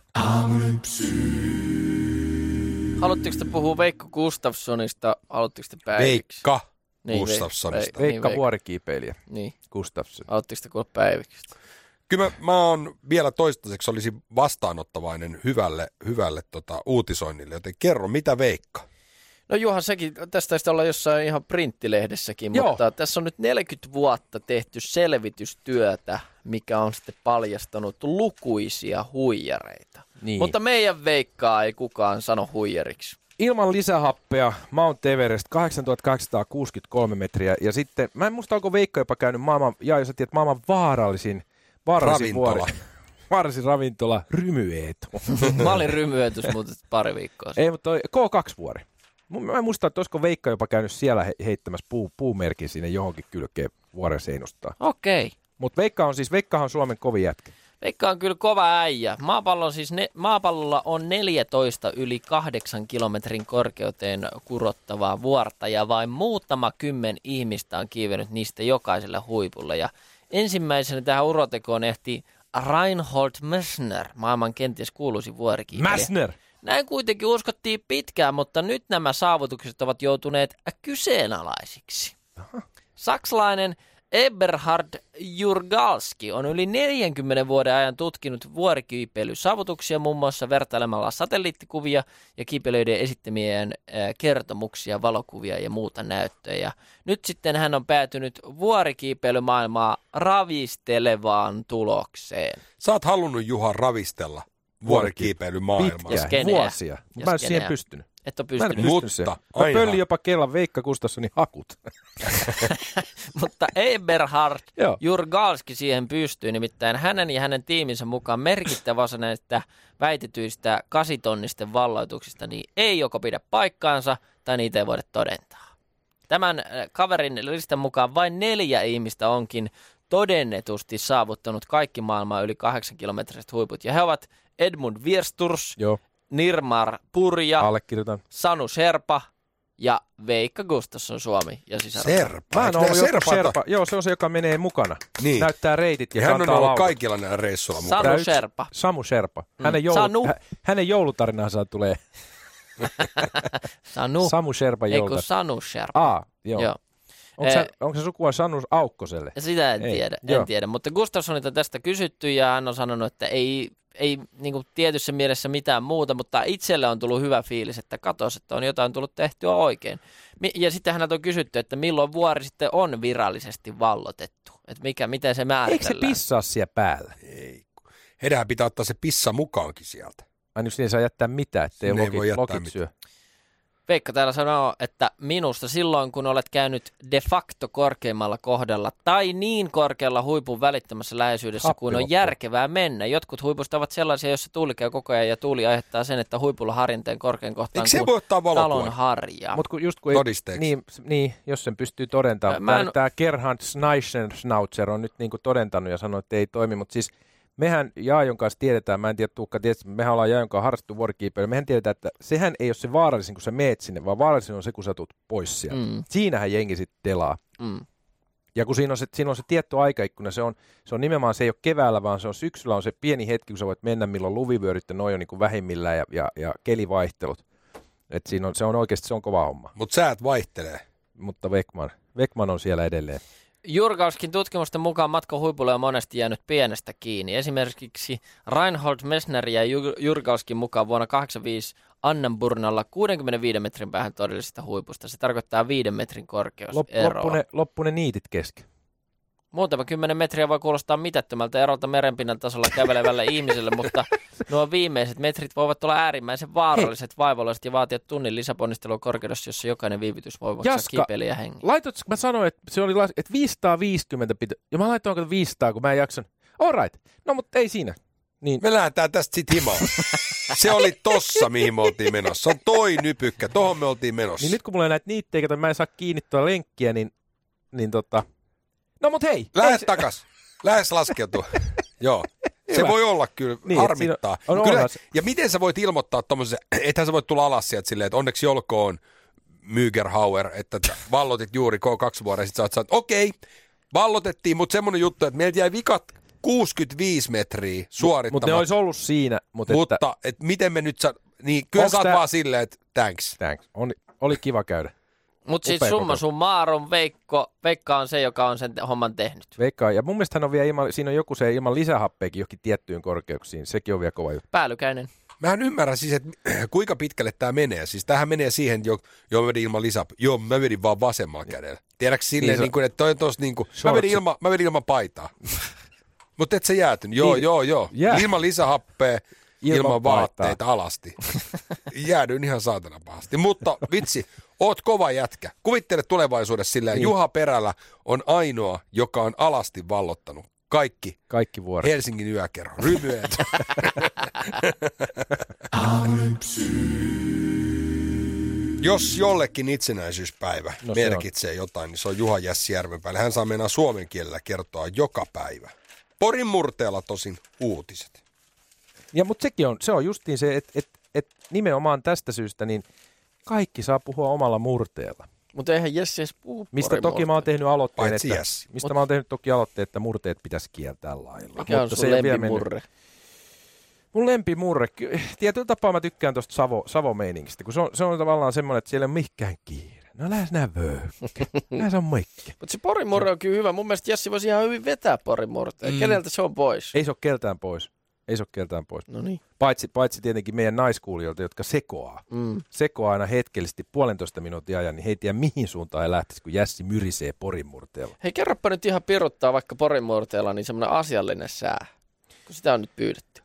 Haluatteko te puhua Veikko Gustafssonista? Haluatteko te päiviksi? Veikka niin, Gustafssonista. Veik- Veikka niin, vuorikiipeilijä. Niin. Gustafsson. Haluatteko te kuulla päiviksi? Kyllä mä, mä oon vielä toistaiseksi olisi vastaanottavainen hyvälle, hyvälle tota, uutisoinnille, joten kerro, mitä Veikka? No Juha, sekin, tästä taisi olla jossain ihan printtilehdessäkin, Joo. mutta tässä on nyt neljäkymmentä vuotta tehty selvitystyötä, mikä on sitten paljastanut lukuisia huijareita. Niin. Mutta meidän Veikkaa ei kukaan sano huijariksi. Ilman lisähappea Mount Everest kahdeksantuhatta kaksisataakuusikymmentäkolme metriä ja sitten, mä en muista onko Veikka jopa käynyt maailman, ja jos sä tiedät, maailman vaarallisin, vaarallisin ravintola. Vuori, vaarallisin ravintola Rymyeetu. Mä olin Rymyeetus mutta pari viikkoa sitten. Ei, mutta K kaksi vuori. Mä en muista, että olisiko Veikka jopa käynyt siellä heittämässä puu, puumerkin sinne johonkin kylkeen vuoren seinustaan. Okei. Okay. Mutta Veikka on siis, Veikkahan on Suomen kovin jätkä. Veikka on kyllä kova äijä. Maapallo siis ne, maapallolla on neljätoista yli kahdeksan kilometrin korkeuteen kurottavaa vuorta ja vain muutama kymmen ihmistä on kiivennyt niistä jokaiselle huipulle. Ja ensimmäisenä tähän urotekoon ehti Reinhold Messner, maailman kenties kuuluisin vuorikiipeilijä. Messner! Näin kuitenkin uskottiin pitkään, mutta nyt nämä saavutukset ovat joutuneet kyseenalaisiksi. Aha. Saksalainen Eberhard Jurgalski on yli neljänkymmenen vuoden ajan tutkinut vuorikiipeilysaavutuksia muun muassa vertailemalla satelliittikuvia ja kiipeilijöiden esittämien kertomuksia, valokuvia ja muuta näyttöä. Ja nyt sitten hän on päätynyt vuorikiipeilymaailmaa ravistelevaan tulokseen. Sä oot halunnut, Juha, ravistella vuorikiipeilymaailmaa. Pitkään, vuosia. Mä en siihen pystynyt. Et ole pystynyt. Mutta mä pöllin jopa Kellan Veikka Gustafssonin hakut. Mutta Eberhard Jurgalski siihen pystyy, nimittäin hänen ja hänen tiiminsä mukaan merkittävä osa näistä väitetyistä kasitonnisten valloituksista niin ei joko pidä paikkaansa tai niitä ei voida todentaa. Tämän kaverin listan mukaan vain neljä ihmistä onkin todennetusti saavuttanut kaikki maailmaa yli kahdeksan kilometriset huiput ja he ovat Edmund Wiersturs, Joo. Nirmar Purja, Sanu Sherpa ja Veikka Gustafsson Suomi ja sisarukka. Serpa? Mä en ollut Serpa, Serpa. Joo, se on se, joka menee mukana. Niin. Näyttää reitit ja, ja hän on ollut lauta. kaikilla näillä reissuilla mukana. Sanu Sherpa. Samu Sherpa. Hänen, joulu, Sanu. hä, hänen joulutarinansa tulee. Sanu. Samu Sherpa joulutarina. Eikö Sanu Sherpa? Aa, joo. joo. Onko, se, onko se sukua Sanu Aukkoselle? Sitä en ei. tiedä, en tiedä. Mutta Gustafssonilta tästä kysytty ja hän on sanonut, että ei, ei niin kuin tietyssä mielessä mitään muuta, mutta itselle on tullut hyvä fiilis, että katos, että on jotain tullut tehtyä oikein. Ja sitten häneltä on kysytty, että milloin vuori sitten on virallisesti vallotettu, että mikä, miten se määritellään. Eikö se pissaa siellä päällä? Ei. Heidänhän pitää ottaa se pissa mukaankin sieltä. Aina jos ei saa jättää mitään, ettei lokit, voi jättää lokit syö. Veikka täällä sanoo, että minusta silloin, kun olet käynyt de facto korkeimmalla kohdalla tai niin korkealla huipun välittömässä läheisyydessä, Happi kuin on loppu. järkevää mennä. Jotkut huipusta ovat sellaisia, joissa tuuli käy koko ajan ja tuuli aiheuttaa sen, että huipulla harjanteen korkean kohtaan kuin talon harjaa. Mutta kun just kun ei, niin, niin, jos sen pystyy todentamaan. En... Tämä Gerhard Schneichenschnauzer on nyt niinku todentanut ja sanonut, että ei toimi, mutta siis mehän Jaajon kanssa tiedetään, mä en tiedä Tuukka, tiedät, mehän ollaan Jaajon kanssa harrastettu vuorikiipeilyä, mehän tiedetään, että sehän ei ole se vaarallisin, kun sä meet sinne, vaan vaarallisin on se, kun sä tulet pois sieltä. Mm. Siinähän jengi sitten delaa. Mm. Ja kun siinä on, se, siinä on se tietty aikaikkuna, se on, se on nimenomaan, se ei ole keväällä, vaan se on syksyllä on se pieni hetki, kun sä voit mennä, milloin luvivyöryt ja noi on niin kuin vähimmillään ja, ja, ja kelivaihtelut. Et siinä on, se on oikeasti, se on kova homma. Mutta säät vaihtelee. Mutta Vekman, Vekman on siellä edelleen. Jurgalskin tutkimusten mukaan matka huipulle on monesti jäänyt pienestä kiinni. Esimerkiksi Reinhold Messner ja Jurgalskin mukaan vuonna kahdeksankymmentäviisi Annenburnalla kuudenkymmenenviiden metrin päähän todellisesta huipusta. Se tarkoittaa viiden metrin korkeuseroa. Loppu ne, loppu ne niitit kesken. Muutama kymmenen metriä voi kuulostaa mitättömältä erolta merenpinnan tasolla kävelevälle ihmiselle, mutta nuo viimeiset metrit voivat olla äärimmäisen vaaralliset, Hei. vaivalloiset ja vaatia tunnin lisäponnistelua korkeudessa, jossa jokainen viivytys voi maksaa kiipeilijä hengen. Laitoitko, mä sanoin, että se oli että viisisataaviisikymmentä pitä, ja mä laitoin viisisataa, kun mä en jaksan. All right, no mutta ei siinä. Niin. Me lähdetään tästä sit himaan. Se oli tossa, mihin me oltiin menossa. Se on toi nypykkä, tohon me oltiin menossa. Niin nyt kun mulla ei näitä niittejä, että mä en saa kiinni tuolla lenkkiä, niin, niin tota... No mut hei. Lähes se... takas. Lähes laskeutua. Joo. Se Hyvä. voi olla kyllä, niin, harmittaa. On kyllä, ja miten sä voit ilmoittaa tommoseen, ethän sä voit tulla alas sieltä silleen, että onneksi olkoon Mügerhauer, että vallotit juuri K kaksi vuoden, ja sit sä oot sanonut, okei, vallotettiin, mutta semmonen juttu, että meiltä jäi vikat kuusikymmentäviisi metriä suorittamaan. Mutta ne olisi ollut siinä. Mutta, mutta että... et miten me nyt, sa... niin kyllä sä oot tää... vaan silleen, että thanks. Thanks. On, oli kiva käydä. Mutta siis summa summarum, Veikko, Veikka on se, joka on sen homman tehnyt. Veikka, ja mun mielestä hän on vielä ilman, siinä on joku se ilman lisähappeekin johonkin tiettyyn korkeuksiin. Sekin on vielä kova juttu. Päällykäinen. Mä en ymmärrä siis, että kuinka pitkälle tämä menee. Siis tämähän menee siihen, jo, joo mä vedin ilman lisä, joo mä vedin vaan vasemmalla kädellä. Tiedätkö silleen, niin, niin kuin, että toi on tossa niin kuin, mä vedin, ilma, mä vedin ilman paitaa. Mutta et sä jäätynyt, joo, niin, joo, joo. Jää. Ilman lisähappea, ilman, ilman vaatteita alasti. Jäädyin ihan saatana pahasti. Mutta vitsi, oot kova jätkä. Kuvittele tulevaisuudessa silleen, niin. Juha Perälä on ainoa, joka on alasti vallottanut. Kaikki, Kaikki vuoret. Helsingin yökerho. Rymyet. Jos jollekin itsenäisyyspäivä no merkitsee on. jotain, niin se on Juha Jässi Järvenpäällä. Hän saa mennä suomen kielellä kertoa joka päivä. Porin murteella tosin uutiset. Ja mutta sekin on, se on justiin se, että et, et nimenomaan tästä syystä niin kaikki saa puhua omalla murteella. Mutta eihän Jessi edes puhu Mistä toki mä oon tehnyt aloitteen, Paitsi että, Jessi. mistä Mut... mä oon tehnyt toki aloitteen, että murteet pitäisi kieltää lailla. Mikä on sun lempimurre? Mun lempimurre, tietyllä tapaa mä tykkään tuosta Savo, Savo-meiningistä, kun se on, se on tavallaan semmoinen, että siellä ei ole mikään kiire. No lähes nää vöökkä. Nää se on moikki. Mutta se Porin murre on kyllä hyvä. Mun mielestä Jessi voisi ihan hyvin vetää Porin murteen. Mm. Keneltä se on pois? Ei se ole keltään pois. Ei se ole keltään pois. No niin. Paitsi, paitsi tietenkin meidän naiskuulijoilta, jotka sekoaa. Mm. Sekoaa aina hetkellisesti puolentoista minuutin ajan, niin he ei tiedä mihin suuntaan he lähtisi, kun Jässi myrisee Porin murteella. Hei, kerropa nyt ihan piruttaa vaikka Porin murteella niin semmoinen asiallinen sää, kun sitä on nyt pyydetty.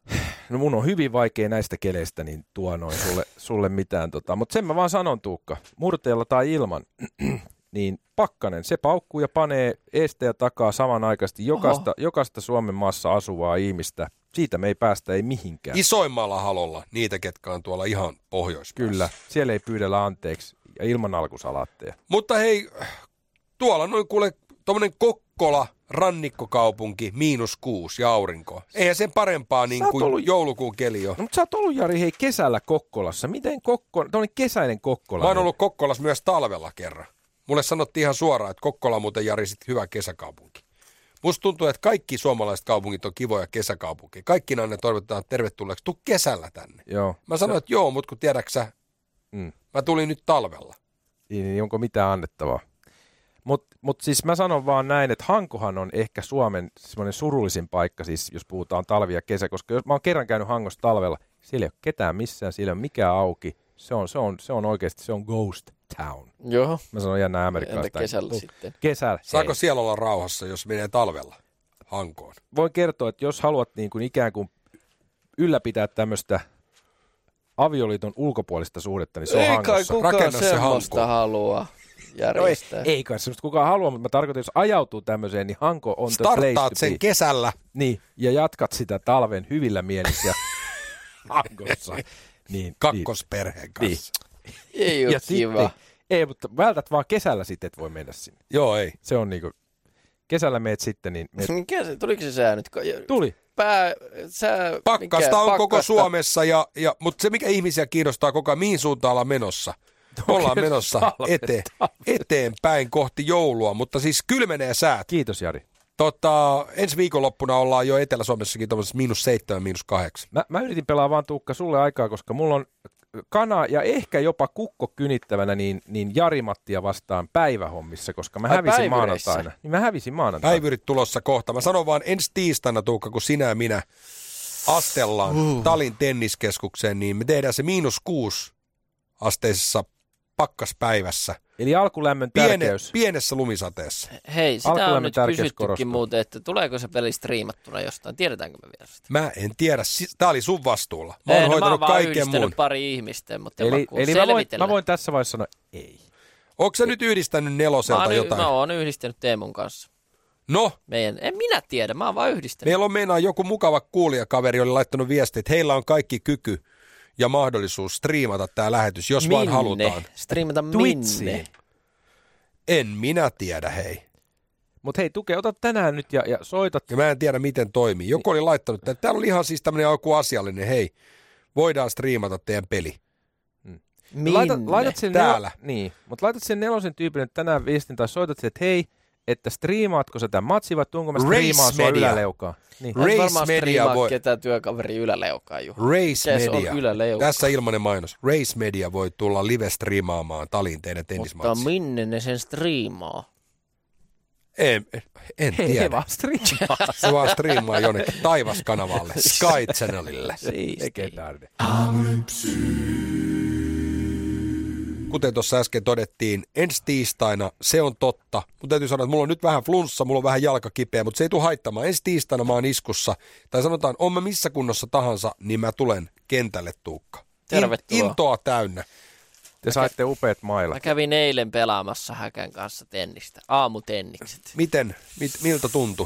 No mun on hyvin vaikea näistä keleistä niin tuo noin sulle, sulle mitään. Tota. Mutta sen mä vaan sanon, Tuukka, murteella tai ilman, niin pakkanen, se paukkuu ja panee eestä ja takaa samanaikaisesti jokaista, jokaista Suomen maassa asuvaa ihmistä. Siitä me ei päästä ei mihinkään. Isoimmalla halolla niitä, ketkä on tuolla ihan pohjoispäässä. Kyllä, siellä ei pyydellä anteeksi ja ilman alkusalaatteja. Mutta hei, tuolla noin kuule tommonen Kokkola, rannikkokaupunki, miinus kuusi ja aurinko. Eihän sen parempaa niin kuin ollut... joulukuun keli ole. No, mutta sä oot ollut, Jari, hei kesällä Kokkolassa. Miten Kokkola, tuollainen kesäinen Kokkola? Mä oon ollut Kokkolassa myös talvella kerran. Mulle sanottiin ihan suoraan, että Kokkola on muuten, Jari, sit hyvä kesäkaupunki. Musta tuntuu, että kaikki suomalaiset kaupungit on kivoja kesäkaupunkia. Kaikki ne toivotetaan tervetulleeksi. Tuu kesällä tänne. Joo. Mä sanoin, että joo, mutta kun tiedäksä, mm. mä tulin nyt talvella. Niin, niin onko mitään annettavaa? Mutta mut siis mä sanon vaan näin, että Hankohan on ehkä Suomen semmoinen surullisin paikka, siis jos puhutaan talvi ja kesä, koska jos mä oon kerran käynyt Hangossa talvella, siellä ei ole ketään missään, siellä ei ole mikään auki. Se on, se on, se on oikeasti, se on ghost town. Joo. Mä sanon jännää amerikkalaista. Entä kesällä uh, sitten? Kesällä. Saako ei. siellä olla rauhassa, jos menee talvella Hankoon? Voin kertoa, että jos haluat niin kuin ikään kuin ylläpitää tämmöistä avioliiton ulkopuolista suhdetta, niin se on ei Hangossa. Ei kai kukaan semmoista haluaa järjestää. No ei, ei kai semmoista kukaan haluaa, mutta mä tarkoitan, jos ajautuu tämmöiseen, niin Hanko on the place to be. Startaat sen kesällä. Niin, ja jatkat sitä talven hyvillä mielissä Hankossa. Niin, kakkosperheen kanssa. Niin. Ei ole kiva. Sitten, ei, mutta vältät vaan kesällä sitten, et voi mennä sinne. Joo, ei. Se on niinku, kesällä meet sitten, niin... Meet... Kesä, tuliko se sää nyt? Tuli. Pää, sää, pakkasta mikä, on pakkasta. koko Suomessa, ja, ja, mutta se mikä ihmisiä kiinnostaa koko ajan, mihin suuntaan ollaan menossa. Ollaan menossa eteen, eteenpäin kohti joulua, mutta siis kylmenee säät. Kiitos, Jari. Tota, ensi viikonloppuna ollaan jo Etelä-Suomessakin tuollaisessa miinus seitsemän, miinus kahdeksan. Mä, mä yritin pelaa vaan, Tuukka, sulle aikaa, koska mulla on kana ja ehkä jopa kukko kynittävänä niin, niin Jari-Mattia vastaan päivähommissa, koska mä Ai hävisin maanantaina. Niin mä hävisin maanantaina. Päivyrit tulossa kohta. Mä sanon vaan ensi tiistaina, Tuukka, kun sinä ja minä astellaan uh. Talin tenniskeskukseen, niin me tehdään se miinus kuusi asteisessa pakkaspäivässä. Eli alkulämmön tärkeys. Piene, pienessä lumisateessa. Hei, sitä on nyt kysyttykin korostuu. Muuten, että tuleeko se peli striimattuna jostain? Tiedetäänkö me vielä sitä? Mä en tiedä. Tää oli sun vastuulla. Mä oon ei, hoitanut no, kaiken muun. Pari ihmistä, mutta eli, eli mä, voin, mä voin tässä vaiheessa sanoa ei. Onko sä nyt yhdistänyt neloselta mä jotain? Mä oon yhdistänyt Teemun kanssa. No? Meidän, en minä tiedä, mä oon vaan yhdistänyt. Meillä on meinaa joku mukava kuulijakaveri, oli laittanut viestiä, että heillä on kaikki kyky ja mahdollisuus striimata tää lähetys, jos minne? vaan halutaan. Striimata minne? En minä tiedä, hei. Mutta hei, Tuke, ota tänään nyt ja, ja soitat. Ja mä en tiedä, miten toimii. Joku oli laittanut, että täällä oli ihan siis tämmöinen joku asiallinen, hei, voidaan striimata teidän peli. Hmm. Laitat, laitat sen täällä. Nel- niin, mutta laitat sen nelosen tyypille tänään viestin tai soitat sen, että hei, että striimaatko sä tämän matsi vai tuunko mä striimaan sua yläleukaa? Niin. Race Media voi... ketään työkaveri yläleukaa, Juha. Race Media. Tässä ilmainen mainos. Race Media voi tulla live-striimaamaan Talin teidän tennismatsia. Mutta minne ne sen striimaa? En, en Hei, tiedä. he vaan striimaa. Se vaan striimaa jonnekin taivaskanavalle, Sky Channelille. Kuten tuossa äsken todettiin, ensi tiistaina se on totta. Mun täytyy sanoa, että mulla on nyt vähän flunssa, mulla on vähän jalka kipeä, mutta se ei tule haittamaan. Ensi tiistaina mä oon iskussa. Tai sanotaan, on mä missä kunnossa tahansa, niin mä tulen kentälle, Tuukka. Tervetuloa. Intoa täynnä. Te saitte upeat mailat. Mä kävin eilen pelaamassa Häkän kanssa tennistä. Aamutennikset. Miten? Mit, miltä tuntui?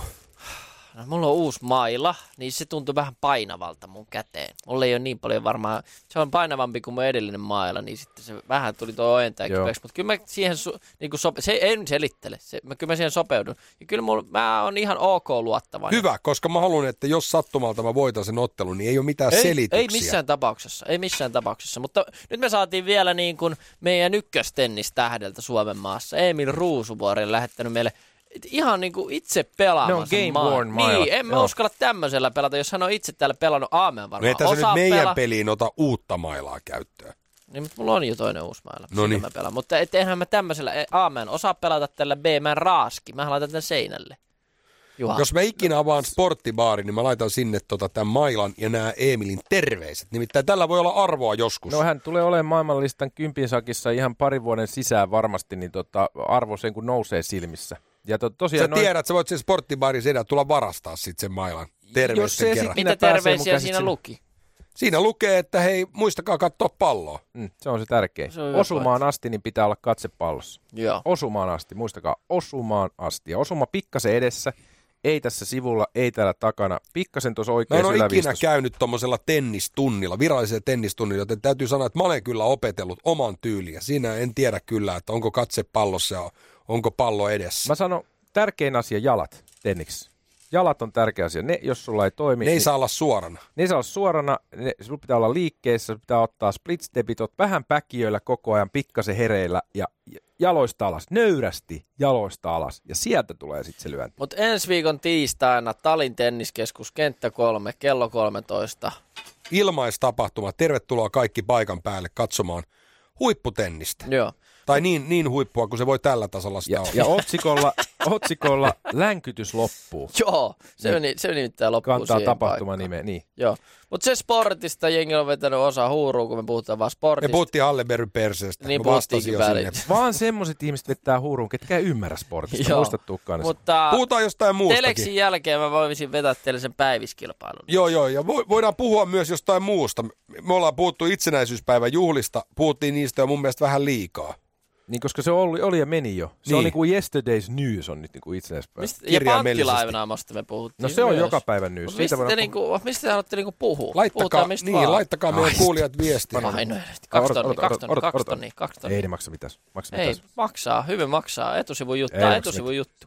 No, mulla on uusi maila, niin se tuntui vähän painavalta mun käteen. Mulla ei ole niin paljon varmaan, se on painavampi kuin mun edellinen maila, niin sitten se vähän tuli tuo ojentaa kipeäksi. Mutta kyllä mä siihen su, niin sope, se ei selittele, se, mä, kyllä mä siihen sopeudun. Ja kyllä mulla, mä oon ihan ok luottavainen. Hyvä, koska mä haluan, että jos sattumalta mä voitan sen ottelun, niin ei ole mitään ei, selityksiä. Ei missään tapauksessa, ei missään tapauksessa. Mutta nyt me saatiin vielä niin kuin meidän ykköstennistähdeltä Suomen maassa. Emil Ruusuvuori lähettänyt meille ihan niin kuin itse pelaamassa. Ne on game worn mailat. Niin, en mä uskalla tämmöisellä pelata, jos hän on itse täällä pelannut Aameen varmaan. No ei tässä nyt meidän pela... peliin ota uutta mailaa käyttöön. Niin, mutta mulla on jo toinen uusi maila, no niin. mä pelaan. Mutta et, eihän mä tämmöisellä Aameen osaa pelata tällä B, mä en raaski. Mä laitan tämän seinälle. Juha. Jos mä ikinä avaan sporttibaari, niin mä laitan sinne tota tämän mailan ja nämä Emilin terveiset. Nimittäin tällä voi olla arvoa joskus. No hän tulee olemaan maailmanlistan kympin sakissa ihan parin vuoden sisään varmasti, niin tota, arvo sen kun nousee silmissä. Ja to, tosiaan sä noin... tiedät, sä voit sen sporttibaarin sedä tulla varastaa sitten sen mailan terveisten kerran. Mitä terveisiä siinä sinne... luki? Siinä lukee, että hei, muistakaa katsoa palloa. Mm, se on se tärkein. Se on osumaan paikka. Asti, niin pitää olla katse pallossa. Joo. Osumaan asti, muistakaa, osumaan asti. Ja osuma pikkasen edessä, ei tässä sivulla, ei täällä takana. Pikkasen tuossa oikeassa yläviistossa. Mä en ole ikinä viistossa. käynyt tuommoisella tennistunnilla, virallisella tennistunnilla, joten täytyy sanoa, että mä olen kyllä opetellut oman tyyliä. Siinä en tiedä kyllä, että onko katse pallossa ja onko pallo edessä. Mä sanon, tärkein asia jalat tenniksessä. Jalat on tärkeä asia. Ne, jos sulla ei toimi... Ne ei niin, saa olla suorana. Ne ei saa olla suorana. Ne, sulla pitää olla liikkeessä, pitää ottaa split stepit, oot vähän päkiöillä koko ajan, pikkasen hereillä ja jaloista alas. Nöyrästi jaloista alas. Ja sieltä tulee sitten se lyönti. Mutta ensi viikon tiistaina Talin tenniskeskus, kenttä kolme, kello kolmetoista. Ilmaistapahtuma. Tervetuloa kaikki paikan päälle katsomaan huipputennistä. Joo. Tai niin, niin huippua, kun se voi tällä tasolla sitä ja, olla. Ja otsikolla, otsikolla länkytys loppuu. Joo, se, niin, se nimittäin loppuu kantaa tapahtuma nimeä, niin. Joo, mutta se sportista jengi on vetänyt osa huuruun, kun me puhutaan vaan sportista. Me puhuttiin Halleberry perseestä. Niin puhuttiinkin väliin. Vaan semmoiset ihmiset vetää huuruun, ketkä ei ymmärrä sportista. Joo, muistattuukaan. Mutta puhutaan jostain muustakin. Teleksin jälkeen mä voisin vetää teille sen päiviskilpailun. Joo, joo, ja voidaan puhua myös jostain muusta. Me ollaan puhuttu itsenäisyyspäivän juhlista, puhuttiin niistä jo mun mielestä vähän liikaa. Niin, koska se oli, oli ja meni jo. Se niin. on niin kuin yesterday's news on nyt niin kuin itsenäispäivä. Ja panttilaivanaamasta me puhuttiin. No se on myös. joka päivän news. Mistä te, niinku, mistä te haluatte niinku puhua? Laittakaa, niin, vaan. laittakaa meidän kuulijat viestiä. Painoisesti. Kaksi tonnia, kaksi tonnia, kaksi tonnia, kaksi tonnia. Ei ne maksa mitään. Maksa Ei, mitään. maksaa. Hyvin maksaa. Etusivun juttu. Tämä etusivun juttu.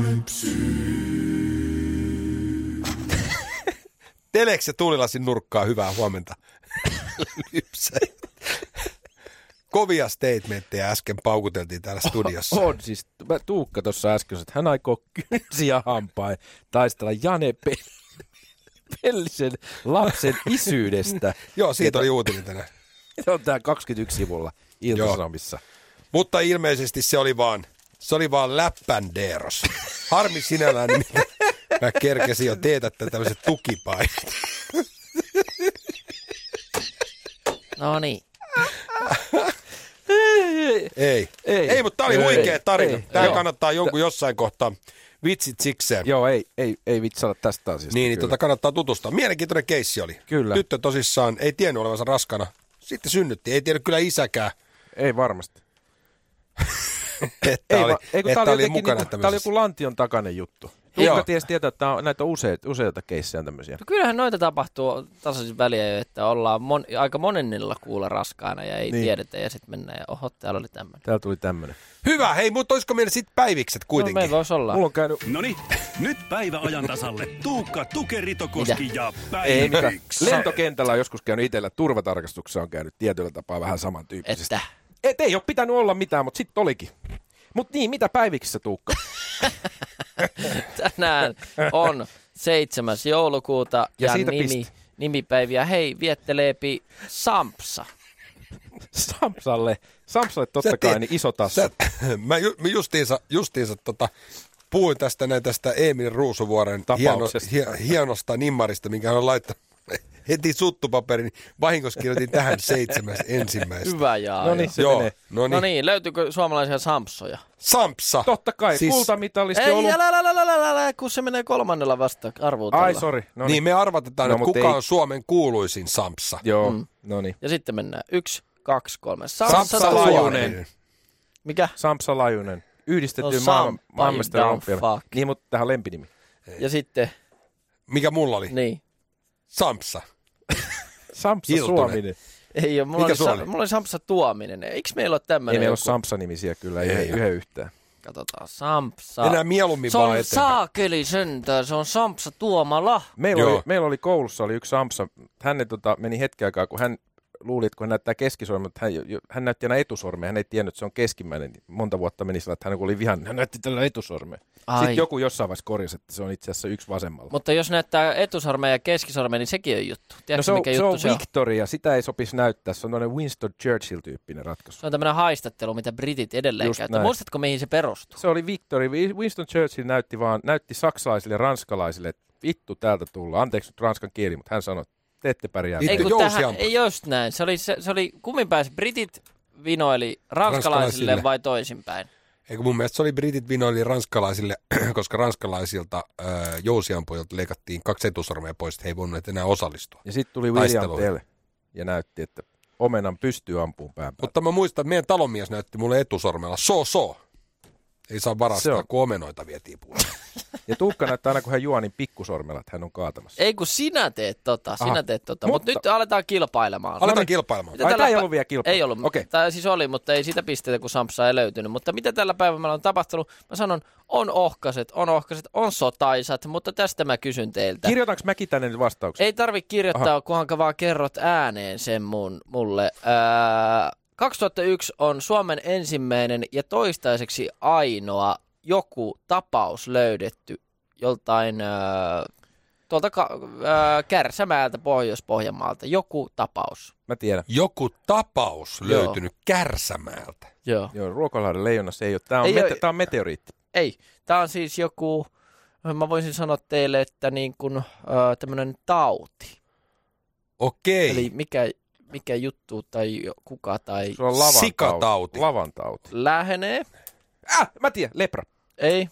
Teleks ja Tuulilasin nurkkaa, hyvää huomenta. Lypsä. Kovia statementteja äsken paukuteltiin täällä studiossa. On, on siis, Tuukka tuossa äsken, että hän aikoo kynsiä hampain taistella Jane Pellisen lapsen isyydestä. Joo, siitä oli uutinen tänään. Se on tää kaksikymmentäyksi sivulla Ilta-Sanomissa. Mutta ilmeisesti se oli vaan, se oli vaan läppändeeros. Harmi sinällään, nimittäin mä kerkesin jo teetättää tämmöiset tukipainit. No niin. Ei. Ei. Ei, mutta tää oli huikea tarina. Ei. Tää Joo. kannattaa jonkun jossain kohtaa vitsit sikseen. Joo, ei, ei, ei vitsata tästä asiasta. Niin, niin tota kannattaa tutustua. Mielenkiintoinen keissi oli. Kyllä. Tyttö tosissaan ei tiennyt olevansa raskana. Sitten synnytti. Ei tiennyt kyllä isäkään. Ei varmasti. että ei, oli, va- ei, että oli, oli mukana niinku, Tämä oli joku lantion takainen juttu. Tuukka tiesi tietää, että on, näitä on useita, useita keissejä tämmöisiä. No kyllähän noita tapahtuu tasaisin väliä, että ollaan mon, aika monennilla kuulla raskaana ja ei niin. tiedetä ja sitten mennään ja oho, täällä oli tämmöinen. Täällä tuli tämmöinen. Hyvä, hei, mutta olisiko meillä sitten päivikset kuitenkin? No me voisi olla. Mulla on käynyt... Noniin, nyt päivä ajan tasalle. Tuukka Tukeritokoski ja päiviksi. Lentokentällä on joskus käynyt itsellä turvatarkastuksessa, on käynyt tietyllä tapaa vähän samantyyppisesti. Että? Et ei ole pitänyt olla mitään, mutta sitten olikin. Mutta niin, mitä päiviksissä, Tuukka? Tänään on seitsemäs joulukuuta ja, ja nimi, nimipäiviä. Hei, vietteleepi Sampsa. Sampsalle, Sampsalle totta kai, niin iso tassa. Sä, mä, ju, mä justiinsa, justiinsa tota, puhuin tästä näin tästä Emil Ruusuvuoren hieno, hienosta nimmarista, minkä hän on laittanut heti suttupaperin. Vahingossa kirjoitin tähän seitsemäs ensimmäistä. Hyvä jaa. No niin, se Joo, menee. No niin. no niin, löytyykö suomalaisia Sampsoja? Sampsa. Totta kai, siis... kultamitalisti ei, ollut. Ei, älä, älä, älä, älä, älä, kun se menee kolmannella vasta arvuutella. Ai, sori. No niin. niin, me arvatetaan, no, että kuka ei... on Suomen kuuluisin Sampsa. Joo, mm. no niin. Ja sitten mennään. Yksi, kaksi, kolme. Sampsa, Sampsa Lajunen. Mikä? Sampsa Lajunen. Yhdistetty no, maailman maailmestarin olympialla. Niin, mutta tähän on lempinimi. Ei. Ja sitten... Mikä mulla oli? Niin. Sampsa. Sampsa Suominen. Ei ole, mulla, oli, sa- mulla oli Sampsa Tuominen. Eikö meillä ole tämmöinen? Ei meillä joku... ole Sampsa-nimisiä kyllä, ei, ei yhden yhtään. Katsotaan, Sampsa. Enää mieluummin vaan eteenpäin. Se on saakeli sentään, se on Sampsa Tuomala. Meillä oli, meillä oli koulussa oli yksi Sampsa. Hän tota, meni hetken aikaa, kun hän luuli, että kun hän näyttää keskisormen, mutta hän, hän näytti aina etusormea. Hän ei tiennyt, että se on keskimmäinen. Monta vuotta meni sillä, että hän oli vihan, hän näytti tällä etusormea. Ai. Sitten joku jossain vaiheessa korjasi, että se on itse asiassa yksi vasemmalla. Mutta jos näyttää etusormea ja keskisormea, niin sekin on juttu. Tiedätkö, no se on, mikä se juttu on se on? Victoria, sitä ei sopisi näyttää. Se on tämmöinen Winston Churchill-tyyppinen ratkaisu. Se on tämmöinen haistattelu, mitä britit edelleen käyttää. Muistatko, mihin se perustuu? Se oli Victoria. Winston Churchill näytti vaan, näytti saksalaisille ja ranskalaisille, että vittu täältä tulla. Anteeksi nyt ranskan kieli, mutta hän sanoi, te ette pärjää. Ei, kun tähän, ei just näin. Se oli, se, se oli kumminpäin britit vinoili ranskalaisille, ranskalaisille vai toisinpäin? Eikö mun mielestä se oli britit vinoili ranskalaisille, koska ranskalaisilta äh, jousiampujilta leikattiin kaksi etusormea pois, että he ei voinut enää osallistua. Ja sitten tuli William Tell ja näytti, että omenan pystyy ampuun pään päälle. Mutta mä muistan, että meidän talonmies näytti mulle etusormella so so. Ei saa varastaa, kun omenoita vietiin puolella. Ja Tuukka näyttää aina, kun hän juo, niin pikkusormella, että hän on kaatamassa. Ei, kun sinä teet tota, sinä Aha. teet tota. Mutta Mut nyt aletaan kilpailemaan. Aletaan no niin. kilpailemaan. Ai, tämä ei ollut vielä kilpailu. Ei ollut. Okay. Tämä siis oli, mutta ei sitä pisteitä, kun Sampsa ei löytynyt. Mutta mitä tällä päivällä on tapahtunut? Mä sanon, on ohkaset, on ohkaset, on sotaisat, mutta tästä mä kysyn teiltä. Kirjoitanko mäkin tänne nyt vastauksen? Ei tarvitse kirjoittaa, Aha. kunhan vaan kerrot ääneen sen mun, mulle. Ää, kaksituhattayksi on Suomen ensimmäinen ja toistaiseksi ainoa joku tapaus löydetty joltain äh, tuolta ka- äh, Kärsämäältä, Pohjois-Pohjanmaalta. Joku tapaus. Mä tiedän. Joku tapaus löytynyt Joo. Kärsämäältä. Joo. Joo, Ruokolahden leijonassa ei ole. Tämä on, ei mete- ole... Tämä on meteoriitti. Ei. Tämä on siis joku, mä voisin sanoa teille, että niin kuin äh, tämmöinen tauti. Okei. Eli mikä, mikä juttu tai kuka tai... Se on lavan sikatauti. Lavan tauti. Lähenee. Äh, mä tiedän, lepra. Ei.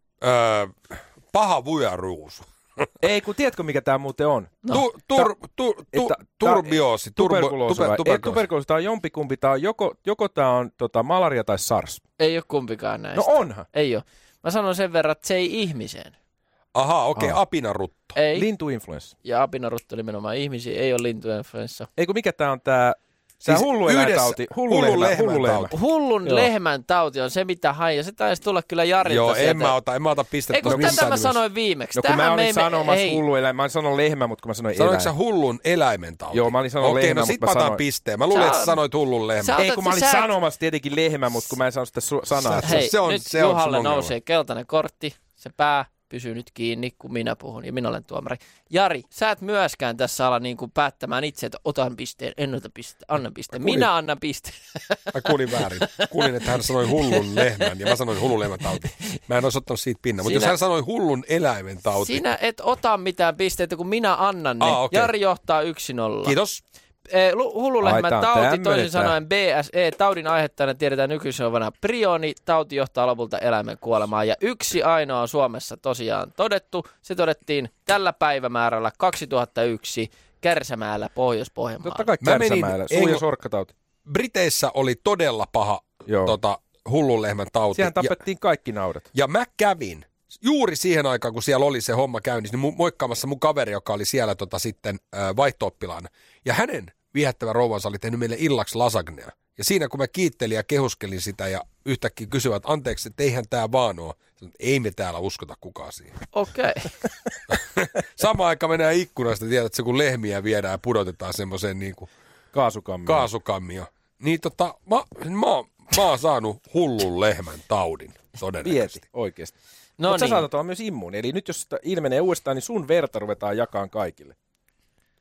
Öö, paha vujaruusu. Ei, kun tiedätkö mikä tämä muuten on? No. Tu, tur, tu, tu, tu, turbiosi. Tuberkuloosi. Tuber, tuber, tuberkuloosi. Tämä on jompikumpi. Tämä on joko, joko tämä on tota, malaria tai SARS. Ei ole kumpikaan näistä. No onhan. Ei ole. Mä sanon sen verran, että se ei ihmiseen. Aha, okei. Okay. Apinarutto. Ei. Lintuinfluenssa. Ja apinarutto nimenomaan ihmisiä. Ei ole lintuinfluenssa. Ei kun mikä tämä on tämä... Siis hullu eläintauti. Hullu, hullu lehmän, lehmän tauti. Hullun Joo. lehmän tauti on se, mitä haija. Se taisi tulla kyllä Jarilta. Joo, sieltä. en mä ota, en mä ota pistettä. Ei kun tätä mä nimessä. sanoin viimeksi. No kun mä olin sanomassa hullu eläin. Mä olin sanonut lehmä, mutta kun mä sanoin Sanoinko eläin. sä hullun eläimen tauti? Joo, mä olin sanonut Okei, lehmä, no mutta sit mä mä otan sanoin... pisteen. Mä luulin, että sä sanoit hullun lehmä. Ei kun mä olin sä... sanomassa tietenkin lehmä, mutta kun mä en sanonut sitä su- sanaa. Hei, se on, nyt se on Juhalle nousee keltainen kortti. Se pää pysyy nyt kiinni, kun minä puhun, ja minä olen tuomari. Jari, sä et myöskään tässä ala niin kuin päättämään itse, että otan pisteen, en ota pisteen, annan pisteen. Minä annan pisteen. Mä kuulin väärin. Kuulin, että hän sanoi hullun lehmän, ja mä sanoin hullun lehmän tauti. Mä en olisi ottanut siitä pinnan, mutta jos hän sanoi hullun eläimen tauti. Sinä et ota mitään pisteitä, kun minä annan ne. Ah, okay. Jari johtaa yksi nolla. Kiitos. Hullulehmän tauti, toisin sanoen B S E, taudin aiheuttajana tiedetään nykyisovana prioni, tauti johtaa lopulta eläimen kuolemaan. Ja yksi ainoa on Suomessa tosiaan todettu, se todettiin tällä päivämäärällä kaksituhattayksi Kärsämäellä, Pohjois-Pohjanmaalla. Totta kai Kärsämäellä, suu- ja sorkkatauti. Briteissä oli todella paha tota, hullunlehmän tauti. Siellä tapettiin ja, kaikki naudat. Ja mä kävin juuri siihen aikaan, kun siellä oli se homma käynnissä, niin moikkaamassa mun kaveri, joka oli siellä tota, sitten äh, vaihto-oppilaana. Ja hänen viehättävä rouvansa oli tehnyt meille illaksi lasagnea. Ja siinä kun mä kiittelin ja kehuskelin sitä ja yhtäkkiä kysyivät, että anteeksi, että eihän tää vaan ole. Sanoin, ei me täällä uskota kukaan siihen. Okei. Okay. Samaan aikaan mennään ikkunasta, tiedät, että se kun lehmiä viedään ja pudotetaan semmoiseen niin kuin kaasukammio. kaasukammio. Niin tota, mä, mä, mä oon saanut hullun lehmän taudin todennäköisesti. Vieti, oikeasti. No mutta niin. sä saatat olla myös immuuni. Eli nyt jos sitä ilmenee uudestaan, niin sun verta ruvetaan jakamaan kaikille.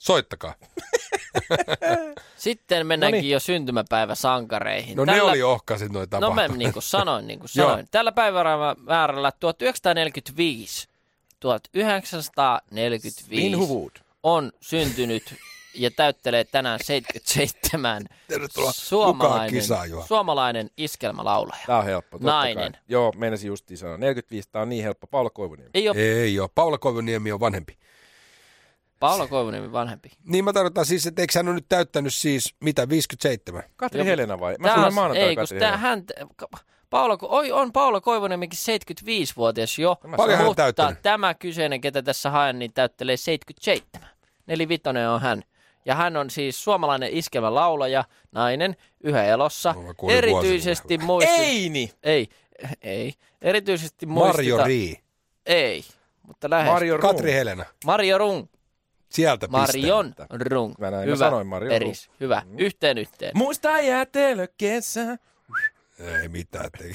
Soittakaa. Sitten mennäänkin Noniin. jo syntymäpäiväsankareihin. No Tällä... ne oli ohkaisin noita tapahtumia. No mä niin kuin sanoin, niin kuin sanoin. Tällä päivämäärällä tuhatyhdeksänsataaneljäkymmentäviisi, tuhatyhdeksänsataaneljäkymmentäviisi on syntynyt ja täyttelee tänään seitsemänkymmentäseitsemän suomalainen, suomalainen iskelmälaulaja. Tämä on helppo. Nainen. Kai. Joo, meinasin justiin sanoa. neljäkymmentäviisi, tämä on niin helppo. Paula Koivuniemi. Ei ole. Ei ole. Paula Koivuniemi on vanhempi. Paula Koivuniemi vanhempi. Niin mä tarkoitan siis, että eikö hän ole nyt täyttänyt siis, mitä, viisikymmentäseitsemän? Katri Helena vai? Mä sanoin maanantai Katri Helena. Hän, Paula, oi, on Paula Koivuniemikin seitsemänkymmentäviisivuotias jo, paljon mutta täyttänyt. Tämä kyseinen, ketä tässä haen, niin täyttelee seitsemänkymmentäseitsemän. Nelivitonen on hän. Ja hän on siis suomalainen iskelmälaulaja, nainen, yhä elossa. No, erityisesti muistut... Eini! Ei, ei. Erityisesti muistuta... Marjo Rii. Ei, mutta lähes. Marjo Rung. Katri Helena. Marjo Rung. Sieltä Marion Rung. Mä, näin, hyvä. Mä sanoin Marion Peris. Rung. Hyvä. Mm. Yhteen yhteen. Muista jäätelö kesä. Ei mitään. Ei,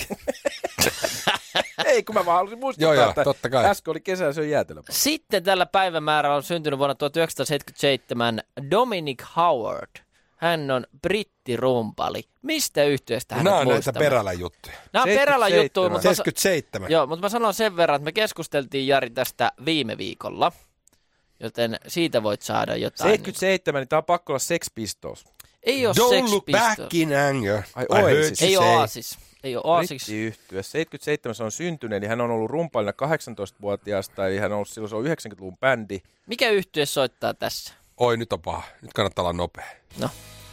ei kun mä vaan halusin muistuttaa, joo, joo, että totta kai. äsken oli kesä ja se on jäätelö. Sitten tällä päivämäärällä on syntynyt vuonna tuhatyhdeksänsataaseitsemänkymmentäseitsemän Dominic Howard. Hän on brittirumpali. Mistä yhtyeestä hän Nämä on näitä Perälän juttuja. Nämä on Perälän juttuja. Mutta seitsemänkymmentäseitsemän. Joo, mutta mä sanon sen verran, että me keskusteltiin, Jari, tästä viime viikolla. Joten siitä voit saada jotain. seitsemänkymmentäseitsemän, niin tää on pakko olla Sex Pistols. Ei ole Don't Sex look Pistols. back in anger. Ai Oasis. Ei ole Oasis. Ei ole Oasis. Brittiyhtye. seitsemänkymmentäseitsemän se on syntynyt, eli hän on ollut rumpalina kahdeksantoistavuotiaasta, eli hän on ollut silloin, se on yhdeksänkymmentäluvun bändi. Mikä yhtye soittaa tässä? Oi, nyt on paha. Nyt kannattaa olla nopea. No.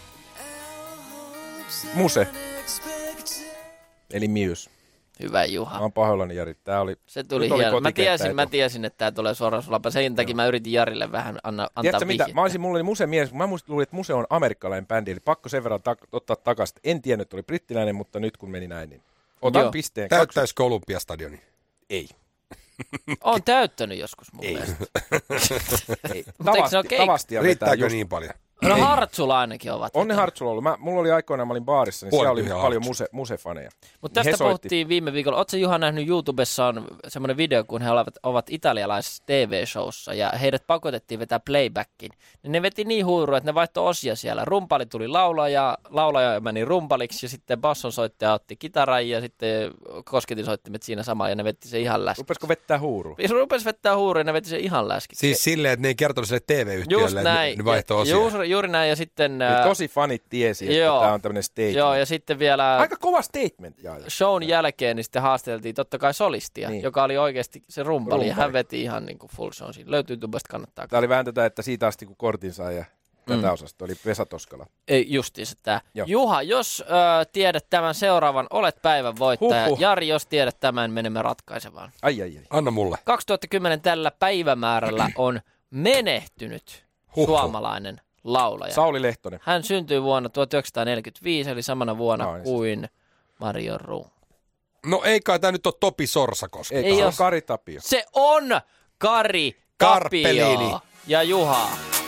Muse. Eli Muse. Hyvä Juha. Mä oon pahoillani, Jari. Tää oli, se tuli hieno. Mä tiesin, mä tiesin, että tää tulee suoraan sulapa. Sen takia mä yritin Jarille vähän anna, antaa Tiedätkö, vihjettä. mitä? Mä olisin, mulla oli Muse mielessä, mä muistin, luulin, että Muse on amerikkalainen bändi, eli pakko sen verran ta- ottaa takaisin. En tiennyt, että oli brittiläinen, mutta nyt kun meni näin, niin otan Joo. pisteen. Täyttäisikö Olympiastadioni? Ei. On täyttänyt joskus mun mielestä. Ei. Tavasti, okay? Tavastia riittääkö just... niin paljon? No Hartsula ainakin ovat. On ne Hartsula ollut. Mä, mulla oli aikoinaan, mä olin baarissa, niin siellä oli paljon muse, musefaneja. Mutta tästä niin puhuttiin viime viikolla. Ootko Juha nähnyt, YouTubessa on semmoinen video, kun he ovat, ovat italialaisessa T V-showssa ja heidät pakotettiin vetää playbackin. Niin ne veti niin huurua, että ne vaihtoi osia siellä. Rumpali tuli laulaja, laulaja meni rumpaliksi ja sitten bassonsoittaja otti kitaran ja sitten kosketinsoittimet siinä samalla ja ne vetti se ihan läski. Rupesiko vettää huuru? Rupes vettää huuru ja ne vetti se ihan läski. Siis silleen, että ne ei kertonut sille T V-yhtiölle, että ne vaihtoi osia. Juuri, juuri näin ja sitten... Ää... Tosi fanit tiesi, että joo, tämä on tämmöinen statement. Joo, ja sitten vielä... Aika kova statement. Jaa, shown jälkeen niin sitten haasteltiin totta kai solistia, niin. joka oli oikeasti se rumpali, rumpali. Ja hän veti ihan niin kuin full shown siinä. Löytyy tubasta, kannattaa. Tämä oli vähän tätä, että siitä asti kun kortin sai ja tätä mm. osasta oli Vesa Toskala. Ei justiinsa tämä. Juha, jos äh, tiedät tämän seuraavan, olet päivän voittaja. Huhhuh. Jari, jos tiedät tämän, menemme ratkaisevaan. Ai, ai, ai. Anna mulle. kaksituhattakymmenen tällä päivämäärällä on menehtynyt Huhhuh. suomalainen laulaja. Sauli Lehtonen. Hän syntyi vuonna tuhatyhdeksänsataaneljäkymmentäviisi, eli samana vuonna no, kuin Marion Rung. No ei kai tämä nyt ole Topi Sorsa koskaan. Ei, se on Kari Tapio. Se on Kari Tapio ja Juha.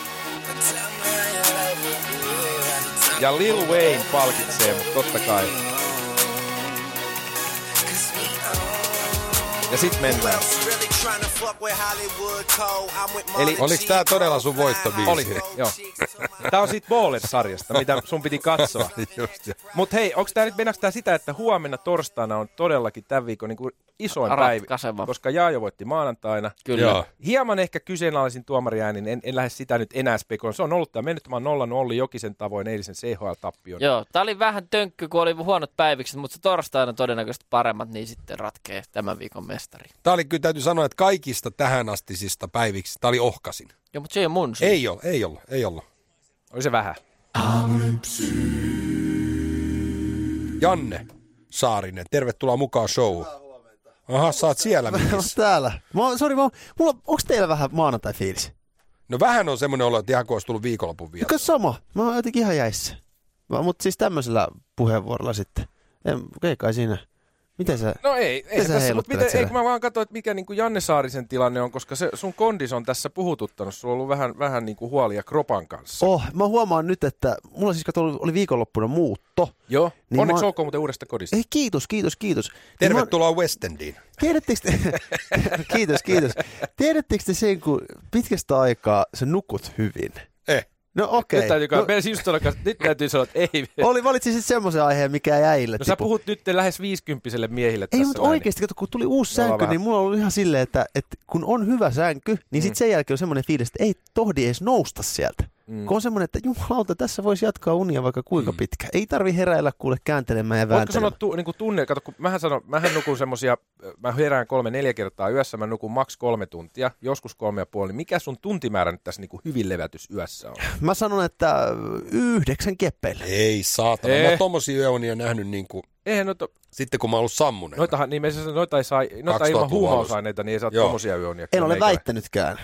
Ja Lil Wayne palkitsee, mutta totta kai. Ja sit mennään. Eli oliks tää todella sun voittobiisi? Oli, joo. Tää on siitä Ballers-sarjasta, mitä sun piti katsoa. Mut hei, onks tää nyt, mennäänkö tää sitä, että huomenna torstaina on todellakin tämän viikon niin kuin isoin päivä, koska Jaajo voitti maanantaina. Kyllä. Joo. Hieman ehkä kyseenalaisin tuomariäänin, en, en lähde sitä nyt enää spekoon. Se on ollut tämä mennyt tämä nolla nolla Jokisen tavoin eilisen C H L-tappion. Joo, tää oli vähän tönkky, kun oli huonot päiviksi, mutta se torstaina todennäköisesti paremmat, niin sitten ratkee tämän viikon mestari. Tää oli kyllä, täytyy sanoa, että kaikista tähän astisista päiviksi, tää oli ohkasin. Joo, mutta se ei ole mun syy. Ei ole, ei ollut, ei ollut. Oli se vähän. Janne Saarinen, tervetuloa mukaan show. Aha, sä oot siellä missä. Täällä. Mä, sorry, mä, mulla, onks teillä vähän maanantai-fiilis? No vähän on semmoinen olo, että ihan kuin olisi tullut viikonlopun vielä. Mikä sama? Mä oon jotenkin ihan jäissä. Mutta siis tämmöisellä puheenvuorolla sitten. En, ei kai siinä. Miten sä No ei, ei tässä, mutta miten, ei, kun mä vaan katsoin, että mikä niin kuin Janne Saarisen tilanne on, koska se sun kondis on tässä puhututtanut. Sulla on ollut vähän, vähän niin kuin huolia kropan kanssa. Oh, mä huomaan nyt, että mulla siis kato, oli viikonloppuna muutto. Joo, niin onneksi mä... olkoon muuten uudesta kodista. Ei, kiitos, kiitos, kiitos. Tervetuloa niin mä... West Endiin. Tiedättekö te... kiitos, kiitos. Tiedättekö te sen, kun pitkästä aikaa sä nukut hyvin? No okei. Okay. Nyt täytyy, no, siis sanoa, nyt täytyy sanoa, että ei. Oli, valitsin sitten semmoisen aiheen, mikä ei äille. No sä puhut nyt lähes viisikymppiselle miehille ei, tässä. Mutta oikeasti, kato, kun tuli uusi no, sänky, niin mulla on ollut ihan silleen, että, että kun on hyvä sänky, niin sitten sen jälkeen on semmoinen fiilis, että ei tohdi edes nousta sieltä. Mm. Kun on semmoinen, että jumalauta, tässä voisi jatkaa unia vaikka kuinka mm. pitkä. Ei tarvi heräillä kuule kääntelemään ja vääntelemään. Voitko sanoa tu, niin tunne, kato, kun mähän, sanon, mähän nukun semmosia, mä herään kolme, neljä kertaa yössä, mä nukun maks kolme tuntia, joskus kolme ja puoli. Mikä sun tuntimäärä nyt tässä niin hyvin levätys yössä on? Mä sanon, että yhdeksän keppeillä. Ei saatana, eh. mä oon tommosia yöunia nähnyt niin kuin... Eihän noita... Sitten kun mä oon ollut sammuneena. Noitahan, niin me noita ei saa, noita ilman huumausaineita, niin ei saa tommosia yöunia. En ole väittänytkään.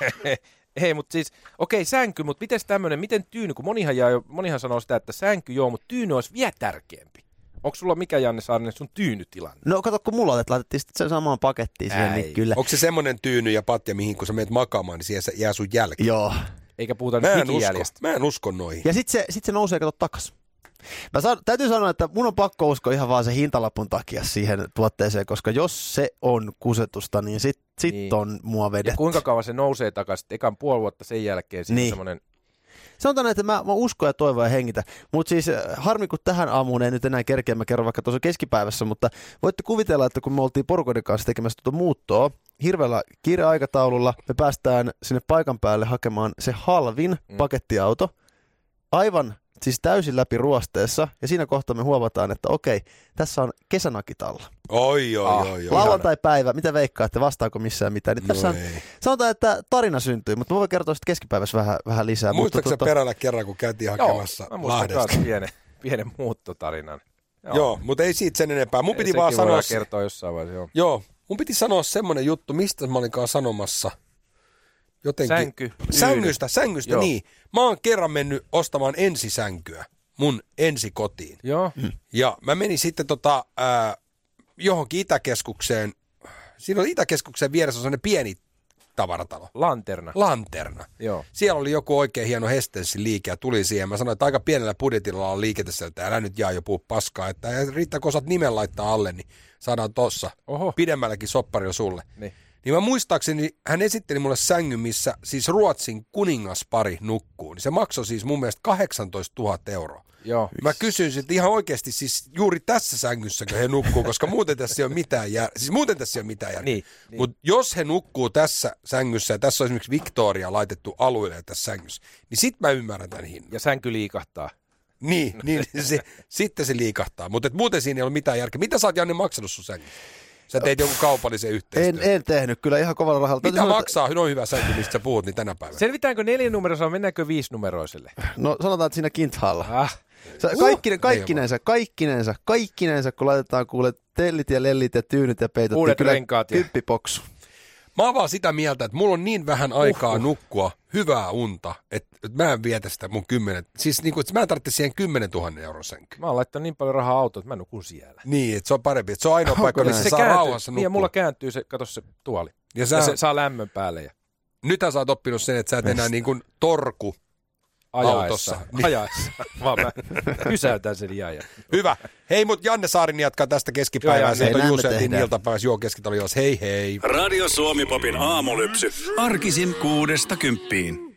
Hei, mutta siis, okei, sänky, mutta miten tämmöinen, miten tyyny, kun monihan, jää, monihan sanoo sitä, että sänky joo, mutta tyyny olisi vielä tärkeämpi. Onko sulla mikä, Janne Saarinen, sun tyynytilanne? No kato, kun mulla olet, laitettiin sitten sen samaan pakettiin siihen, niin kyllä. Onko se semmoinen tyyny ja patja, mihin kun sä menet makaamaan, niin siihen jää sun jälki? Joo. Eikä puhuta nyt hikijäljestä. Mä en usko noihin. Ja sitten se, sit se nousee, kato, takas. Mä saan, täytyy sanoa, että mun on pakko uskoa ihan vaan se hintalapun takia siihen tuotteeseen, koska jos se on kusetusta, niin sit, sit niin. on mua vedetty. Ja kuinka kauan se nousee takaisin? Ekan puoli vuotta sen jälkeen siinä niin. semmoinen... Sanotaan, että mä, mä uskon ja toivon ja hengitä. Mutta siis harmi, kun tähän aamuun ei nyt enää kerkeä, mä kerron vaikka tuossa keskipäivässä, mutta voitte kuvitella, että kun me oltiin porukoiden kanssa tekemässä tuota muuttoa, hirveällä kiireaikataululla me päästään sinne paikan päälle hakemaan se halvin mm. pakettiauto, aivan siis täysin läpi ruosteessa, ja siinä kohtaa me huomataan, että okei, tässä on kesänakit alla. Oi, oi, ah, oi, oi. Lauantai-päivä, mitä veikkaatte, vastaako missään mitään? Niin tässä on, sanotaan, että tarina syntyy, mutta mä voin kertoa sitten keskipäivässä vähän, vähän lisää. Muistatko tuota... perällä kerran, kun käytiin hakemassa Joo, mä muistan Lahdesta? pienen, pienen muuttotarinan. Joo, joo, mutta ei siitä sen enempää. Mun ei, piti vaan sanoa... kertoa jossain vaiheessa, joo. Joo, mun piti sanoa semmoinen juttu, mistä mä olinkaan sanomassa. Jotenkin... Sänky. Sängystä, sängystä, joo. Niin. Mä oon kerran mennyt ostamaan ensisänkyä mun ensikotiin. Joo. Mm. Ja mä menin sitten tota, äh, johonkin Itäkeskukseen. Siinä oli Itäkeskuksen vieressä sellainen pieni tavaratalo. Lanterna. Lanterna. Joo. Siellä oli joku oikein hieno Hestenssin liike ja tuli siihen. Mä sanoin, että aika pienellä budjetilla on liiketessä, että älä nyt jää jo puu paskaa. Että riittää, kun osaat nimen laittaa alle, niin saadaan tossa. Oho. Pidemmälläkin sopparilla sulle. Niin. Niin mä muistaakseni, hän esitteli mulle sängyn, missä siis Ruotsin kuningaspari nukkuu. Niin se maksoi siis mun mielestä kahdeksantoistatuhatta euroa. Joo. Mä kysyin sitten ihan oikeasti siis juuri tässä sängyssäkö he nukkuu, koska muuten tässä ei ole mitään jär... Siis muuten tässä ei ole mitään järkeä. Niin, niin. Mutta jos he nukkuu tässä sängyssä, ja tässä on esimerkiksi Victoria laitettu alueelle tässä sängyssä, niin sit mä ymmärrän tämän hinnan. Ja sänky liikahtaa. Niin, niin se, sitten se liikahtaa. Mutta muuten siinä ei ole mitään järkeä. Mitä sä oot, Janne, maksanut sun sängyssä? Sä teit jonkun kaupallisen yhteistyön. En, en tehnyt, kyllä ihan kovalla rahalla. Mitä Täytyy maksaa sanoa, noin hyvä sänky, mistä sä puhut niin tänä päivänä? Selvitäänkö neljänumeroisella vai mennäänkö viisinumeroiselle? No sanotaan, että siinä kinthalla. Ah. Sä, kaikkinen, kaikkinensa, kaikkinensa, kaikkinensa, kun laitetaan kuule tellit ja lellit ja tyynyt ja peitot, uudet niin kyllä renkaat kyppipoksu. Mä oon vaan sitä mieltä, että mulla on niin vähän aikaa uh-huh. nukkua hyvää unta, että, että mä en vietä sitä mun kymmenen, siis niin kuin, että mä en tarvitse siihen kymmenen tuhannen euron sänkyyn. Mä oon laittanut niin paljon rahaa autoon, että mä nukun siellä. Niin, että se on parempi, että se on ainoa paikka, missä se saa kääntyy, rauhassa nukkua. Niin ja mulla kääntyy se, kato se tuoli. Ja, sä, ja se saa lämmön päälle. Ja... Nythän sä oot oppinut sen, että sä et enää niin kuin torku ajaessa. autossa. Ajaessa. Vaan mä pysäytän sen jääjän. Hyvä. Hei, mut Janne Saarinen jatkaa tästä keskipäivää. Sieltä on Juuseltiin iltapäivässä. Joo, keskitalo jos. Hei hei. Radio Suomi Popin aamulypsy. Arkisin kuudesta kymppiin.